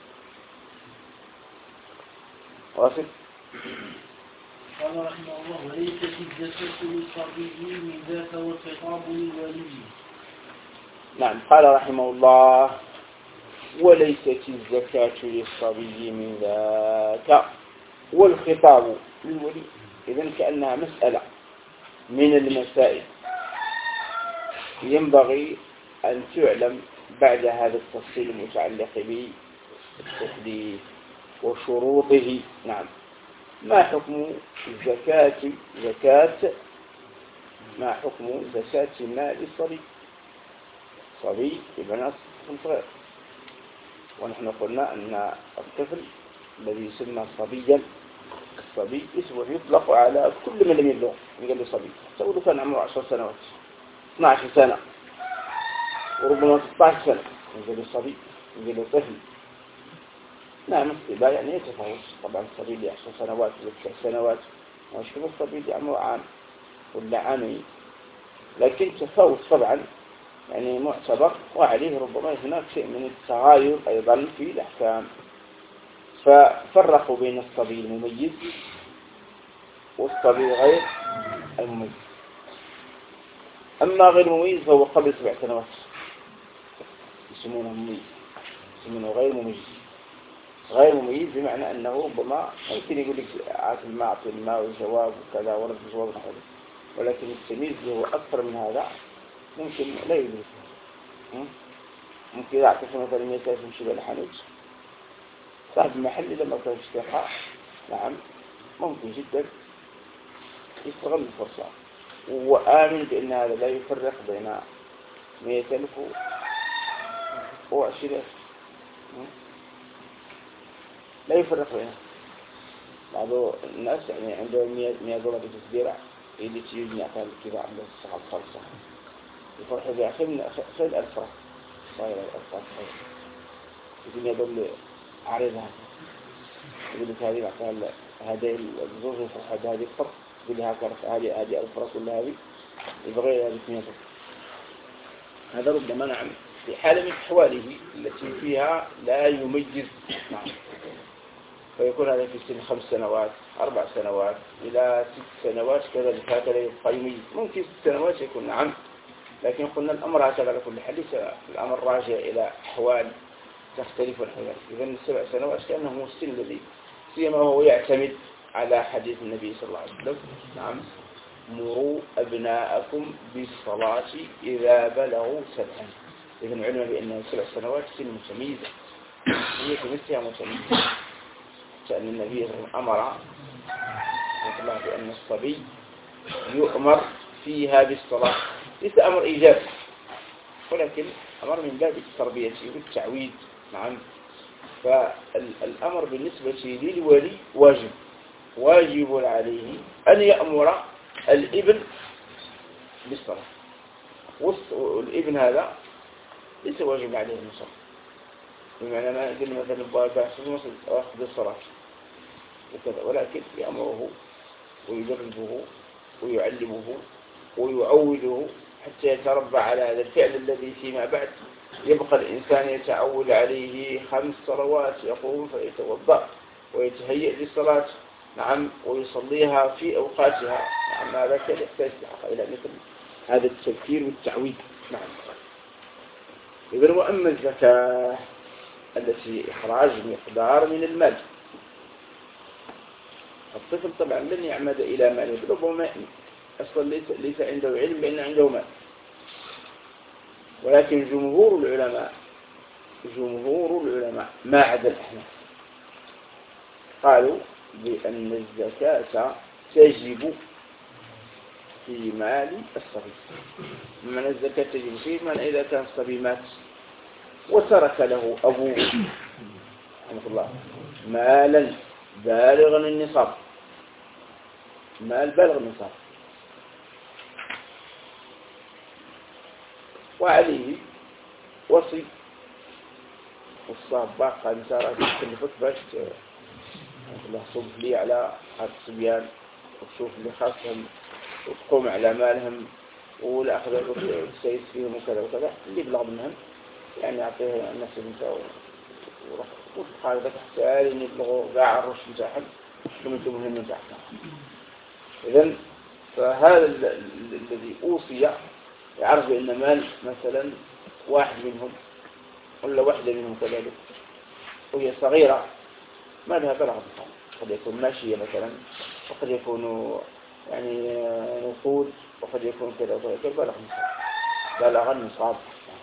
واصل. قال رحمه الله وليست الزكاة للصبي من ذاك والخطاب للولي. نعم. قال رحمه الله وليست الزكاة للصبي من ذاك والخطاب للولي. إذن كأنها مسألة من المسائل ينبغي أن تعلم بعد هذا التفصيل المتعلق بالتحديث وشروطه. نعم. ما حكم الزكاة زكاة ما حكم زكاة مال الصبي؟ صبي ابن صغير، ونحن قلنا أن الطفل الذي يسمى صبيا، الصبي اسمه يطلق على كل من لم يبلغ، يقول له صبي، سأقول كان عمره عشر سنوات اثنتا عشرة سنة وربما ستة عشر سنة يقول له صبي، يقول له طفل. نعم. الصبا يعني يتفاوت طبعا، الصبي اللي عشر سنوات ولا تسع سنوات مش كما الصبي اللي عمره عام ولا عامين، لكن تفاوت طبعا يعني معتبر، وعليه ربما هناك شيء من التغاير أيضا في الأحكام. ففرقوا بين الصبي المميز والصبي غير المميز. أما غير المميز فهو قبل سبع سنوات يسمونه مميز، يسمونه غير مميز. غير مميز بمعنى أنه ربما يمكن يقول لك عاطل ما عطل ما والجواب وكذا ورد الجواب نحو، ولكن التمييز هو أكثر من هذا ممكن لا يدرك. ممكن يعطيك مثلا مئة ألف يمشي بالحانوت، صاحب المحل لما كان يشتريها نعم ممكن جدا يستغل الفرصة، وآمن بأن هذا لا يفرق بين مئة ألف وعشرين ألف، لا يفرق بينها. بعض الناس يعني عندهم مئة دولار بتسبيرة اللي تيجي يعطيها كذا عند الصحاب خالصة يفرحوا بها خير من خير ألف فرق صاير ألف فرق يقول يدل عريضها، يقول لك هذه معطيها هذه الزوج يفرح بهذه الفرق، يقول لها هذه هذه ألف فرق ولا هذه يبغي هذه اثنين فرق. هذا ربما نعم في حالة من أحواله التي فيها لا يميز. نعم. فيكون هذا في سن خمس سنوات أربع سنوات إلى ست سنوات كذلك، هكذا يبقى يميز. ممكن ست سنوات يكون نعم، لكن قلنا الأمر هكذا على كل حال، ليس الأمر راجع إلى أحوال تختلف الحوال. إذن السبع سنوات كأنه هو السن الذي سيما هو يعتمد على حديث النبي صلى الله عليه وسلم. نعم. مروا أبناءكم بالصلاة إذا بلغوا سبعا. إذن علم بأن سبع سنوات سن متميزة، هي كمثلها متميزة، لأن النبي صلى الله عليه وسلم أمر الله بأن الصبي يؤمر فيها بالصلاة، ليس أمر إيجاب ولكن أمر من باب التربية والتعويد. نعم. فالأمر بالنسبة للولي واجب، واجب عليه أن يأمر الابن بالصلاة، والابن هذا ليس واجب عليه المصر، بمعنى ما يقول مثلا بأحسن مصر أخذ الصلاة وكذا، ولكن يأمره ويدربه ويعلمه ويعوده حتى يتربى على هذا الفعل الذي فيما بعد يبقى الإنسان يتعود عليه. خمس صلوات يقوم فيتوضأ ويتهيئ للصلاة. نعم. ويصليها في أوقاتها. نعم. هذا كان يحتاج إلى مثل هذا التفكير والتعويد. نعم. إذن وأما الزكاة التي إخراج مقدار من المال، الطفل طبعا لن يعمد إلى مال ربما أصلا ليس, ليس عنده علم بأن عنده مال، ولكن جمهور العلماء جمهور العلماء ما عدا الأحناف قالوا بأن الزكاة تجب في مال الصبي. بمعنى الزكاة تجب فيه من إذا كان الصبي مات وترك له أبوه رحمه الله مالا بالغا النصاب، مال بالغ النصاب، وعليه وصي والصاب باقى نسارة تكلفت باش الله صب لي على هذا الصبيان وتشوف اللي خاصهم وتقوم على مالهم والأخذ والسيس فيهم وكذا وكذا، اللي بلغ منهم يعني يعطيه الناس بنته وتبقى ذاك حتى لين يبلغوا قاع الرش متاعهم ثم يتوبوا من متاعهم. إذن فهذا الذي أوصي يعرف بأن مال مثلا واحد منهم ولا واحدة منهم كذلك وهي صغيرة ما لها بلغ النصاب، قد يكون ماشية مثلا وقد يكون يعني نقود وقد يكون كذا وكذا بلغ النصاب بلغ النصاب.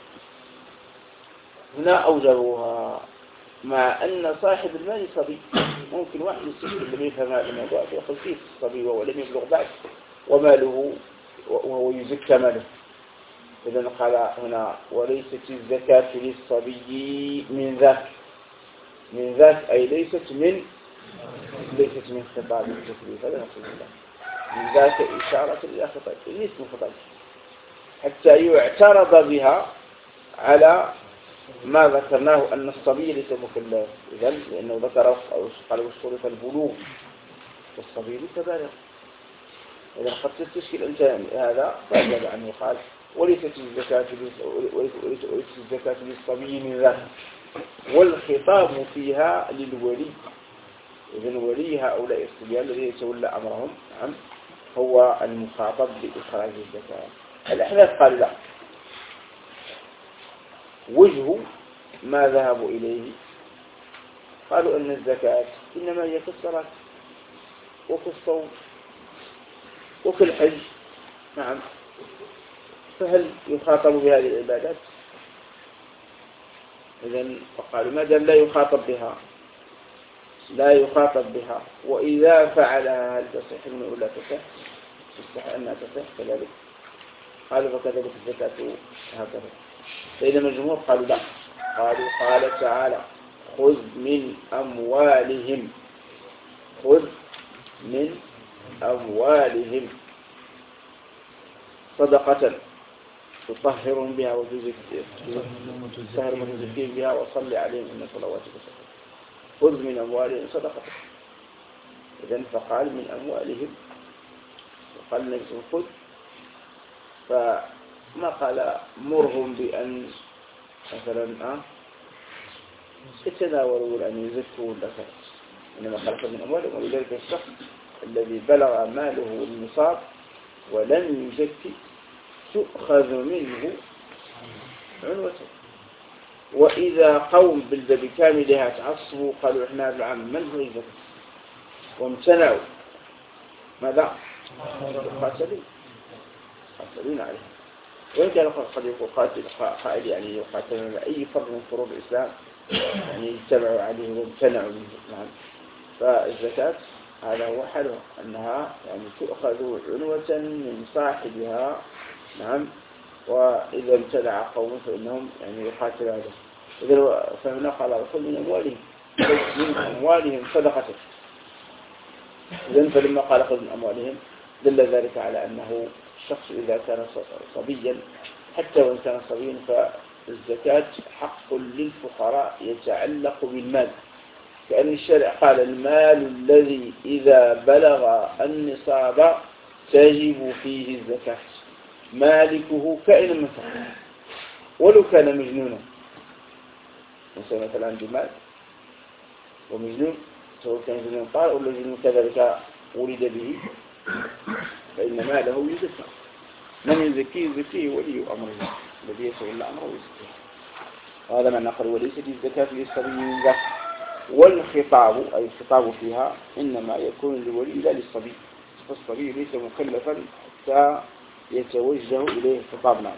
هنا أوجبوها مع أن صاحب المال صبي، ممكن واحد يستشعر لم يفهم هذا الموضوع يأخذ فيه الصبي وهو لم يبلغ بعد وماله وهو يزكى ماله. إذن قال هنا وليست الزكاة للصبي من ذاك، من ذاك أي ليست من ليست من خطاب التكليف، هذا نقصد الله من ذاك إشارة إلى خطاب ليس من خطاب حتى يعترض بها على ما ذكرناه أن الصبي ليس مكلف. إذن لأنه ذكر قال وشرط البلوغ والصبي ليس بالغ. إذا قد تستشكل أنت هذا فأجاب عنه قال وليست الزكاة وليست الزكاة للصبي من ذاك، والخطاب فيها للولي. إذن ولي هؤلاء الصبيان الذي يتولى أمرهم نعم هو المخاطب بإخراج الزكاة. الأحناف قالوا لا، وجه ما ذهبوا إليه قالوا أن الزكاة إنما هي في الصلاة وفي الصوم وفي الحج. نعم، فهل يخاطب بهذه العبادات؟ إذن فقالوا ما دام لا يخاطب بها لا يخاطب بها وإذا فعلها هل تصح من ولا تصح؟ تصح أنها تصح كذلك. قالوا فكذلك الزكاة هكذا. بينما الجمهور قالوا لا، قالوا قال تعالى خذ من أموالهم خذ من أموالهم صدقة تطهرهم بها وتزكيهم بها وصل عليهم إن صلواتك سكن. خذ من أموالهم صدقة. إذن فقال من أموالهم وقال النبي خذ، فما قال مرهم بأن مثلا أه يتناولوا أن يزكوا لك، إنما قال خذ من أموالهم. ولذلك الشخص الذي بلغ ماله النصاب ولم يزكي تؤخذ منه عنوته. وإذا قوم بالذي كاملها تعصبوا قالوا إحنا العام من هو الزكاة وامتنعوا ماذا؟ قاتلين قاتلين عليها. وإن كان قد يقول قاتل قائل يعني يقاتلون أي فرد من فروض الإسلام يعني اجتمعوا عليه وامتنعوا منه. نعم، فالزكاة هذا هو حلوة أنها يعني تؤخذ عنوة من صاحبها. نعم، وإذا امتنع قوم فإنهم يعني يقاتلوا هذا. إذا فهنا قال خذ من أموالهم من أموالهم صدقة. إذن فلما قال خذ من أموالهم دل ذلك على أنه الشخص إذا كان صبيا حتى وإن كان صبيا فالزكاة حق للفقراء يتعلق بالمال، كأن الشارع قال المال الذي إذا بلغ النصاب تجب فيه الزكاة، مالكه كائن من كان ولو كان مجنونا. مثلا مثلا عنده مال ومجنون سواء كان مجنون طار ولا مجنون كذلك ولد به فإن ماله يزكى. من يزكيه يزكيه ولي أمره الذي يتولى أمره ويزكيه. وهذا معنى قال وليست الزكاة للصبي من ذاك. والخطاب أي الخطاب فيها إنما يكون للولي لا للصبي، فالصبي ليس مكلفا حتى يتوجه إليه خطابنا.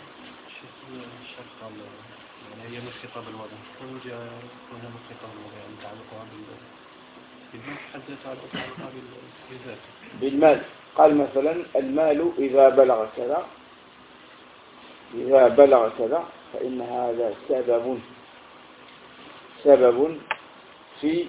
يعني هي من خطاب الوضع وجاء هنا من خطاب الوضع يعني تعلقها بالمال حتى تعلقها بالذات بالمال. قال مثلا المال إذا بلغ كذا إذا بلغ كذا فإن هذا سبب سبب في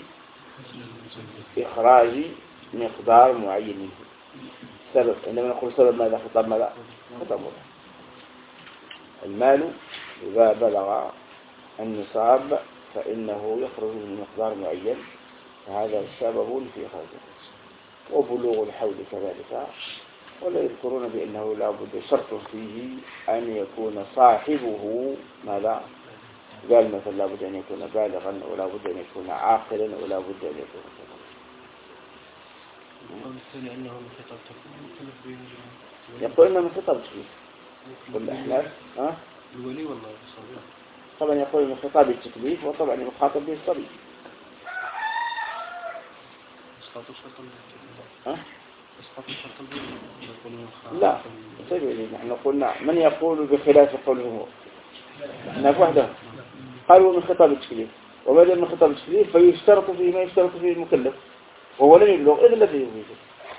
إخراج مقدار معين منه. سبب عندما نقول سبب ماذا؟ خطاب ماذا؟ خطاب وضع. المال إذا بلغ النصاب فإنه يخرج من مقدار معين، فهذا سبب في إخراجه. وبلوغ الحول كذلك. ولا يذكرون بأنه لا بد شرط فيه أن يكون صاحبه ماذا؟ قال مثلا لا بد أن يكون بالغا ولا بد أن يكون عاقلا ولا بد أن يكون كذا. يقول إنه من خطاب التكليف كل أحلاف ها؟ الولي والله الصبي طبعا يقول من خطاب التكليف وطبعا المخاطب به الصبي. ها؟ لا سيدي نحن قلنا من يقول بخلاف قول الجمهور نحن وحده. قالوا من خطاب التكليف، وبدل من خطاب التكليف فيشترط فيه ما يشترط فيه المكلف وهو لم يبلغ إذا الذي يبلغ.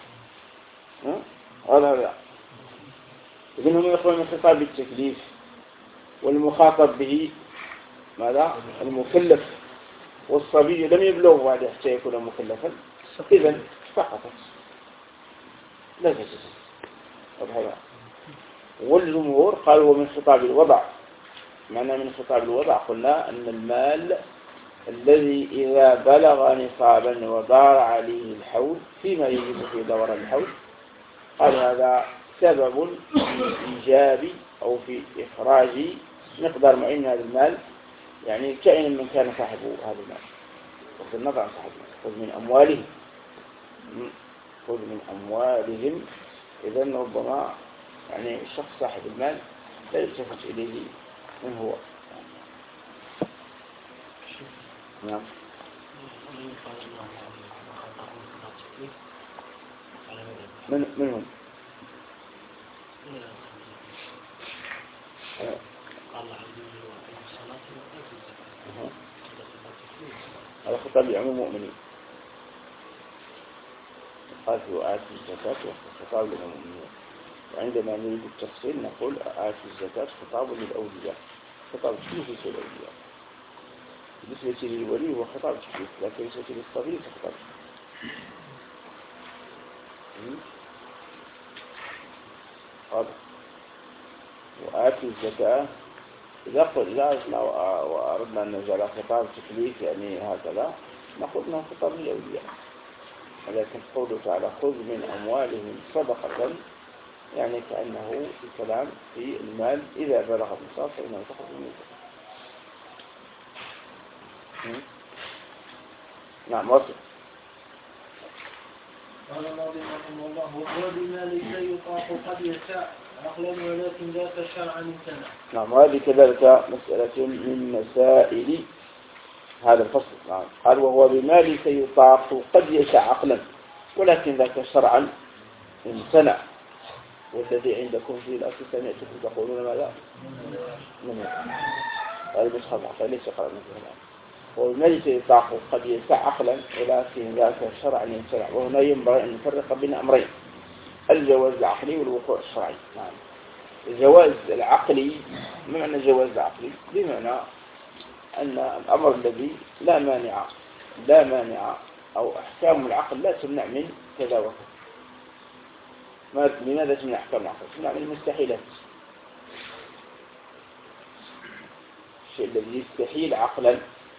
هذا لا. إذن هم يقولون من خطاب التكليف والمخاطب به ماذا؟ المكلف، والصبي لم يبلغ بعد حتى يكون مكلفا إذن سقطت لا تجوز. والجمهور قالوا من خطاب الوضع. معنى من خطاب الوضع قلنا أن المال الذي إذا بلغ نصابا ودار عليه الحول فيما يجب في دوران الحول قال هذا سبب في إيجاب أو في إخراج مقدار معين من هذا المال، يعني كائن من كان صاحبه هذا المال وفي النظر عن صاحبه. خذ من أموالهم خذ من أموالهم. إذن ربما يعني الشخص صاحب المال لا يلتفت إليه من هو. نعم. من منهم؟ هذا خطاب لعموم المؤمنين. قال في آتوا الزكاة وخطاب للمؤمنين. وعندما نريد التفصيل نقول آتوا الزكاة خطاب للأولياء، خطاب كيف في الأولياء. بالنسبة للولي هو خطاب كيف، لكن بالنسبة للصغير خطاب واضح. وآتوا الزكاة إذا قلنا وأردنا أن نجعل خطاب تكليف يعني هكذا نقول أنه خطاب للأولياء. ولكن قوله تعالى خذ من أموالهم صدقة يعني كأنه الكلام في المال إذا بلغ النصاب فإنه تخرج من الزكاة. نعم وصل. قال الناظم رحمه الله وهو بما ليس يطاق قد يسع عقلا ولكن ذاك شرعا امتنع. نعم وهذه كذلك مسألة من مسائل هذا الفصل. نعم قال وهو بما ليس يطاق قد يسع عقلا ولكن ذاك شرعا امتنع. والذي عندكم في الأصل سمعتكم تقولون ماذا؟ من هذا بس خطأ ليس قرأ مثل هذا. وبما ليس يطاق قد يسع عقلا ولكن ذاك شرعا يمتنع. وهنا ينبغي أن نفرق بين أمرين: الجواز العقلي والوقوع الشرعي. نعم الجواز العقلي ما معنى الجواز العقلي؟ بمعنى أن الأمر الذي لا مانع لا مانع أو أحكام العقل لا تمنع من كذا وكذا. لماذا تمنع أحكام العقل؟ تمنع من المستحيلات. الشيء الذي يستحيل عقلا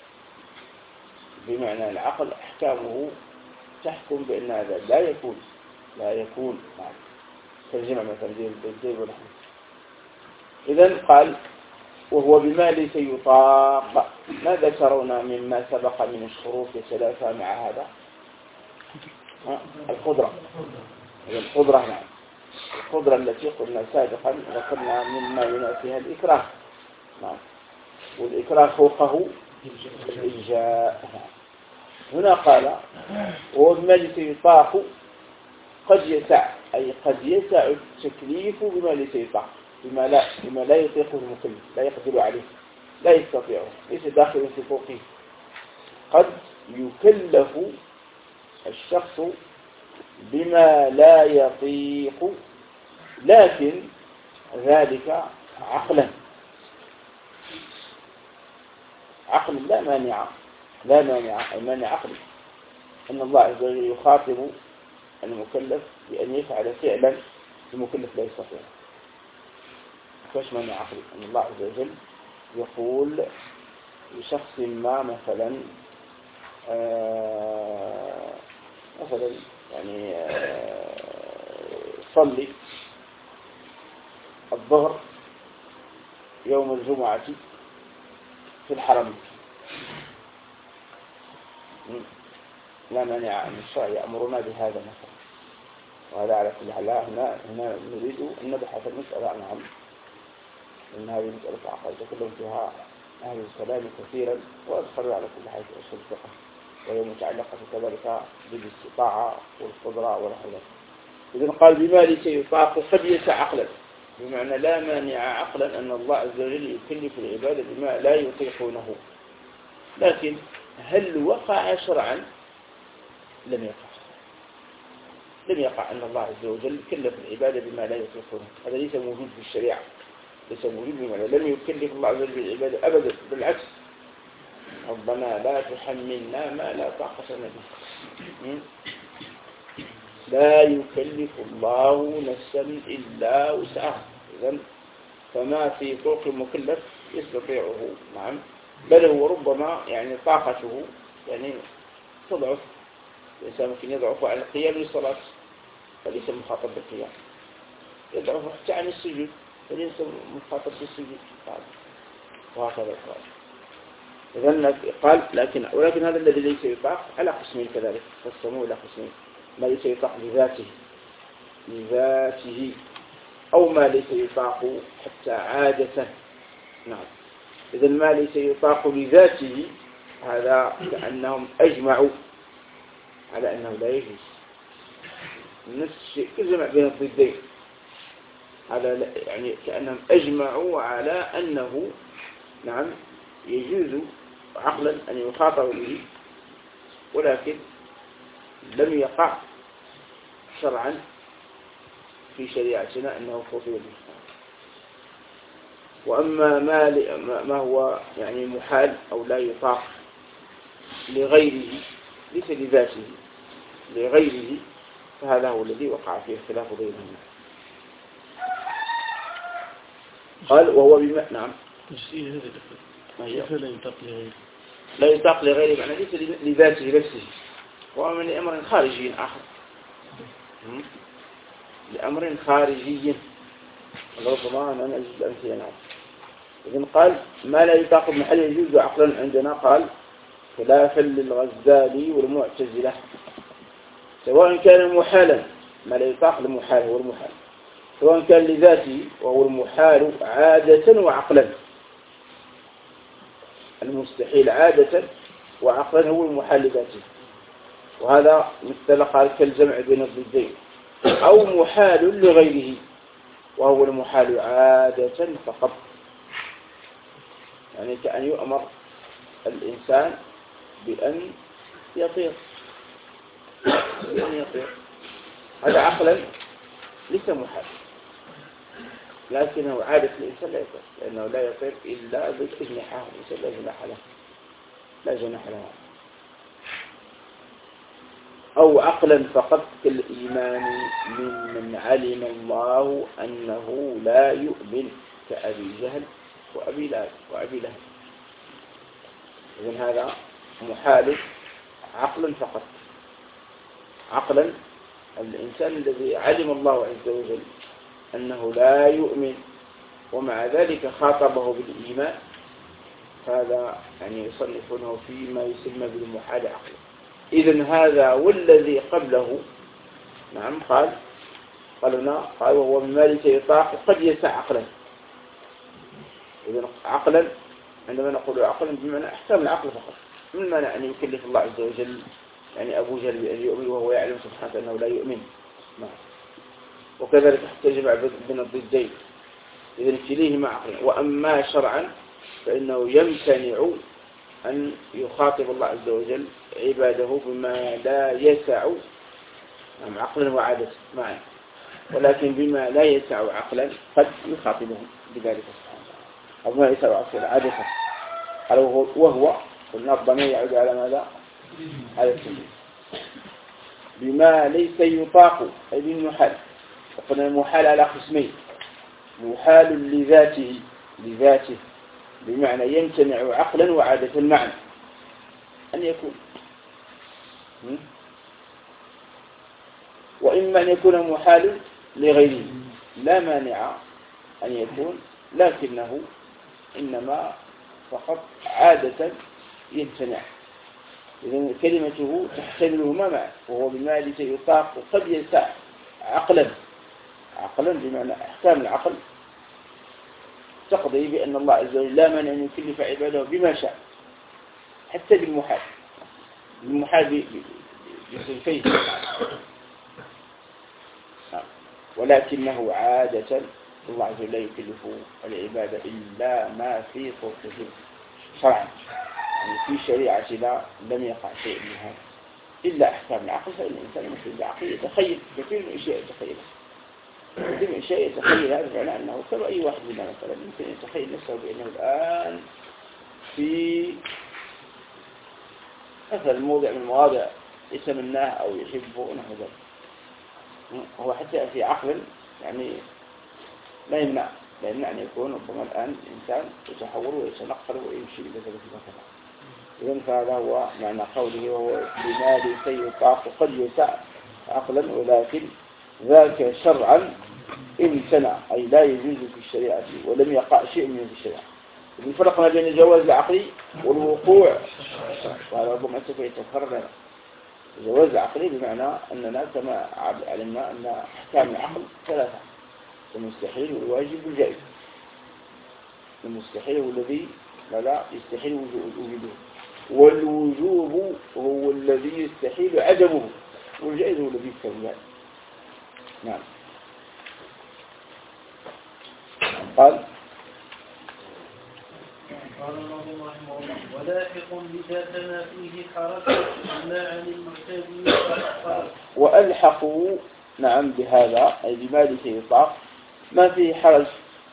بمعنى العقل أحكامه تحكم بأن هذا لا يكون لا يكون نعم ترجمة مثلا زي ونحن. إذن قال وهو بما ليس يطاق. ماذا ترون مما سبق من الشروط الثلاثة مع هذا؟ القدرة. القدرة نعم القدرة التي قلنا سابقا ذكرنا مما ينافيها الإكراه. نعم. والإكراه فوقه الإلجاء. هنا قال وهو بما ليس يطاق قد يسع، أي قد يسع التكليف بما ليس يطاق، بما لا بما لا يطيقه المكلف، لا يقدر عليه، لا يستطيعه، ليس داخل في فوقه. قد يكلف الشخص بما لا يطيق، لكن ذلك عقلا عقل لا مانع لا مانع أي مانع عقلي، أن الله عز وجل يخاطب المكلف بأن يفعل فعلا المكلف لا يستطيع. فاش مانع عقلي؟ أن الله عز وجل يقول لشخص ما مثلا آه مثلا يعني آه صلي الظهر يوم الجمعة في الحرم، لا مانع أن الشرع يأمرنا بهذا مثلا. وهذا على كل حال هنا هنا نريد أن نبحث المسألة عن عم، لأن هذه مسألة عقائد يتكلم فيها أهل الكلام كثيرا، وأدخل على كل حال أصول الفقه، وهي متعلقة كذلك بالاستطاعة والقدرة ونحو ذلك. إذن قال بما ليس يطاق قد يسع عقلا، بمعنى لا مانع عقلا أن الله عز وجل يكلف العباد بما لا يطيقونه، لكن هل وقع شرعا؟ لم يقع لم يقع أن الله عز وجل كلف العباد بما لا يطيقونه. هذا ليس موجود في الشريعة، ليس موجود بمعنى لم يكلف الله عز وجل العباد أبدا، بالعكس ربنا لا تحملنا ما لا طاقة لنا به. لا يكلف الله نفسا إلا وسعها. إذن فما في طوق المكلف يستطيعه. نعم. بل هو ربما يعني طاقته يعني تضعف، الإنسان ممكن يضعف عن القيام للصلاة فليس مخاطب بالقيام، يضعف حتى عن السجود فليس مخاطب بالسجود، وهكذا قال. إذن قال لكن ولكن هذا الذي ليس يطاق على قسمين كذلك، قسموه إلى قسمين: ما ليس يطاق لذاته لذاته أو ما ليس يطاق حتى عادة. نعم. إذن ما ليس يطاق لذاته هذا كأنهم أجمعوا على أنه لا يجوز، نفس الشيء كجمع بين الضدين، على يعني كأنهم أجمعوا على أنه نعم يجوز عقلا أن يخاطب به، ولكن لم يقع شرعا في شريعتنا أنه خطير به. وأما ما, ما هو يعني محال أو لا يطاق لغيره ليس لذاته لغيره، فهذا هو الذي وقع فيه اختلاف بينهم. قال وهو بما نعم تجزئه هذا كيف لا يطاق لغيره؟ لا يطاق لغيره معنى ليس لذاته نفسه، هو من أمر خارجي آخر، لأمر خارجي. ربما أنا نجد الأمثلة. نعم. إذن قال ما لا يطاق بمحل يجوز عقلا عندنا، قال خلافا للغزالي والمعتزلة، سواء كان محالا، ما لا يطاق المحال هو المحال، سواء كان لذاته وهو المحال عادة وعقلا. المستحيل عادة وعقلا هو المحال لذاته، وهذا مثل قال كالجمع بين الضدين. أو محال لغيره وهو المحال عادة فقط، يعني كأن يؤمر الإنسان بأن يطير بأن يطير هذا عقلا ليس محال، لكنه عادة الإنسان لا يطير، لأنه لا يطير إلا بالأجنحة، ليس لا جناح له لا جناح له. أو عقلا فقط كالإيمان ممن علم الله أنه لا يؤمن كأبي جهل وأبي لهب وأبي لهب. إذن هذا محال عقلا فقط، عقلا الإنسان الذي علم الله عز وجل أنه لا يؤمن ومع ذلك خاطبه بالإيمان، هذا يعني يصنفونه فيما يسمى بالمحال عقلا. إذن هذا والذي قبله نعم قال قال هنا قال وهو بما ليس يطاق قد يسع عقلا. إذا عقلا عندما نقول عقلا بمعنى أحكام العقل فقط، من معنى أن يكلف الله عز وجل يعني أبو جهل بأن يؤمن وهو يعلم سبحانه أنه لا يؤمن. نعم. وكذلك احتج مع بين الضدين إذا ابتليهما عقلا. وأما شرعا فإنه يمتنع أن يخاطب الله عز وجل عباده بما لا يسع عقلا وعادة معا، ولكن بما لا يسع عقلا قد يخاطبهم بذلك سبحانه أو ما يسع عقلا عادة. وهو قلنا الضمير يعود على ماذا؟ على التنبيه. بما ليس يطاق أي بالمحال. وقلنا المحال على قسمين: محال لذاته لذاته بمعنى يمتنع عقلا وعادة معا أن يكون، وإما أن يكون محال لغيره لا مانع أن يكون، لكنه إنما فقط عادة يمتنع. إذن كلمته تحتملهما معا، وهو بما ليس يطاق قد يسع عقلا. عقلا بمعنى أحكام العقل تقضي بأن الله عز وجل لا مانع أن يكلف عباده بما شاء، حتى بالمحال. المحال بصنفيه، ولكنه عادة الله عز وجل لا يكلف العبادة إلا ما في طرقه شرعا، يعني في شريعتنا لم يقع شيء من هذا إلا أحكام العقل. فإن الإنسان مثل العقل يتخيل كثير من الأشياء يتخيلها، كثير من الأشياء يتخيل هذا معناه أنه كما أي واحد منا مثلا يمكن يتخيل نفسه بأنه الآن في مثلا موضع من المواضع يتمناه أو يحبه ونحو ذلك. هو حتى في عقل يعني لا يمنع لا يمنع أن يكون ربما الآن الإنسان يتحول ويتنقل ويمشي إلى ذلك المكان. إذن فهذا هو معنى قوله وهو بما ليس يطاق قد يسع عقلا، ولكن ذاك شرعا امتنع أي لا يجوز في الشريعة ولم يقع شيء منه في الشريعة. الفرق ما بين الجواز العقلي والوقوع وهذا ربما سوف يتكرر لنا. الجواز العقلي بمعنى أننا كما علمنا أن أحكام العقل ثلاثة: المستحيل والواجب والجائز. المستحيل هو الذي لا يستحيل وجوده، والوجوب هو الذي يستحيل عدمه، والجائز هو الذي يستحيل. نعم. قال قال الله رحمه الله: ولاحق بذا كما فيه حرج ما عن المعتاد حرج. وألحقوا نعم بهذا أي بما ليس يطاق ما فيه حرج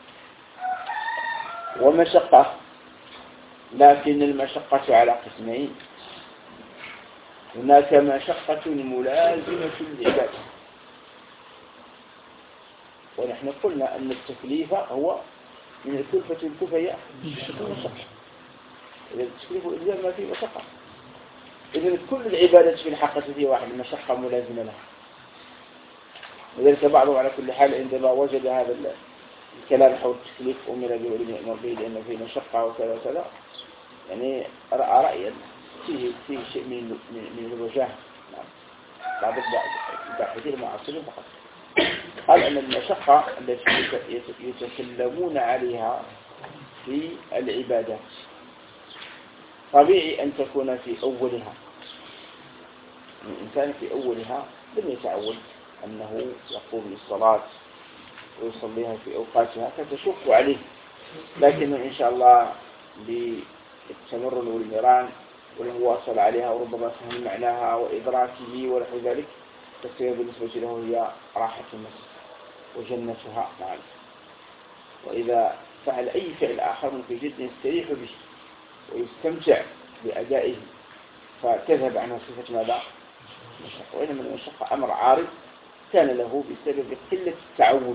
ومشقة، لكن المشقة على قسمين: هناك مشقة ملازمة للعبادة، ونحن قلنا أن التكليف هو من الكلفة الكفية المشقة. إذا التكليف الإلزام ما فيه مشقة، إذا كل العبادة في الحقيقة هي واحد المشقة ملازمة لها. وذلك بعضهم على كل حال عندما وجد هذا الكلام حول التكليف أمر به ولم يأمر به لأنه فيه مشقة وكذا وكذا، يعني رأى رأيا فيه فيه شيء من من الوجاهة. بعض الباحثين المعاصرين فقط قال أن المشقة التي يتكلمون عليها في العبادات طبيعي أن تكون في أولها. الإنسان في أولها لم يتعود أنه يقوم بالصلاة ويصليها في أوقاتها فتشق عليه، لكن إن شاء الله بالتمرن والمران والمواصلة عليها وربما فهم معناها وإدراكه ونحو ذلك تصير بالنسبة له هي راحة النفس وجنتها معا. وإذا فعل أي فعل آخر ممكن جدا يستريح به ويستمتع بأدائه فتذهب عنه صفة ماذا؟ المشقة. وإنما المشقة أمر عارض كان له بسبب قلة التعود.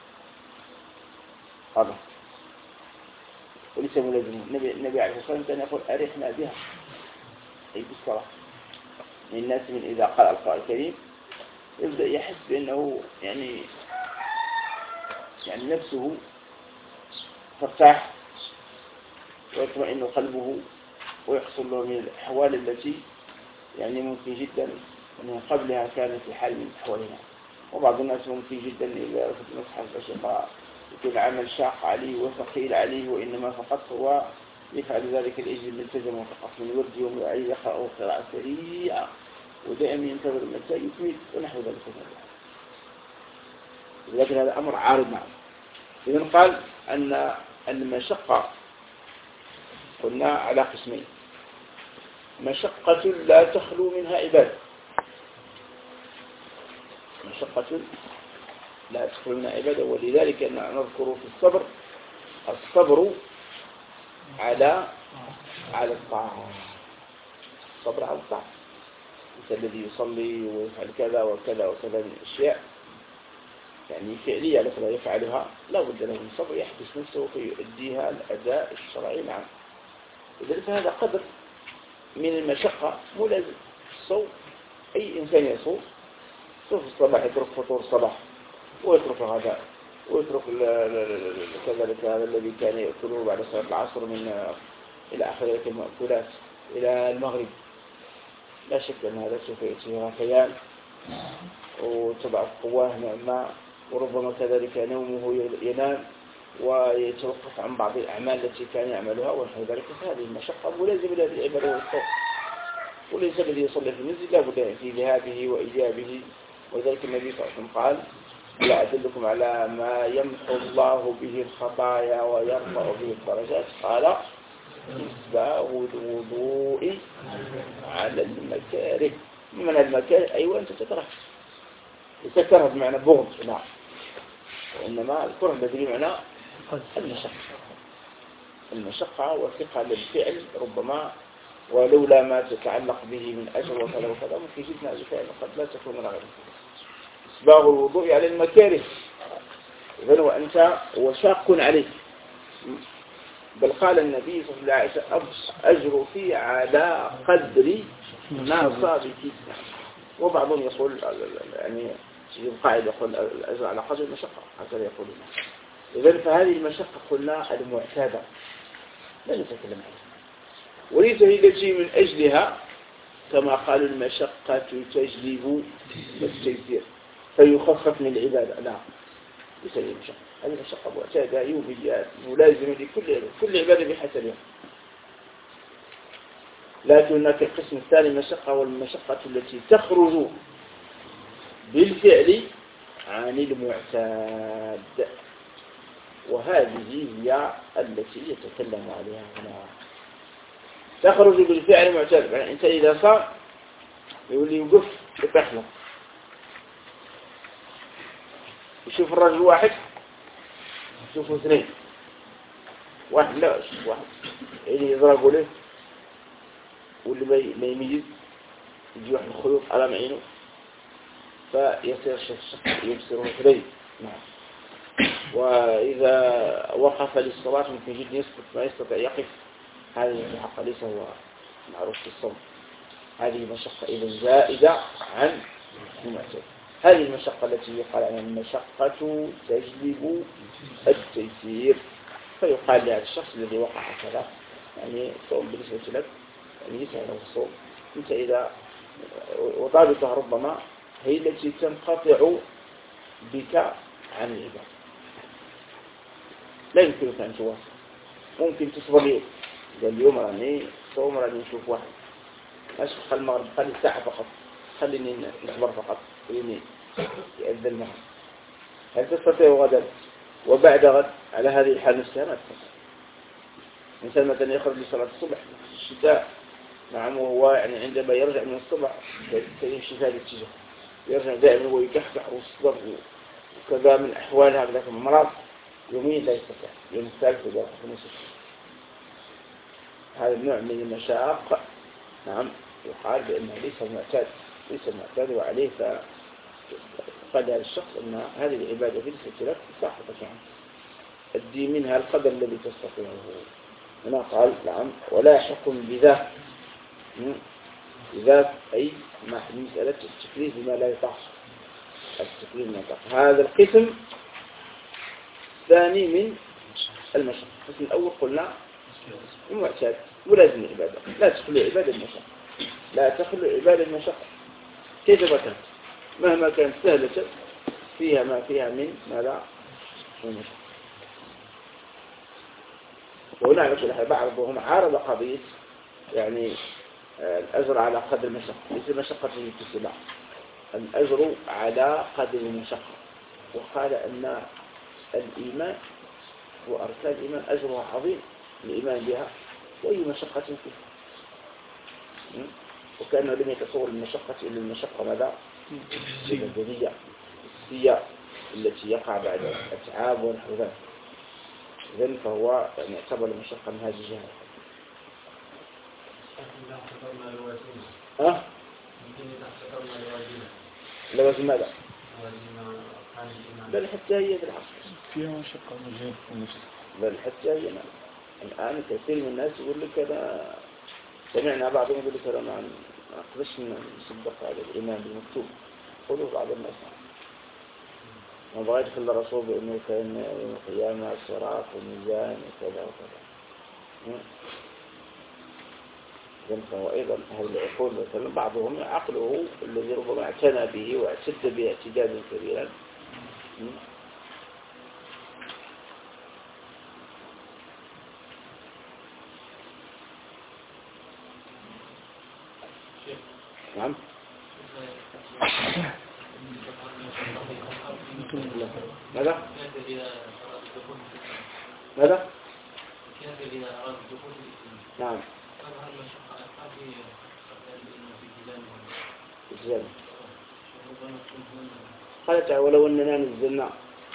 هذا وليس ملازم. النبي عليه الصلاة والسلام كان يقول أرحنا بها أي بالصلاة. من الناس من إذا قرأ القرآن الكريم يبدأ يحس بأنه يعني يعني نفسه ترتاح ويطمئن قلبه ويحصل له من الأحوال التي يعني ممكن جدا من قبلها كانت في حال من أحوالنا. وبعض الناس ممكن جدا إذا رفض مصحف الأشقاء يكون العمل شاق عليه وثقيل عليه، وإنما فقط هو يفعل ذلك الأجل ملتزم فقط من ورد يوم يقرأ قراءة سريعة ودائما ينتظر متى يكمل ونحو ذلك. لكن هذا أمر عارض معه. إذن قال أن المشقة قلنا على قسمين: مشقة لا تخلو منها عبادة، مشقة لا تخلو منها عبادة. ولذلك نذكر في الصبر الصبر على على الطاعة، الصبر على الطاعة. الذي يصلي ويفعل كذا وكذا وكذا من الأشياء يعني فعلية التي لا يفعلها لا بد له من صبر يحبس نفسه فيؤديها الأداء الشرعي معه. إذن فهذا قدر من المشقة ملازم. الصوم أي إنسان يصوم صوم الصباح يترك فطور الصباح ويترك الغداء ويترك كذلك هذا الذي كان يأكله بعد صلاة العصر من إلى آخر المأكولات إلى المغرب. لا شك أن هذا سوف يأتيه غثيان وتضعف قواه نوعا، وربما كذلك نومه ينام ويتوقف عن بعض الأعمال التي كان يعملها ونحو ذلك. فهذه المشقة ملازمة لهذه العبادة والصوم. وليس الذي يصلي في المسجد لا بد في ذهابه وإيجابه. وذلك النبي صلى الله عليه وسلم قال: لا أدلكم على ما يمحو الله به الخطايا ويرفع به الدرجات؟ قال: إسباغ الوضوء على المكاره. من المكاره أيوة أنت تكره، تكره بمعنى بغض، لا، وإنما الكره الذي بمعنى المشقة. المشقة وثقل الفعل ربما ولولا ما تتعلق به من أجر وكذا وكذا ممكن جدنا الفعل قد لا تكون رغبة. إسباغ الوضوء على المكاره، إذن وأنت وشاق عليك. بل قال النبي صلى الله عليه وسلم: أجر فيه على قدر ما صابك. وبعضهم يقول يعني القاعدة يقول الأجر على قدر المشقة، هكذا يقولون. إذن فهذه المشقة قلنا المعتادة لا نتكلم عنها، وليس هي التي من أجلها كما قالوا المشقة تجلب التيسير فيخفف من العبادة. لا، ليس هي المشقة. هذه المشقة معتادة يوميات ملازمة لكل كل عبادة بحسبها. لكن هناك القسم الثاني المشقة، والمشقة التي تخرج بالفعل عن المعتاد، وهذه هي التي يتكلم عليها هنا. تخرج بالفعل معتاد، يعني أنت إذا صام يقول لي يوقف يتحلق، يشوف الرجل واحد يشوفوا اثنين، واحد لا يشوف واحد، يعني يضربوا له واللي ما يميز يجي واحد الخيوط على معينه فيصير الشخص يبصره اثنين. نعم. وإذا وقف للصلاة ممكن جدا يسقط ما يستطيع يقف، هذه الحق ليس هو معروف في الصوم. هذه مشقة إذا زائدة عن المعتاد. هذه المشقة التي يقال عنها المشقة تجلب التيسير، فيقال لهذا الشخص الذي وقع كذا يعني الصوم بالنسبة لك يعني يسهل له الصوم. أنت إذا وضابطها ربما هي التي تنقطع بك عن العبادة، لا يمكنك أن تواصل. ممكن تصبر اليوم، إذا اليوم راني صوم راني نشوف واحد ماشي خلي المغرب خلي ساعة فقط، خليني نصبر فقط خليني يأذن المغرب. هل تستطيع غدا وبعد غد على هذه الحال نفسها؟ ما تستطيع. إنسان مثلا يخرج لصلاة الصبح الشتاء، نعم، وهو يعني عندما يرجع من الصبح يمشي في هذا الاتجاه، يرجع دائما هو يكحكح ويصبر وكذا من أحوال هذا المرض يوميا لا يستطيع. يوم الثالث يروح في نصف. هذا النوع من المشاق نعم يقال بأنه ليس معتاد، ليس معتاد وعليه فقال هذا الشخص أن هذه العبادة في السلسلة صاحبة عنه أدي منها القدر الذي تستطيعه. هنا قال نعم ولا حكم بذات بذات أي مسألة التكليف بما لا يطاق، التكليف بما يطاق. هذا القسم الثاني من المشقة. القسم الأول قلنا المعتاد ولازم العبادة، لا تخلو عبادة المشقة، لا تخلو عبادة المشقة كيف كانت، مهما كانت سهلة فيها ما فيها من ماذا؟ من وهنا على كل حال بعضهم عارض قضية يعني الأجر على قدر المشقة، ليس مشقة في الاتساع، الأجر على قدر المشقة. وقال أن الإيمان وأركان الإيمان أجرها عظيم، الإيمان بها وأي مشقة فيها، وكأنه لم يتصور المشقة إلا المشقة ماذا؟ البدنية السيئة التي يقع بعد الأتعاب ونحو ذلك. إذن فهو يعني يعتبر المشقة من هذه الجهة. ها؟ لوازم ماذا؟ بل حتى هي بالعصر فيها مشقة من النفس. بل حتى هي ماذا؟ الآن كثير من الناس يقول لك أنا سمعنا بعضهم يقول لك أنا ما أقدرش نصدق هذا الإيمان بالمكتوب. خذوا بعض الناس ما بغيت يخلي الرسول بأنه كان يوم القيامة صراط وميزان وكذا وكذا. إذن فهو أيضا هذا يقول مثلا بعضهم عقله الذي ربما اعتنى به واعتد به اعتدادا كبيرا نعم ماذا؟ ماذا؟ نعم الزنا قال تعالى ولو أننا نزلنا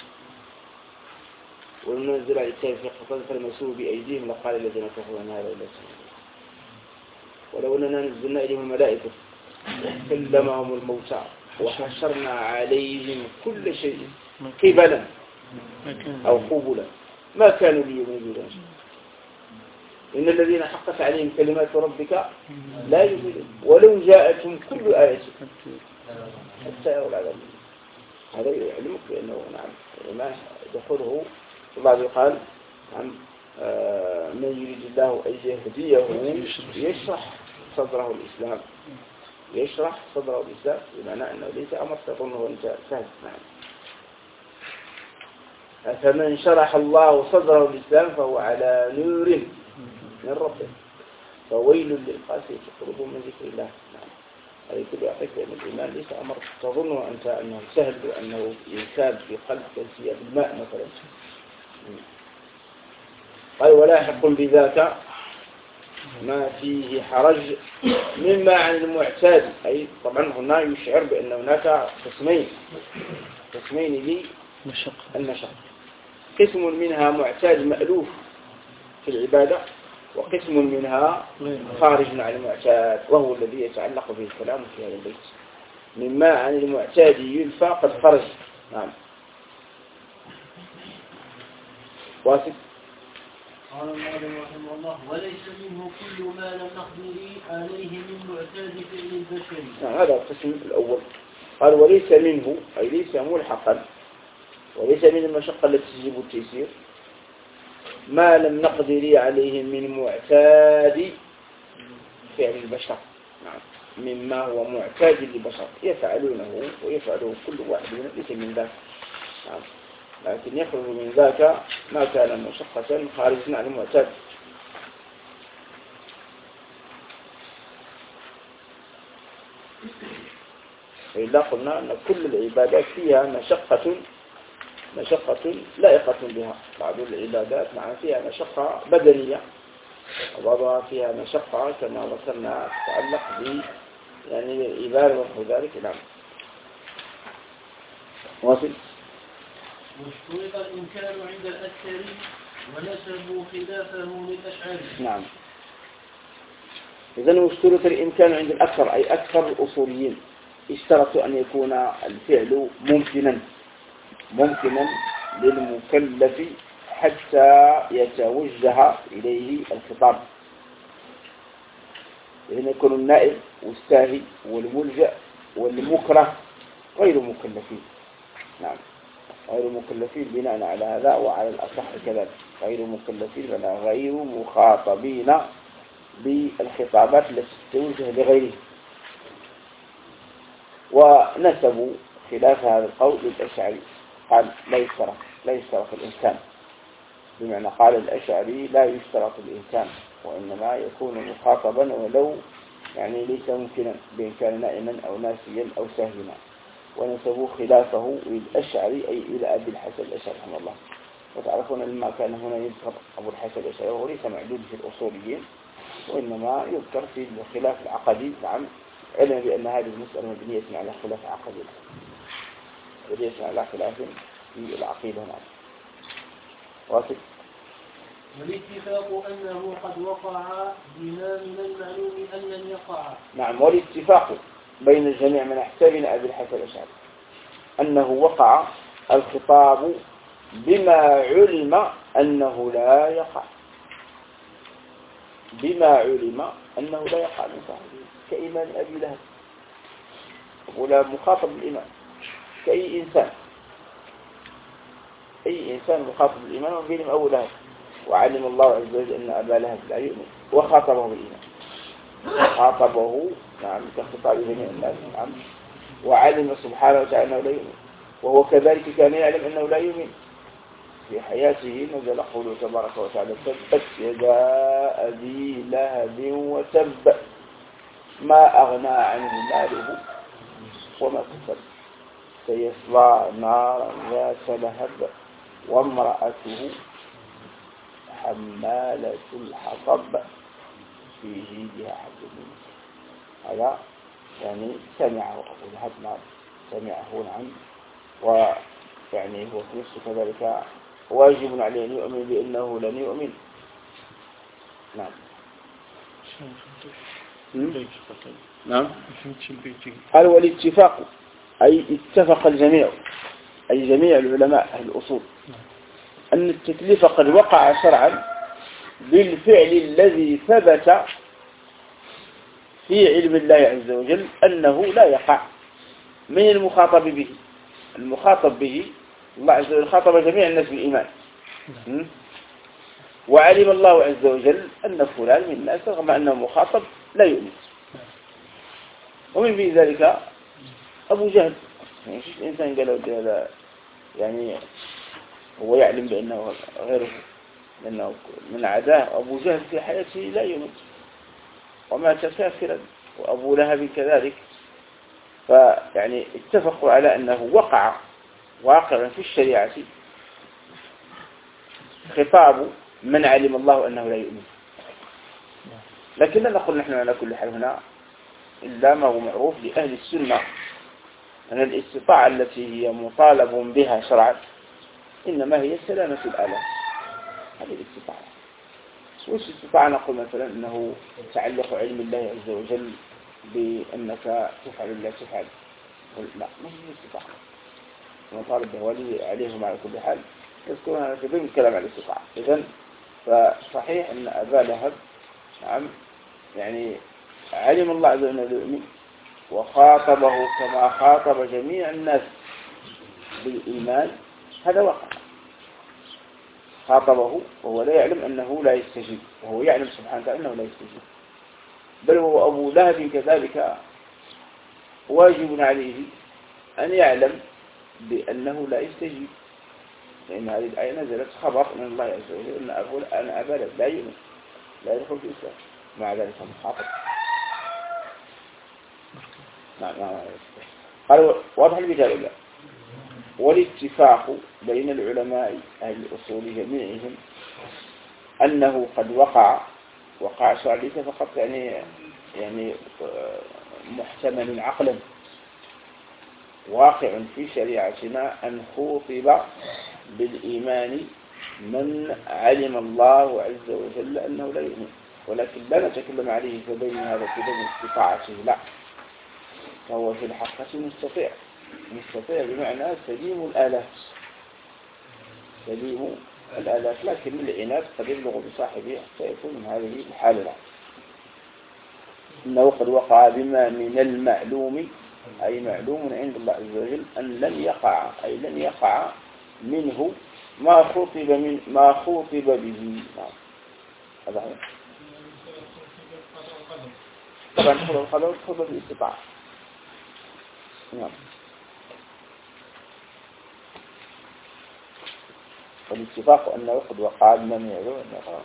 وننزل على الكتاب في قطعة فلمسوه بأيديهم لقال الذين كفروا أن هذا إلا سحر. ولو أننا نزلنا إليهم الملائكة كلمهم الموتى وحشرنا عليهم كل شيء قبلا أو قبلا ما كانوا ليؤمنوا إن الذين حقت عليهم كلمات ربك لا يؤمنون ولو جاءتهم كل آية حتى يروا العذاب. هذا يعلمك بأنه نعم ما دخله بعض يقال نعم من يريد الله أن يهديه يشرح صدره الإسلام يشرح صدره الإسلام بمعنى أنه ليس أمر تظنه أنت سهل. نعم فمن شرح الله صدره الإسلام فهو على نور من ربه فويل للقاسية قلوبهم من ذكر الله. نعم هذه كل يعطيك بأن الإيمان ليس أمر تظنه أنت أنه سهل وأنه ينساب في قلب كالسياب الماء مثلا. قال ولا حق بذاك ما فيه حرج مما عن المعتاد. أي طبعا هنا يشعر بأن هناك قسمين قسمين للمشقة. قسم منها معتاد مألوف في العبادة وقسم منها خارج عن المعتاد وهو الذي يتعلق به الكلام في هذا البيت. مما عن المعتاد يلفى قد خرج. نعم واثق. قال المعلم رحمه الله وليس منه كل ما لم نقدر عليه من معتاد فعل البشر. نعم هذا القسم الأول. قال وليس منه أي ليس ملحقا وليس من المشقة التي تجيب التيسير ما لم نقدر عليه من معتاد فعل البشر. نعم مما هو معتاد للبشر يفعلونه ويفعله كل واحد منهم ليس من ذاك. نعم لكن يخرج من ذاك ما كان مشقة خارجا عن المعتاد. فإذا قلنا أن كل العبادات فيها مشقة مشقة لائقة بها. بعض العبادات مع فيها مشقة بدنية وبعضها فيها مشقة كما ذكرنا تتعلق ب يعني العبادة ونحو ذلك. نعم واصل. واشترط الإمكان عند الأكثر ونسبوا خلافه للأشعار. نعم إذن واشترط الإمكان عند الأكثر أي أكثر الأصوليين اشترطوا أن يكون الفعل ممكنا ممكنا للمكلف حتى يتوجه إليه الخطاب. إذن يكون النائب والساهي والملجأ والمكره غير مكلفين. نعم غير مكلفين بناء على هذا وعلى الأصح كذلك غير مكلفين بل غير مخاطبين بالخطابات التي تتوجه لغيره. ونسبوا خلاف هذا القول للأشعري، قال لا يشترط لا يشترط الإمكان، بمعنى قال الأشعري لا يشترط الإمكان، وإنما يكون مخاطبا ولو يعني ليس ممكنا بإن كان نائما أو ناسيا أو ساهما، ونسبوا خلافه للأشعري أي إلى أبي الحسن الأشعري رحمه الله. وتعرفون لما كان هنا يذكر أبو الحسن الأشعري وهو ليس معدود في الأصوليين، وإنما يذكر في الخلاف العقدي. نعم، علم بأن هذه المسألة مبنية على خلاف عقدي، مبنية على خلاف في العقيدة. نعم. واثق. والاتفاق أنه قد وقع بما من المعلوم أن لم يقع. نعم، والاتفاق بين الجميع من أحسابنا أبي الحسن الأشعري أنه وقع الخطاب بما علم أنه لا يقع، بما علم أنه لا يقع من صاحبه، كإيمان أبي لهب، ولا مخاطب بالإيمان كأي إنسان، أي إنسان مخاطب بالإيمان وبينهم أبو لهب، وعلم الله عز وجل أن أبا لهب لا يؤمن وخاطبه بالإيمان، خاطبه نعم كخطاب جميع الناس. نعم، وعلم سبحانه وتعالى أنه لا يؤمن، وهو كذلك كان يعلم أنه لا يؤمن. في حياته نزل قوله تبارك وتعالى تبت يدا أبي لهب وتب ما أغنى عنه ماله وما كسب سيصلى نارا ذات لهب وامرأته حمالة الحطب في جيدها حبل من مسد. هذا يعني سمعه أبو لهب، نعم سمعه نعم، ويعني هو في نفسه كذلك واجب عليه أن يؤمن بأنه لن يؤمن. نعم. نعم. قال والاتفاق أي اتفق الجميع، أي جميع العلماء أهل الأصول، أن التكليف قد وقع شرعا بالفعل الذي ثبت في علم الله عز وجل أنه لا يقع من المخاطب به. المخاطب به الله عز وجل خاطب جميع الناس بالإيمان، وعلم الله عز وجل أن فلان من الناس رغم أنه مخاطب لا يؤمن. ومن في ذلك أبو جهل، يعني الإنسان قال هذا يعني هو يعلم بأنه غيره لأنه من عداه. أبو جهل في حياته لا يؤمن ومات كافرا، وأبو لهب كذلك. فيعني اتفقوا على أنه وقع واقعا في الشريعة خطاب من علم الله أنه لا يؤمن. لكن لا نقول نحن على كل حال هنا إلا ما هو معروف لأهل السنة أن الاستطاعة التي هي مطالب بها شرعا إنما هي سلامة الآلام. هذه الاستطاعة. وش الاستطاعة؟ نقول مثلا أنه تعلق علم الله عز وجل بأنك تفعل لا تفعل، لا ما هي الاستطاعة مطالب به والي عليهم على كل حال. يذكرون هذا في ضمن الكلام على الاستطاعة. إذن فصحيح أن أبا لهب نعم يعني علم الله عز وجل يؤمن وخاطبه كما خاطب جميع الناس بالإيمان، هذا وقع. خاطبه وهو لا يعلم أنه لا يستجيب، وهو يعلم سبحانه وتعالى أنه لا يستجيب. بل هو أبو لهب كذلك واجب عليه أن يعلم بأنه لا يستجيب، لأن هذه الآية نزلت خبر من الله عز وجل أن أبا لهب لا يؤمن لا يدخل في الإسلام، مع ذلك مخاطب. نعم نعم. قالوا واضح المثال ولا؟ والاتفاق بين العلماء أهل الأصول جميعهم أنه قد وقع وقع شرعا ليس فقط يعني يعني محتمل عقلا، واقع في شريعتنا أن خوطب بالإيمان من علم الله عز وجل أنه لا يؤمن، ولكن لا نتكلم عليه فبين هذا كذب استطاعته، لا، فهو في الحقيقة مستطيع مستطيع بمعنى سليم الآلات سليم الآلات، لكن العناد قد يبلغ بصاحبه فيكون من هذه الحالة. إنه قد وقع بما من المعلوم أي معلوم عند الله عز وجل أن لن يقع أي لن يقع منه ما خطب من ما خطب به. هذا هو طبعا خطب القدر خطب الاستطاعة. نعم. والاتفاق أنه قد وقع من يعلو أنه وقع.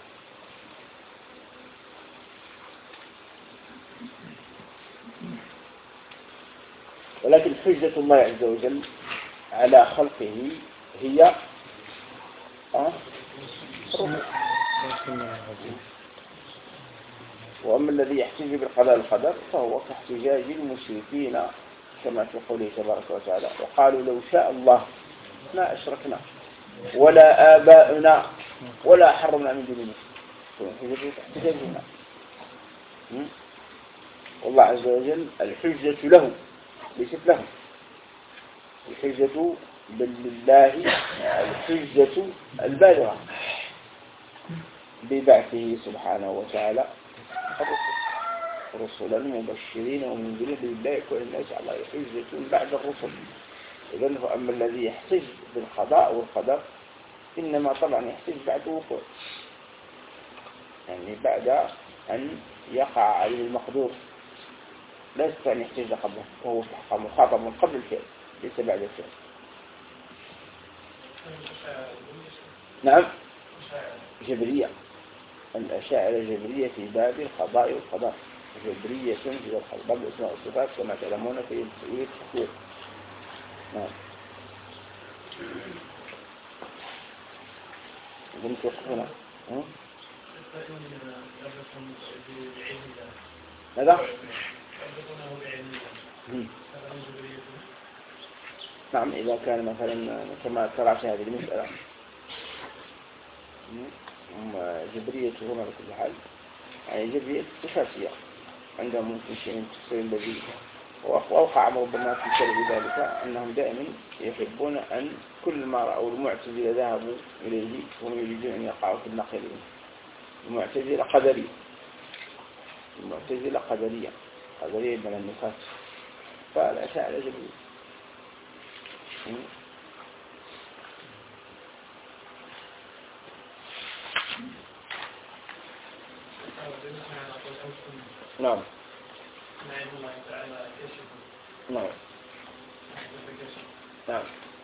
ولكن حجة الله عز وجل على خلقه هي أه؟ وأما الذي يحتج بالقضاء القدر فهو كاحتجاج المشركين كما في قوله تبارك وتعالى وقالوا لو شاء الله ما أشركنا ولا آباؤنا ولا حرمنا من دون الله احتجاج هنا. والله عز وجل الحجة له ليست له، الحجة بل لله الحجة البالغة ببعثه سبحانه وتعالى رسلا مبشرين ومنذرين لله يكون الناس على حجة بعد الرسل. إذن فأما الذي يحتج بالقضاء والقدر إنما طبعا يحتج بعد وقوع، يعني بعد أن يقع عليه المقدور، لا يستطيع أن يحتج قبله وهو مخاطب من قبل الفعل ليس بعد الفعل. نعم جبرية، الأشاعرة جبرية في باب القضاء والقدر، جبرية في باب الأسماء والصفات كما تعلمون في تأويل التحويل. نعم قلت وقفنا ماذا؟ نعم إذا كان مثلا كما ترى في هذه المسألة جبرية هنا بكل حال، يعني جبرية صفاتية عندهم ممكن شيء من تفسير الذي وأوقع ربما في سبب ذلك أنهم دائما يحبون أن كل ما رأوا المعتزلة ذهبوا إليه هم يريدون أن يقعوا في النقلين. المعتزلة قدرية، المعتزلة قدرية قدرية من النفاس، فالأشاعرة جبرية. نعم نعم نعم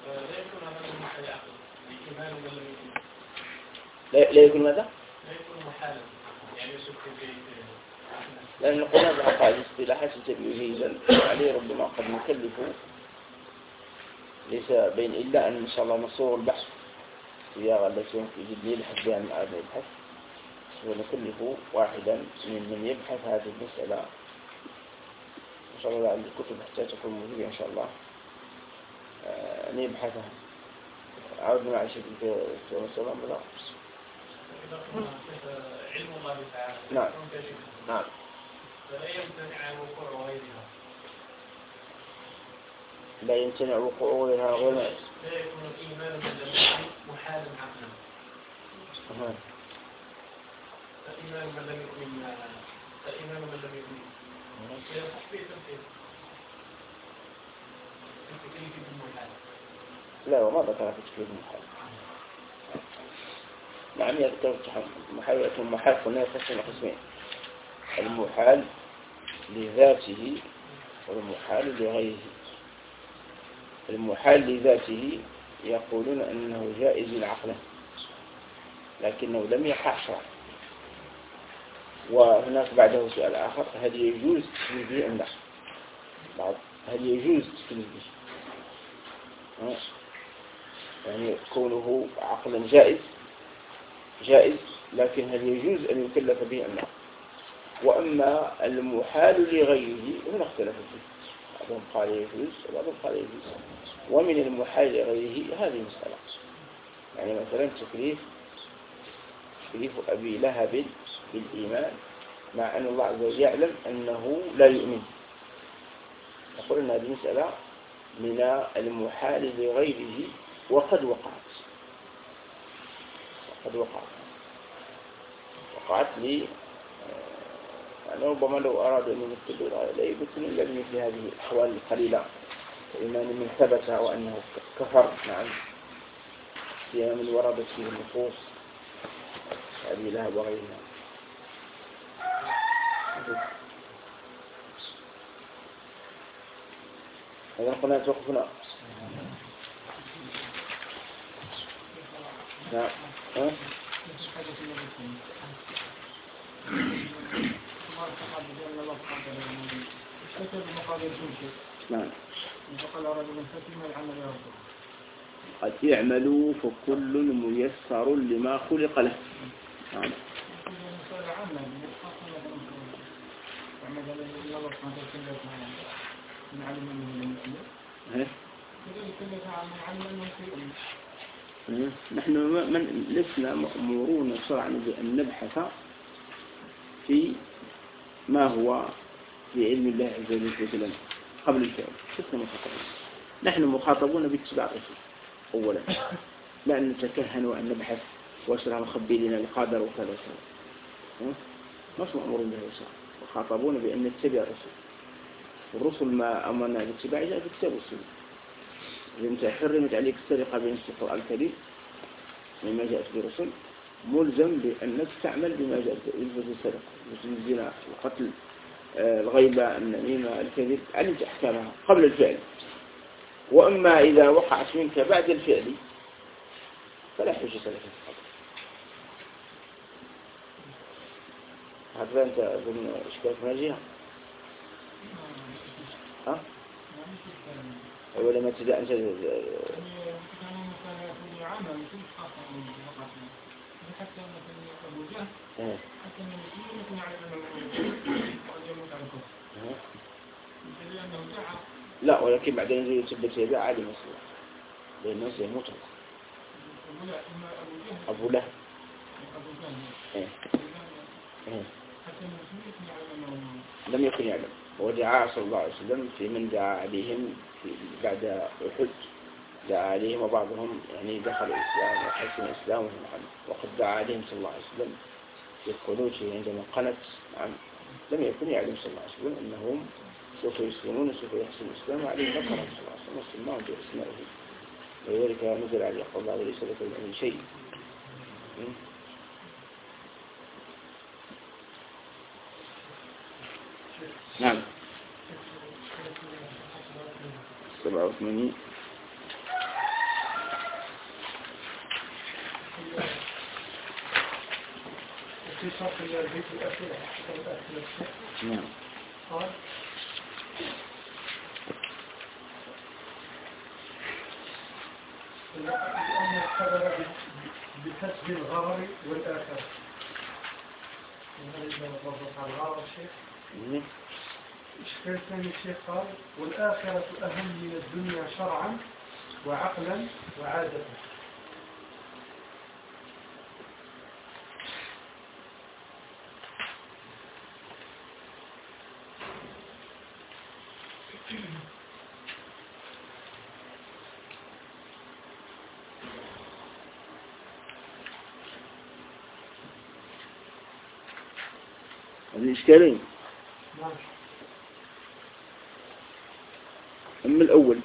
لا لا يكون ماذا؟ لا يكون محالا يعني يشك في لأن قلنا بها قاعدة اصطلاحات تبيهيزا عليه ربما قد نكلفه ليس بين إلا أن إن شاء الله نصور البحث الصياغة التي يمكن جدني يبحث بها من هذا البحث، ونكلف واحدا من من يبحث هذه المسألة إن شاء الله عند الكتب حتى تكون موجودة إن شاء الله أن يبحثها. عودنا مع شيء في السلام بلا علم الله تعالى. نعم نعم فلا يمتنع وقوع غيرها، لا يمتنع وقوع غيرها غير لا يكون الإيمان من لم يكن محالا عقلا. الإيمان من لم يؤمن الإيمان من لم يؤمن سيصح فيه تنفيذ التكليف بالمحال. لا وما ذكر في تكليف المحال. نعم يذكر المحال يكون محال قلنا يقسم قسمين، المحال لذاته والمحال لغيره. المحال لذاته يقولون أنه جائز عقلا لكنه لم يقع شرعا. وهناك بعده سؤال آخر، هل يجوز تكليفه أم لا؟ بعض هل يجوز تكليفه؟ يعني كونه عقلا جائز جائز لكن هل يجوز أن يكلف به أم لا؟ وأما المحال لغيره هنا اختلف فيه، بعضهم قال يجوز وبعضهم قال يجوز. ومن المحال لغيره هذه مسألة، يعني مثلا تكليف تكليف أبي لهب بالإيمان مع أن الله عز وجل يعلم أنه لا يؤمن، نقول أن هذه مسألة من المحال لغيره وقد وقعت وقد وقعت وقعت لي يعني ربما لو أراد أن يمثل لا يمثل إلا بمثل هذه الأحوال القليلة، كإيمان من ثبت وأنه كفر. نعم سيما من وردت فيه النصوص أبي لهب وغيرها. إذا قلنا توقفنا نعم ها؟ نعم قد يعملوا فكل ميسر لما خلق له. نعم نحن من لسنا مأمورون شرعا بأن نبحث في ما هو في علم الله عز وجل قبل الفعل. لسنا مخاطبون، نحن مخاطبون باتباع الرسول أولا، لا أن نتكهن وأن نبحث وأشرح نخبي لنا القادر وكذا وكذا، مش مأمورون به شرعا، مخاطبون بأن نتبع الرسول. والرسل ما أمرنا باتباع جاء في كتاب السنة. إذا أنت حرمت عليك السرقة بنص القرآن الكريم مما جاءت برسل، ملزم بأنك تعمل بما جاءت به السرقة مثل الزنا، القتل، الغيبة، النميمة، الكذب، علمت أحكامها قبل الفعل. وأما إذا وقعت منك بعد الفعل فلا حجة لك. هذا أنت أظن إشكال في ناجيها ها؟ أولا ما تدع أنت لا، ولكن بعدين يجي يثبت يده عادي مسؤول لأن الناس يموت. أبو له إيه. إيه. لم يكن يعلم، ودعا صلى الله عليه وسلم في من دعا عليهم بعد أحد، دعا عليهم وبعضهم يعني دخل الإسلام وحسن إسلامهم، وقد دعا عليهم صلى الله عليه وسلم في قنوته عندما قنت. نعم لم يكن يعلم صلى الله عليه وسلم أنهم سوف يسلمون وسوف يحسن الإسلام عليه ذكر صلى الله عليه وسلم وسلمهم بأسمائه، ولذلك نزل عليه قول الله وليس لك من شيء. نعم سبعة وثمانين. في شرط البيت الأخير نعم قال لأن الخبر بكسب الغرر والآخر. هذا نضبط على الغرر الشيخ. الشيخ الثاني الشيخ قال والآخرة أهم من الدنيا شرعا وعقلا وعادة. الإشكالين. أما الأول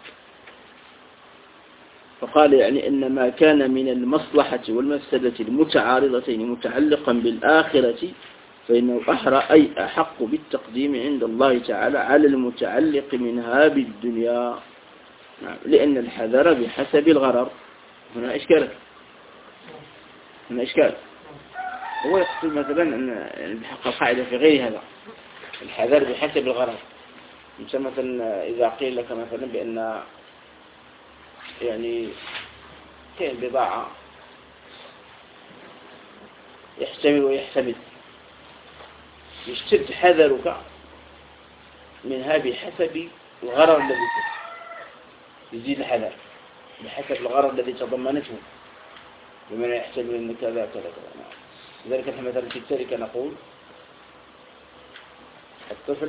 فقال يعني إن ما كان من المصلحة والمفسدة المتعارضتين متعلقا بالآخرة فإنه أحرى أي أحق بالتقديم عند الله تعالى على المتعلق منها بالدنيا. نعم. لأن الحذر بحسب الغرر. هنا إشكال هنا إشكال هو يقصد مثلا أن بحق القاعدة في غير هذا الحذر بحسب الغرر. مثلا إذا قيل لك مثلا بأن يعني كاين بضاعة يحتمل ويحتمل، يشتد حذرك منها بحسب الغرر الذي فيه، يزيد الحذر بحسب الغرر الذي تضمنته، بمعنى يحتمل أن كذا كذا كذا. لذلك نحن مثلا في التركة نقول الطفل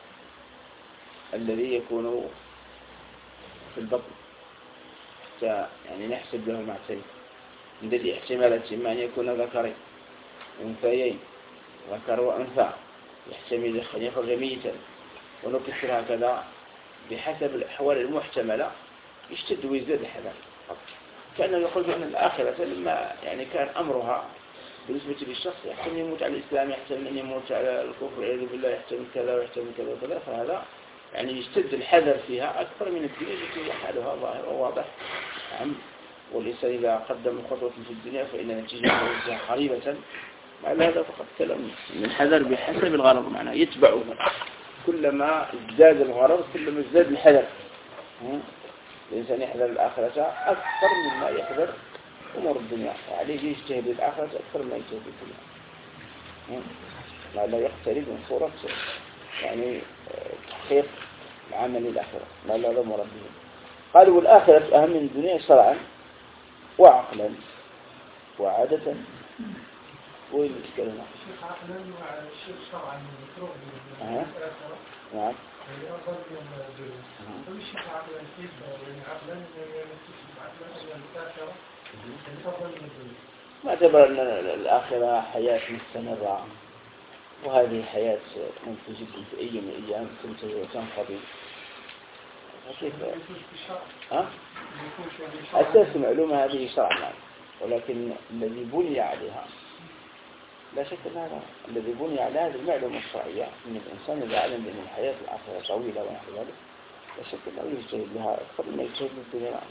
الذي يكون في البطن يعني نحسب له مع التركة من ذي احتمالات، إما أن يكون ذكرين أنثيين ذكر وأنثى، يحتمل أن يخرج ميتا، ونكسر هكذا بحسب الأحوال المحتملة يشتد ويزداد الحذر. كأنه يقول بأن الآخرة لما يعني كان أمرها بالنسبة للشخص يحتمل يموت على الإسلام، يحتمل أن يموت على الكفر والعياذ بالله، يحتمل كذا ويحتمل كذا وكذا، فهذا يعني يشتد الحذر فيها أكثر من الدنيا التي حالها ظاهر وواضح. نعم والإنسان إذا قدم خطوة في الدنيا فإن نتيجة قريبة. على هذا فقط كلام من حذر بحسب الغرض، معناه يتبعه، كلما ازداد الغرض كلما ازداد الحذر. الإنسان يحذر الآخرة أكثر مما يحذر أمور الدنيا، عليه يجتهد الآخرة أكثر مما يجتهد الدنيا، لا لا يقترب من صورة يعني تحقيق العمل الآخرة، لا لا لا مراد به. قالوا والآخرة أهم من الدنيا شرعا وعقلا وعادة. وين يتكلمون؟ الشيخ عقلا والشيخ شرعا مفروغ من أه. نعم. هي أفضل من الدنيا. فالشيخ عقلا كيف يعني عقلا يستشهد عقلا أن الآخرة أفضل من الدنيا. ما اعتبر أن الآخرة حياة مستمرة، وهذه حياة ممكن جدا في أي من الأيام تنتهي وتنقضي. كيف؟ ها؟ أساس المعلومة هذه شرعا، ولكن الذي بني عليها لا شك أن هذا الذي بني على هذه المعلومة الشرعية من الإنسان إذا علم بأن الحياة الآخرة طويلة ونحو ذلك لا شك أنه يجتهد لها أكثر مما يجتهد للدنيا،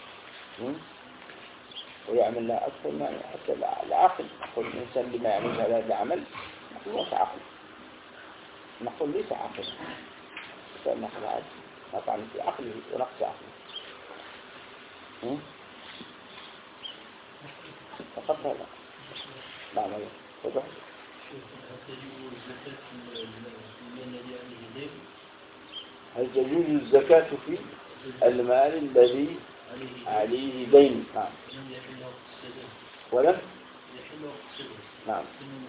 ويعمل لها أكثر ما حتى العقل. نقول الإنسان لما يعمل هذا العمل نقول ليس عقل، نقول ليس عقل، فنقل عاد نطعن في عقله ونقص عقله فقط هذا. نعم واضح. هل تجوز الزكاة في المال الذي عليه دين؟ نعم. ولم نعم،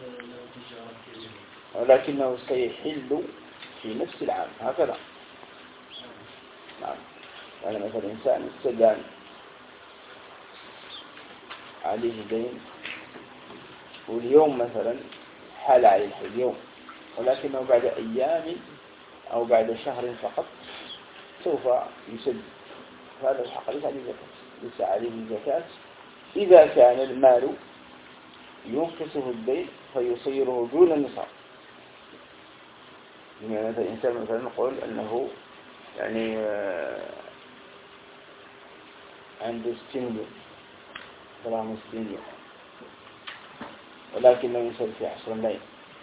ولكنه سيحل في نفس العام هكذا. نعم، يعني مثلا إنسان استدان عليه دين واليوم مثلا حال عليه اليوم، ولكنه بعد أيام أو بعد شهر فقط سوف يسد، هذا الحق ليس عليه زكاة، ليس عليه زكاة إذا كان المال ينقصه الدين فيصيره دون النصاب. بمعنى مثلا الإنسان مثلا نقول أنه يعني عنده ستين مليون دراهم، ستين مليون، ولكنه ينصب في عشر ملايين.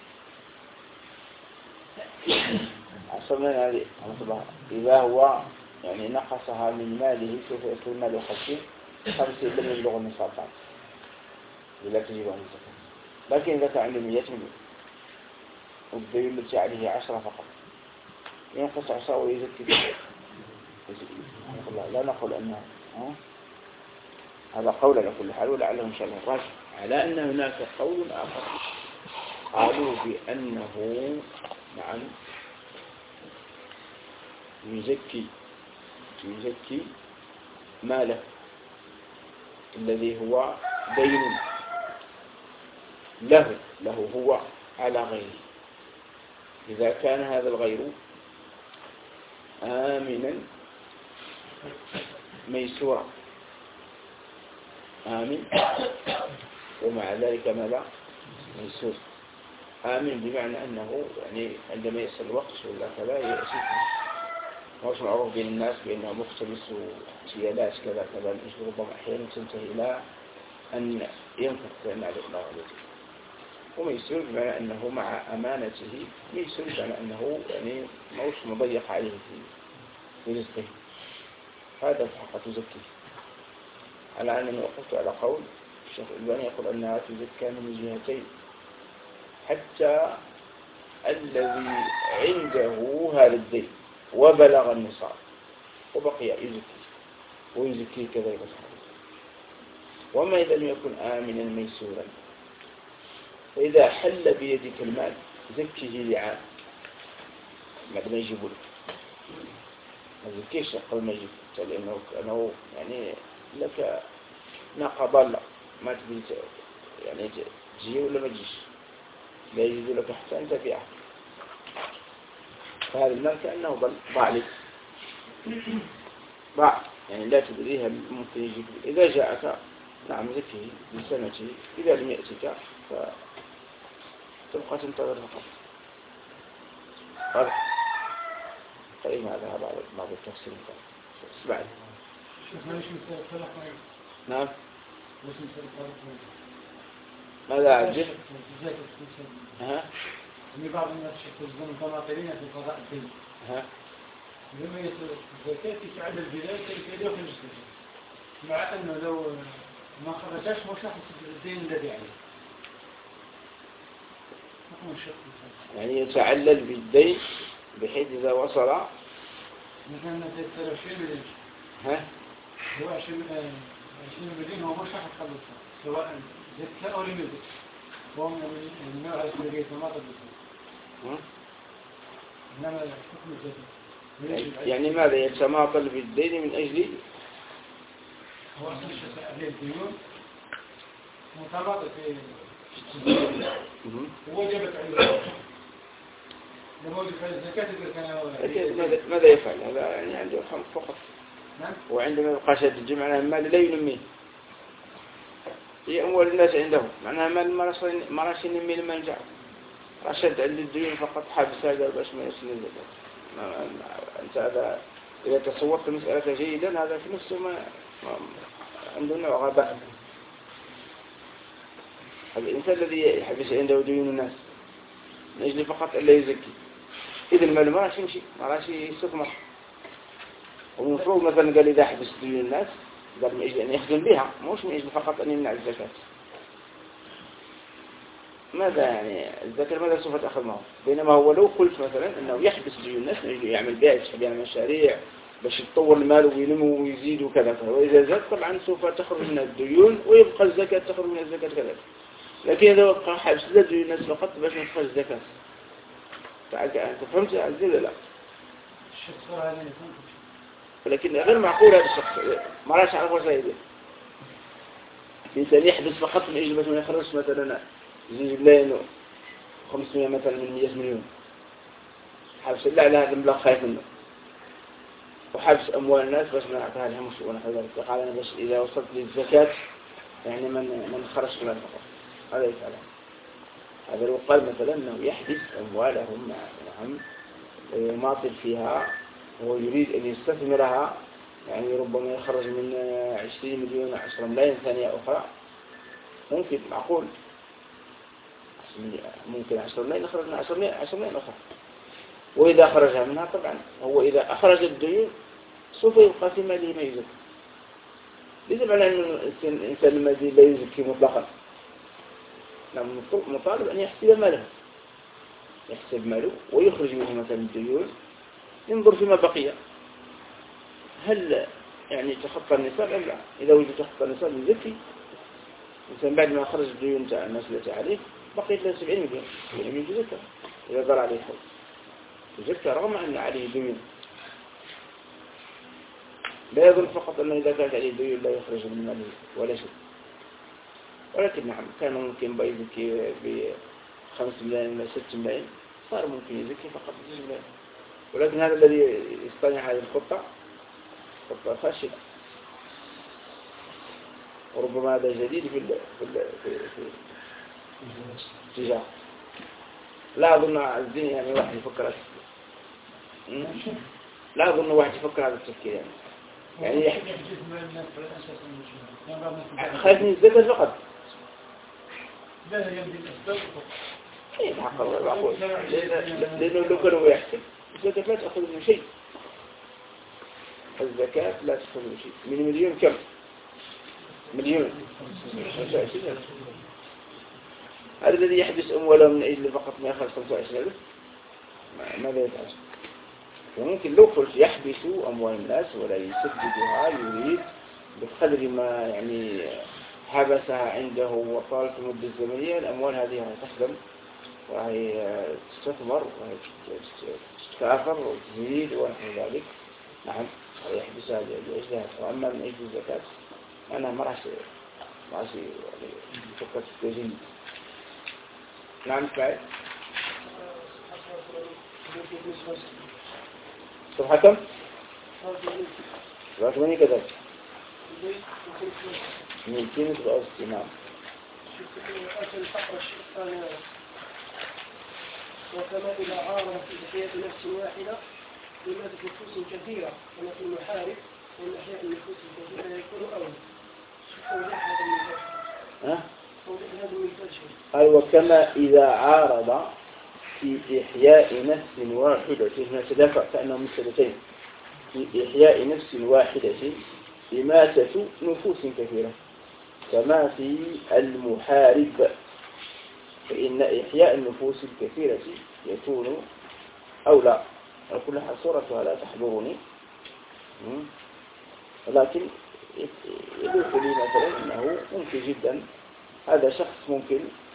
عشر ملايين هذه إذا هو يعني نقصها من ماله سوف يكون ماله خمسين خمسين لم يبلغ النصاب بعد، لا تجب عن الزكاة. لكن إذا كان عنده مئة مليون والدين التي عليه عشرة فقط ينقص عشرة ويزكي، لا نقول أنه هذا قول على كل حال، ولعله إن شاء الله راجع على أن هناك قول آخر قالوا بأنه نعم يزكي يزكي ماله الذي هو دين له له هو على غيره، إذا كان هذا الغير آمنا ميسورا، آمن ومع ذلك ماذا ميسور. آمن بمعنى أنه يعني عندما يصل الوقت ولا كذا يأتي موسم معروف بين الناس بأنه مختلس واغتيالات كذا كذا، ربما أحيانا تنتهي إلى أن ينفق لأن على الله عليه. وميسور بمعنى أنه مع أمانته ميسور بمعنى أنه يعني موسم مضيق عليه في رزقه، هذا الحق تزكيه. على أنني وقفت على قول الشيخ الألباني يقول أنها تزكى من جهتين، حتى الذي عنده هذا الدين وبلغ النصاب وبقي يزكي ويزكي كذلك صحيح. وما إذا لم يكن آمنا ميسورا، فإذا حل بيدك المال زكيه لعام بعد ما يجيبوا لك، ما زكيش قبل ما يجيب، لأنه أنه يعني لك ناقة ضالة ما تبي يعني تجي ولا ما تجيش، لا يجوز لك حتى أن تبيعها، فهذا المال كأنه ضاع لك، ضاع يعني لا تدريها ممكن يجيب. إذا جاءك نعم زكيه بسنته، إذا لم يأتك فتبقى تنتظر فقط. واضح؟ طيب هذا بعض التفسير. اسمعني شوف ما يشوف ثلاث نعم. واسم سلطان ماذا عجب؟ ها؟ من بعض الناس يكون متماطلين في قضاء الدين. ها؟ لما الزكاة تساعد البلاد كي يخرج الزكاة، مع أنه لو ما خرجش مش راح يسدد الدين الذي عليه. يعني يتعلل بالدين بحيث إذا وصل مثلا ثلاثة وعشرين مليون. ها؟ هو عشرين مليون هو مش راح يخلصها سواء زكاة أو لم يزكى. هو من النوع السرية ما تبصر. إنما حكم الزكاة. يعني ماذا يتماطل بالدين من أجل هو أصلا الشيء عليه الديون متماطل في وجبت عليه لما وجب على الزكاة كان ماذا يفعل؟ هذا يعني عنده خمس فقط. نعم. وعندما يبقى شد الجمع معناها المال لا ينميه. هي أموال الناس عنده معناها المال ما راش ينمي لما ينجع. رشد عند الديون فقط حبس هذا باش ما يصل الزكاة. أنت هذا إذا تصورت المسألة جيدا هذا في نفسه ما, ما عنده نوع غباء. الإنسان الذي يحبس عنده ديون الناس من أجل فقط ألا يزكي إذا المال ما راح يمشي ما راح يستثمر. ومفروض مثلا قال إذا حبس ديون الناس قال من أجل أن يخدم بها مش من أجل فقط أن يمنع الزكاة. ماذا يعني الزكاة ماذا سوف تأخذ معه؟ بينما هو لو قلت مثلا أنه يحبس ديون الناس من أجل يعمل بيع يسحب يعمل مشاريع باش يتطور المال وينمو ويزيد وكذا. وإذا زاد طبعا سوف تخرج من الديون ويبقى الزكاة تخرج من الزكاة كذلك. لكن إذا وقع حبس ديون الناس فقط باش ما تخرج الزكاة. أنت فهمت عزيز ولا لا؟ ولكن غير معقول هذا الشخص ما راش يعرف واش يدير. الإنسان يحبس فقط من أجل باش ما يخرجش مثلا زوج ملايين وخمسمائة مثلا من مئة مليون. حبس لا على هذا المبلغ خايف منه. وحبس أموال الناس باش ما نعطيها لهم ونحو ذلك. قال أنا باش إذا وصلت للزكاة يعني من من خرج فلان فقط. هذا يفعل. هذا لو قال مثلا أنه يحبس أموالهم نعم ويماطل فيها ويريد أن يستثمرها يعني ربما يخرج من عشرين مليون عشرة ملايين ثانية أخرى ممكن معقول ممكن عشرة ملايين يخرج من عشرة ملايين أخرى. وإذا خرجها منها طبعا هو إذا أخرج الديون سوف يبقى في ماله ما يزكي. ليس معنى أن الإنسان الذي لا يزكي مطلقا. نعم مطالب أن يحسب ماله يحسب ماله ويخرج منه مثلا الديون ينظر فيما بقي هل يعني تخطى النصاب أم لا. إذا وجد تخطى النصاب يزكي الإنسان بعد ما خرج الديون تاع الناس التي عليه بقيت له سبعين مليون يعني يزكى إذا دار عليه حول يزكى رغم أن عليه ديون. لا يظن فقط أنه إذا كانت عليه ديون لا يخرج من ماله ولا شيء. ولكن نعم كان ممكن بيزكي بخمس ملايين ولا ست ملايين صار ممكن يزكي فقط ست ملايين. ولكن هذا الذي يصطنع هذه الخطة خطة فاشلة. وربما هذا جديد في في في في التجارة. لا أظن الدين يعني واحد يفكر لا أظن واحد يفكر هذا التفكير يعني يعني خايف من الزكاة فقط. لا يمضي الأسباب إيه بحق الله معقول لأنه لو كانوا يحسب الزكاة لا تأخذ من شيء. الزكاة لا تأخذ من شيء. من مليون كم؟ مليون. هذا الذي يحبس أمواله من أجل فقط ما يخرج خمسة وعشرين ألف ماذا يفعل؟ وممكن لو قلت يحبس أموال الناس ولا يسددها يريد بقدر ما يعني حبسها عنده وطالت المدة الزمنية الأموال هذه تخدم وهي تستثمر وهي تتكاثر وتزيد ونحو ذلك. نعم يحبسها لأجلها. وأما من أجل الزكاة أنا ما راح ما راح يفكر في التجنيد. نعم فعل صفحة كم؟ ثلاثمانية كذلك ممكن تبقى نعم. وكما إذا عارض في ضحية نفس واحدة بمادة نفوس كثيرة كما في المحارب ومن أحياء النفوس الكثيرة يكون أولى. ها؟ أيوة كما إذا عارض في إحياء نفس واحدة هنا تدافع كأنهم مثلتين في إحياء نفس واحدة إماتة نفوس كثيرة كما في المحارب فإن إحياء النفوس الكثيرة يكون أولى على كل حال صورتها لا تحضرني ولكن يدوح لي مثلا أنه ممكن جدا هذا شخص ممكن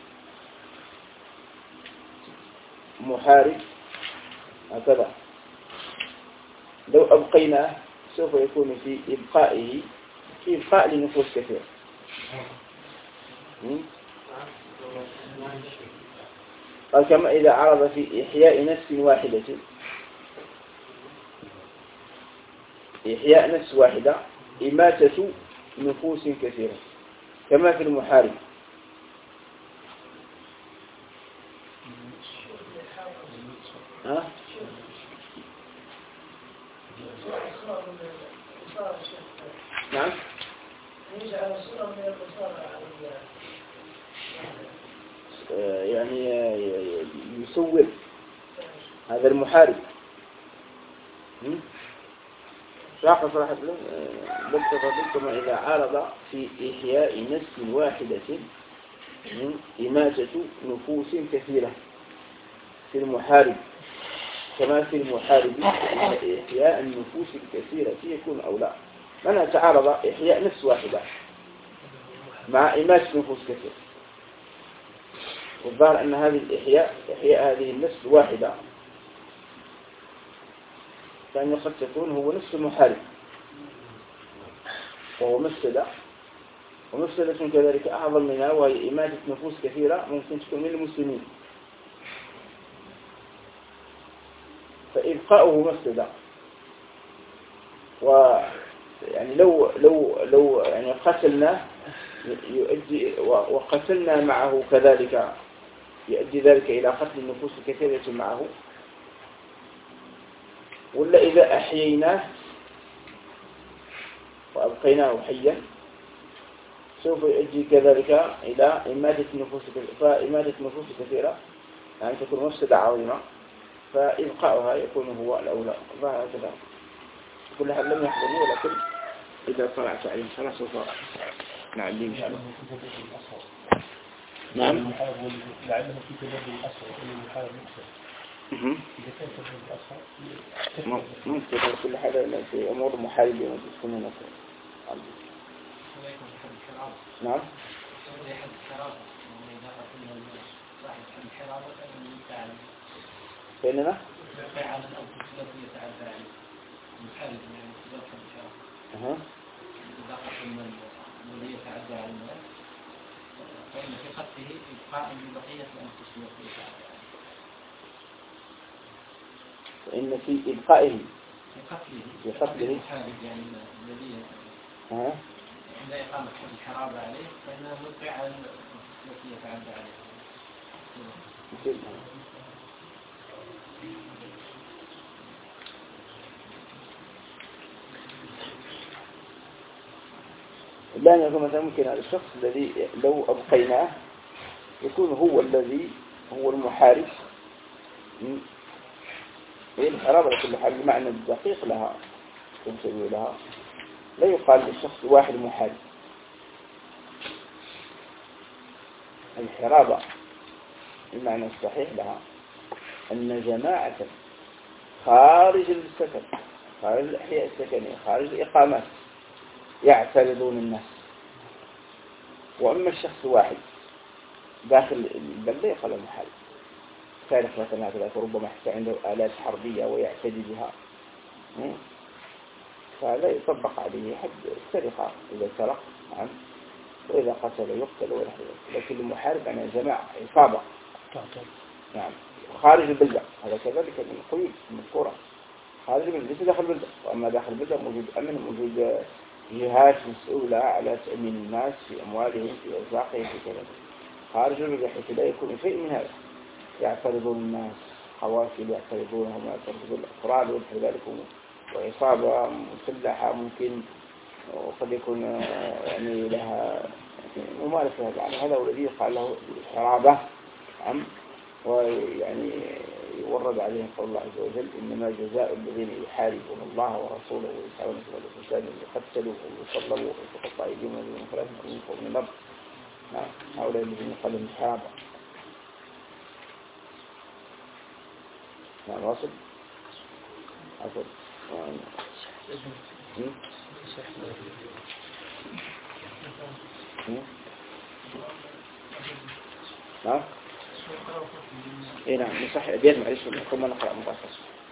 محارب هكذا لو أبقيناه سوف يكون في إبقائه في إبقاء لنفوس كثيرة قال كما إذا عرض في إحياء نفس واحدة إحياء نفس واحدة إماتة نفوس كثيرة كما في المحارب ها؟ نعم يعني يسوّل هذا المحارب راق صراحة بل كما إذا عارض في إحياء نفس واحدة إماتة نفوس كثيرة في المحارب كما في المحارب إحياء النفوس الكثيرة يكون أولى من تعارض إحياء نفس واحدة مع إماتة نفوس كثيرة والظاهر أن هذه الإحياء إحياء هذه النفس واحدة فإن قد تكون هو نفس المحارب وهو مفسدة ومفسدة كذلك أعظم منها وهي إماتة نفوس كثيرة ممكن تكون من المسلمين فإبقاؤه مفسدة ويعني لو لو لو يعني قتلناه يؤدي وقتلنا معه كذلك يؤدي ذلك إلى قتل النفوس الكثيرة معه ولا إذا أحييناه وأبقيناه حيا سوف يؤدي كذلك إلى إماتة النفوس فإماتة النفوس كثيرة يعني تكون مفسدة عظيمة فإبقاؤها يكون هو الأولى ظاهر كذا كل حال لم يحضرني ولكن إذا طلعت عليه فلا سوف نعليه إن شاء الله نعم لعله في تبدل الأسر وإن المحارب مكسر إذا كان تبدل الأسر ممكن كل حاجة في أمور محاربين وتسكنون أسر نعم فإننا أها الذي يتعدى على الناس فإن في قتله إبقاء ببقية الأنفس التي فإن في إبقائه في قتله في قتله المحارب يعني الذي عند إقامة حد الحرابة عليه فإنه يبقى على التي يتعدى عليه الآن يكون مثلا ممكن هذا الشخص الذي لو أبقيناه يكون هو الذي هو المحارب هي الحرابة لكل حال بمعنى الدقيق لها تنسوي لها لا يقال للشخص واحد محارب الحرابة المعنى الصحيح لها أن جماعة خارج السكن خارج الأحياء السكنية خارج الإقامات يعترضون الناس وأما الشخص واحد داخل البلدة يقال محارب تاريخ مثلا هكذا ربما حتى عنده آلات حربية ويعتدي بها فلا يطبق عليه حد السرقة إذا سرق نعم وإذا قتل يقتل ولا حاجة لكن المحارب يعني جماعة إصابة نعم خارج البلدة هذا كذلك من القيود المذكورة خارج البلدة ليس داخل البلدة وأما داخل البلدة موجود أمن موجود جهات مسؤولة على تأمين الناس في أموالهم في أرزاقهم في كذا خارج البلدة حيث لا يكون شيء من هذا يعترضون الناس قوافل يعترضونهم ويعترضون الأفراد ونحو ذلك وعصابة مسلحة ممكن وقد يكون يعني لها ممارسة على هذا، والذي يقع له الحرابة عم ويعني يورد عليهم قول الله عز وجل إنما جزاء الذين يحاربون الله ورسوله ويسعون في الفساد يقتلوا ويصلبوا ويتقطع أيديهم من خلالهم وينفوا من الأرض. هؤلاء الذين يقال لهم الحرابة. نعم واصل أصل نعم. إيه نعم صح. أبيات معلش ثم نقرأ مباشرة.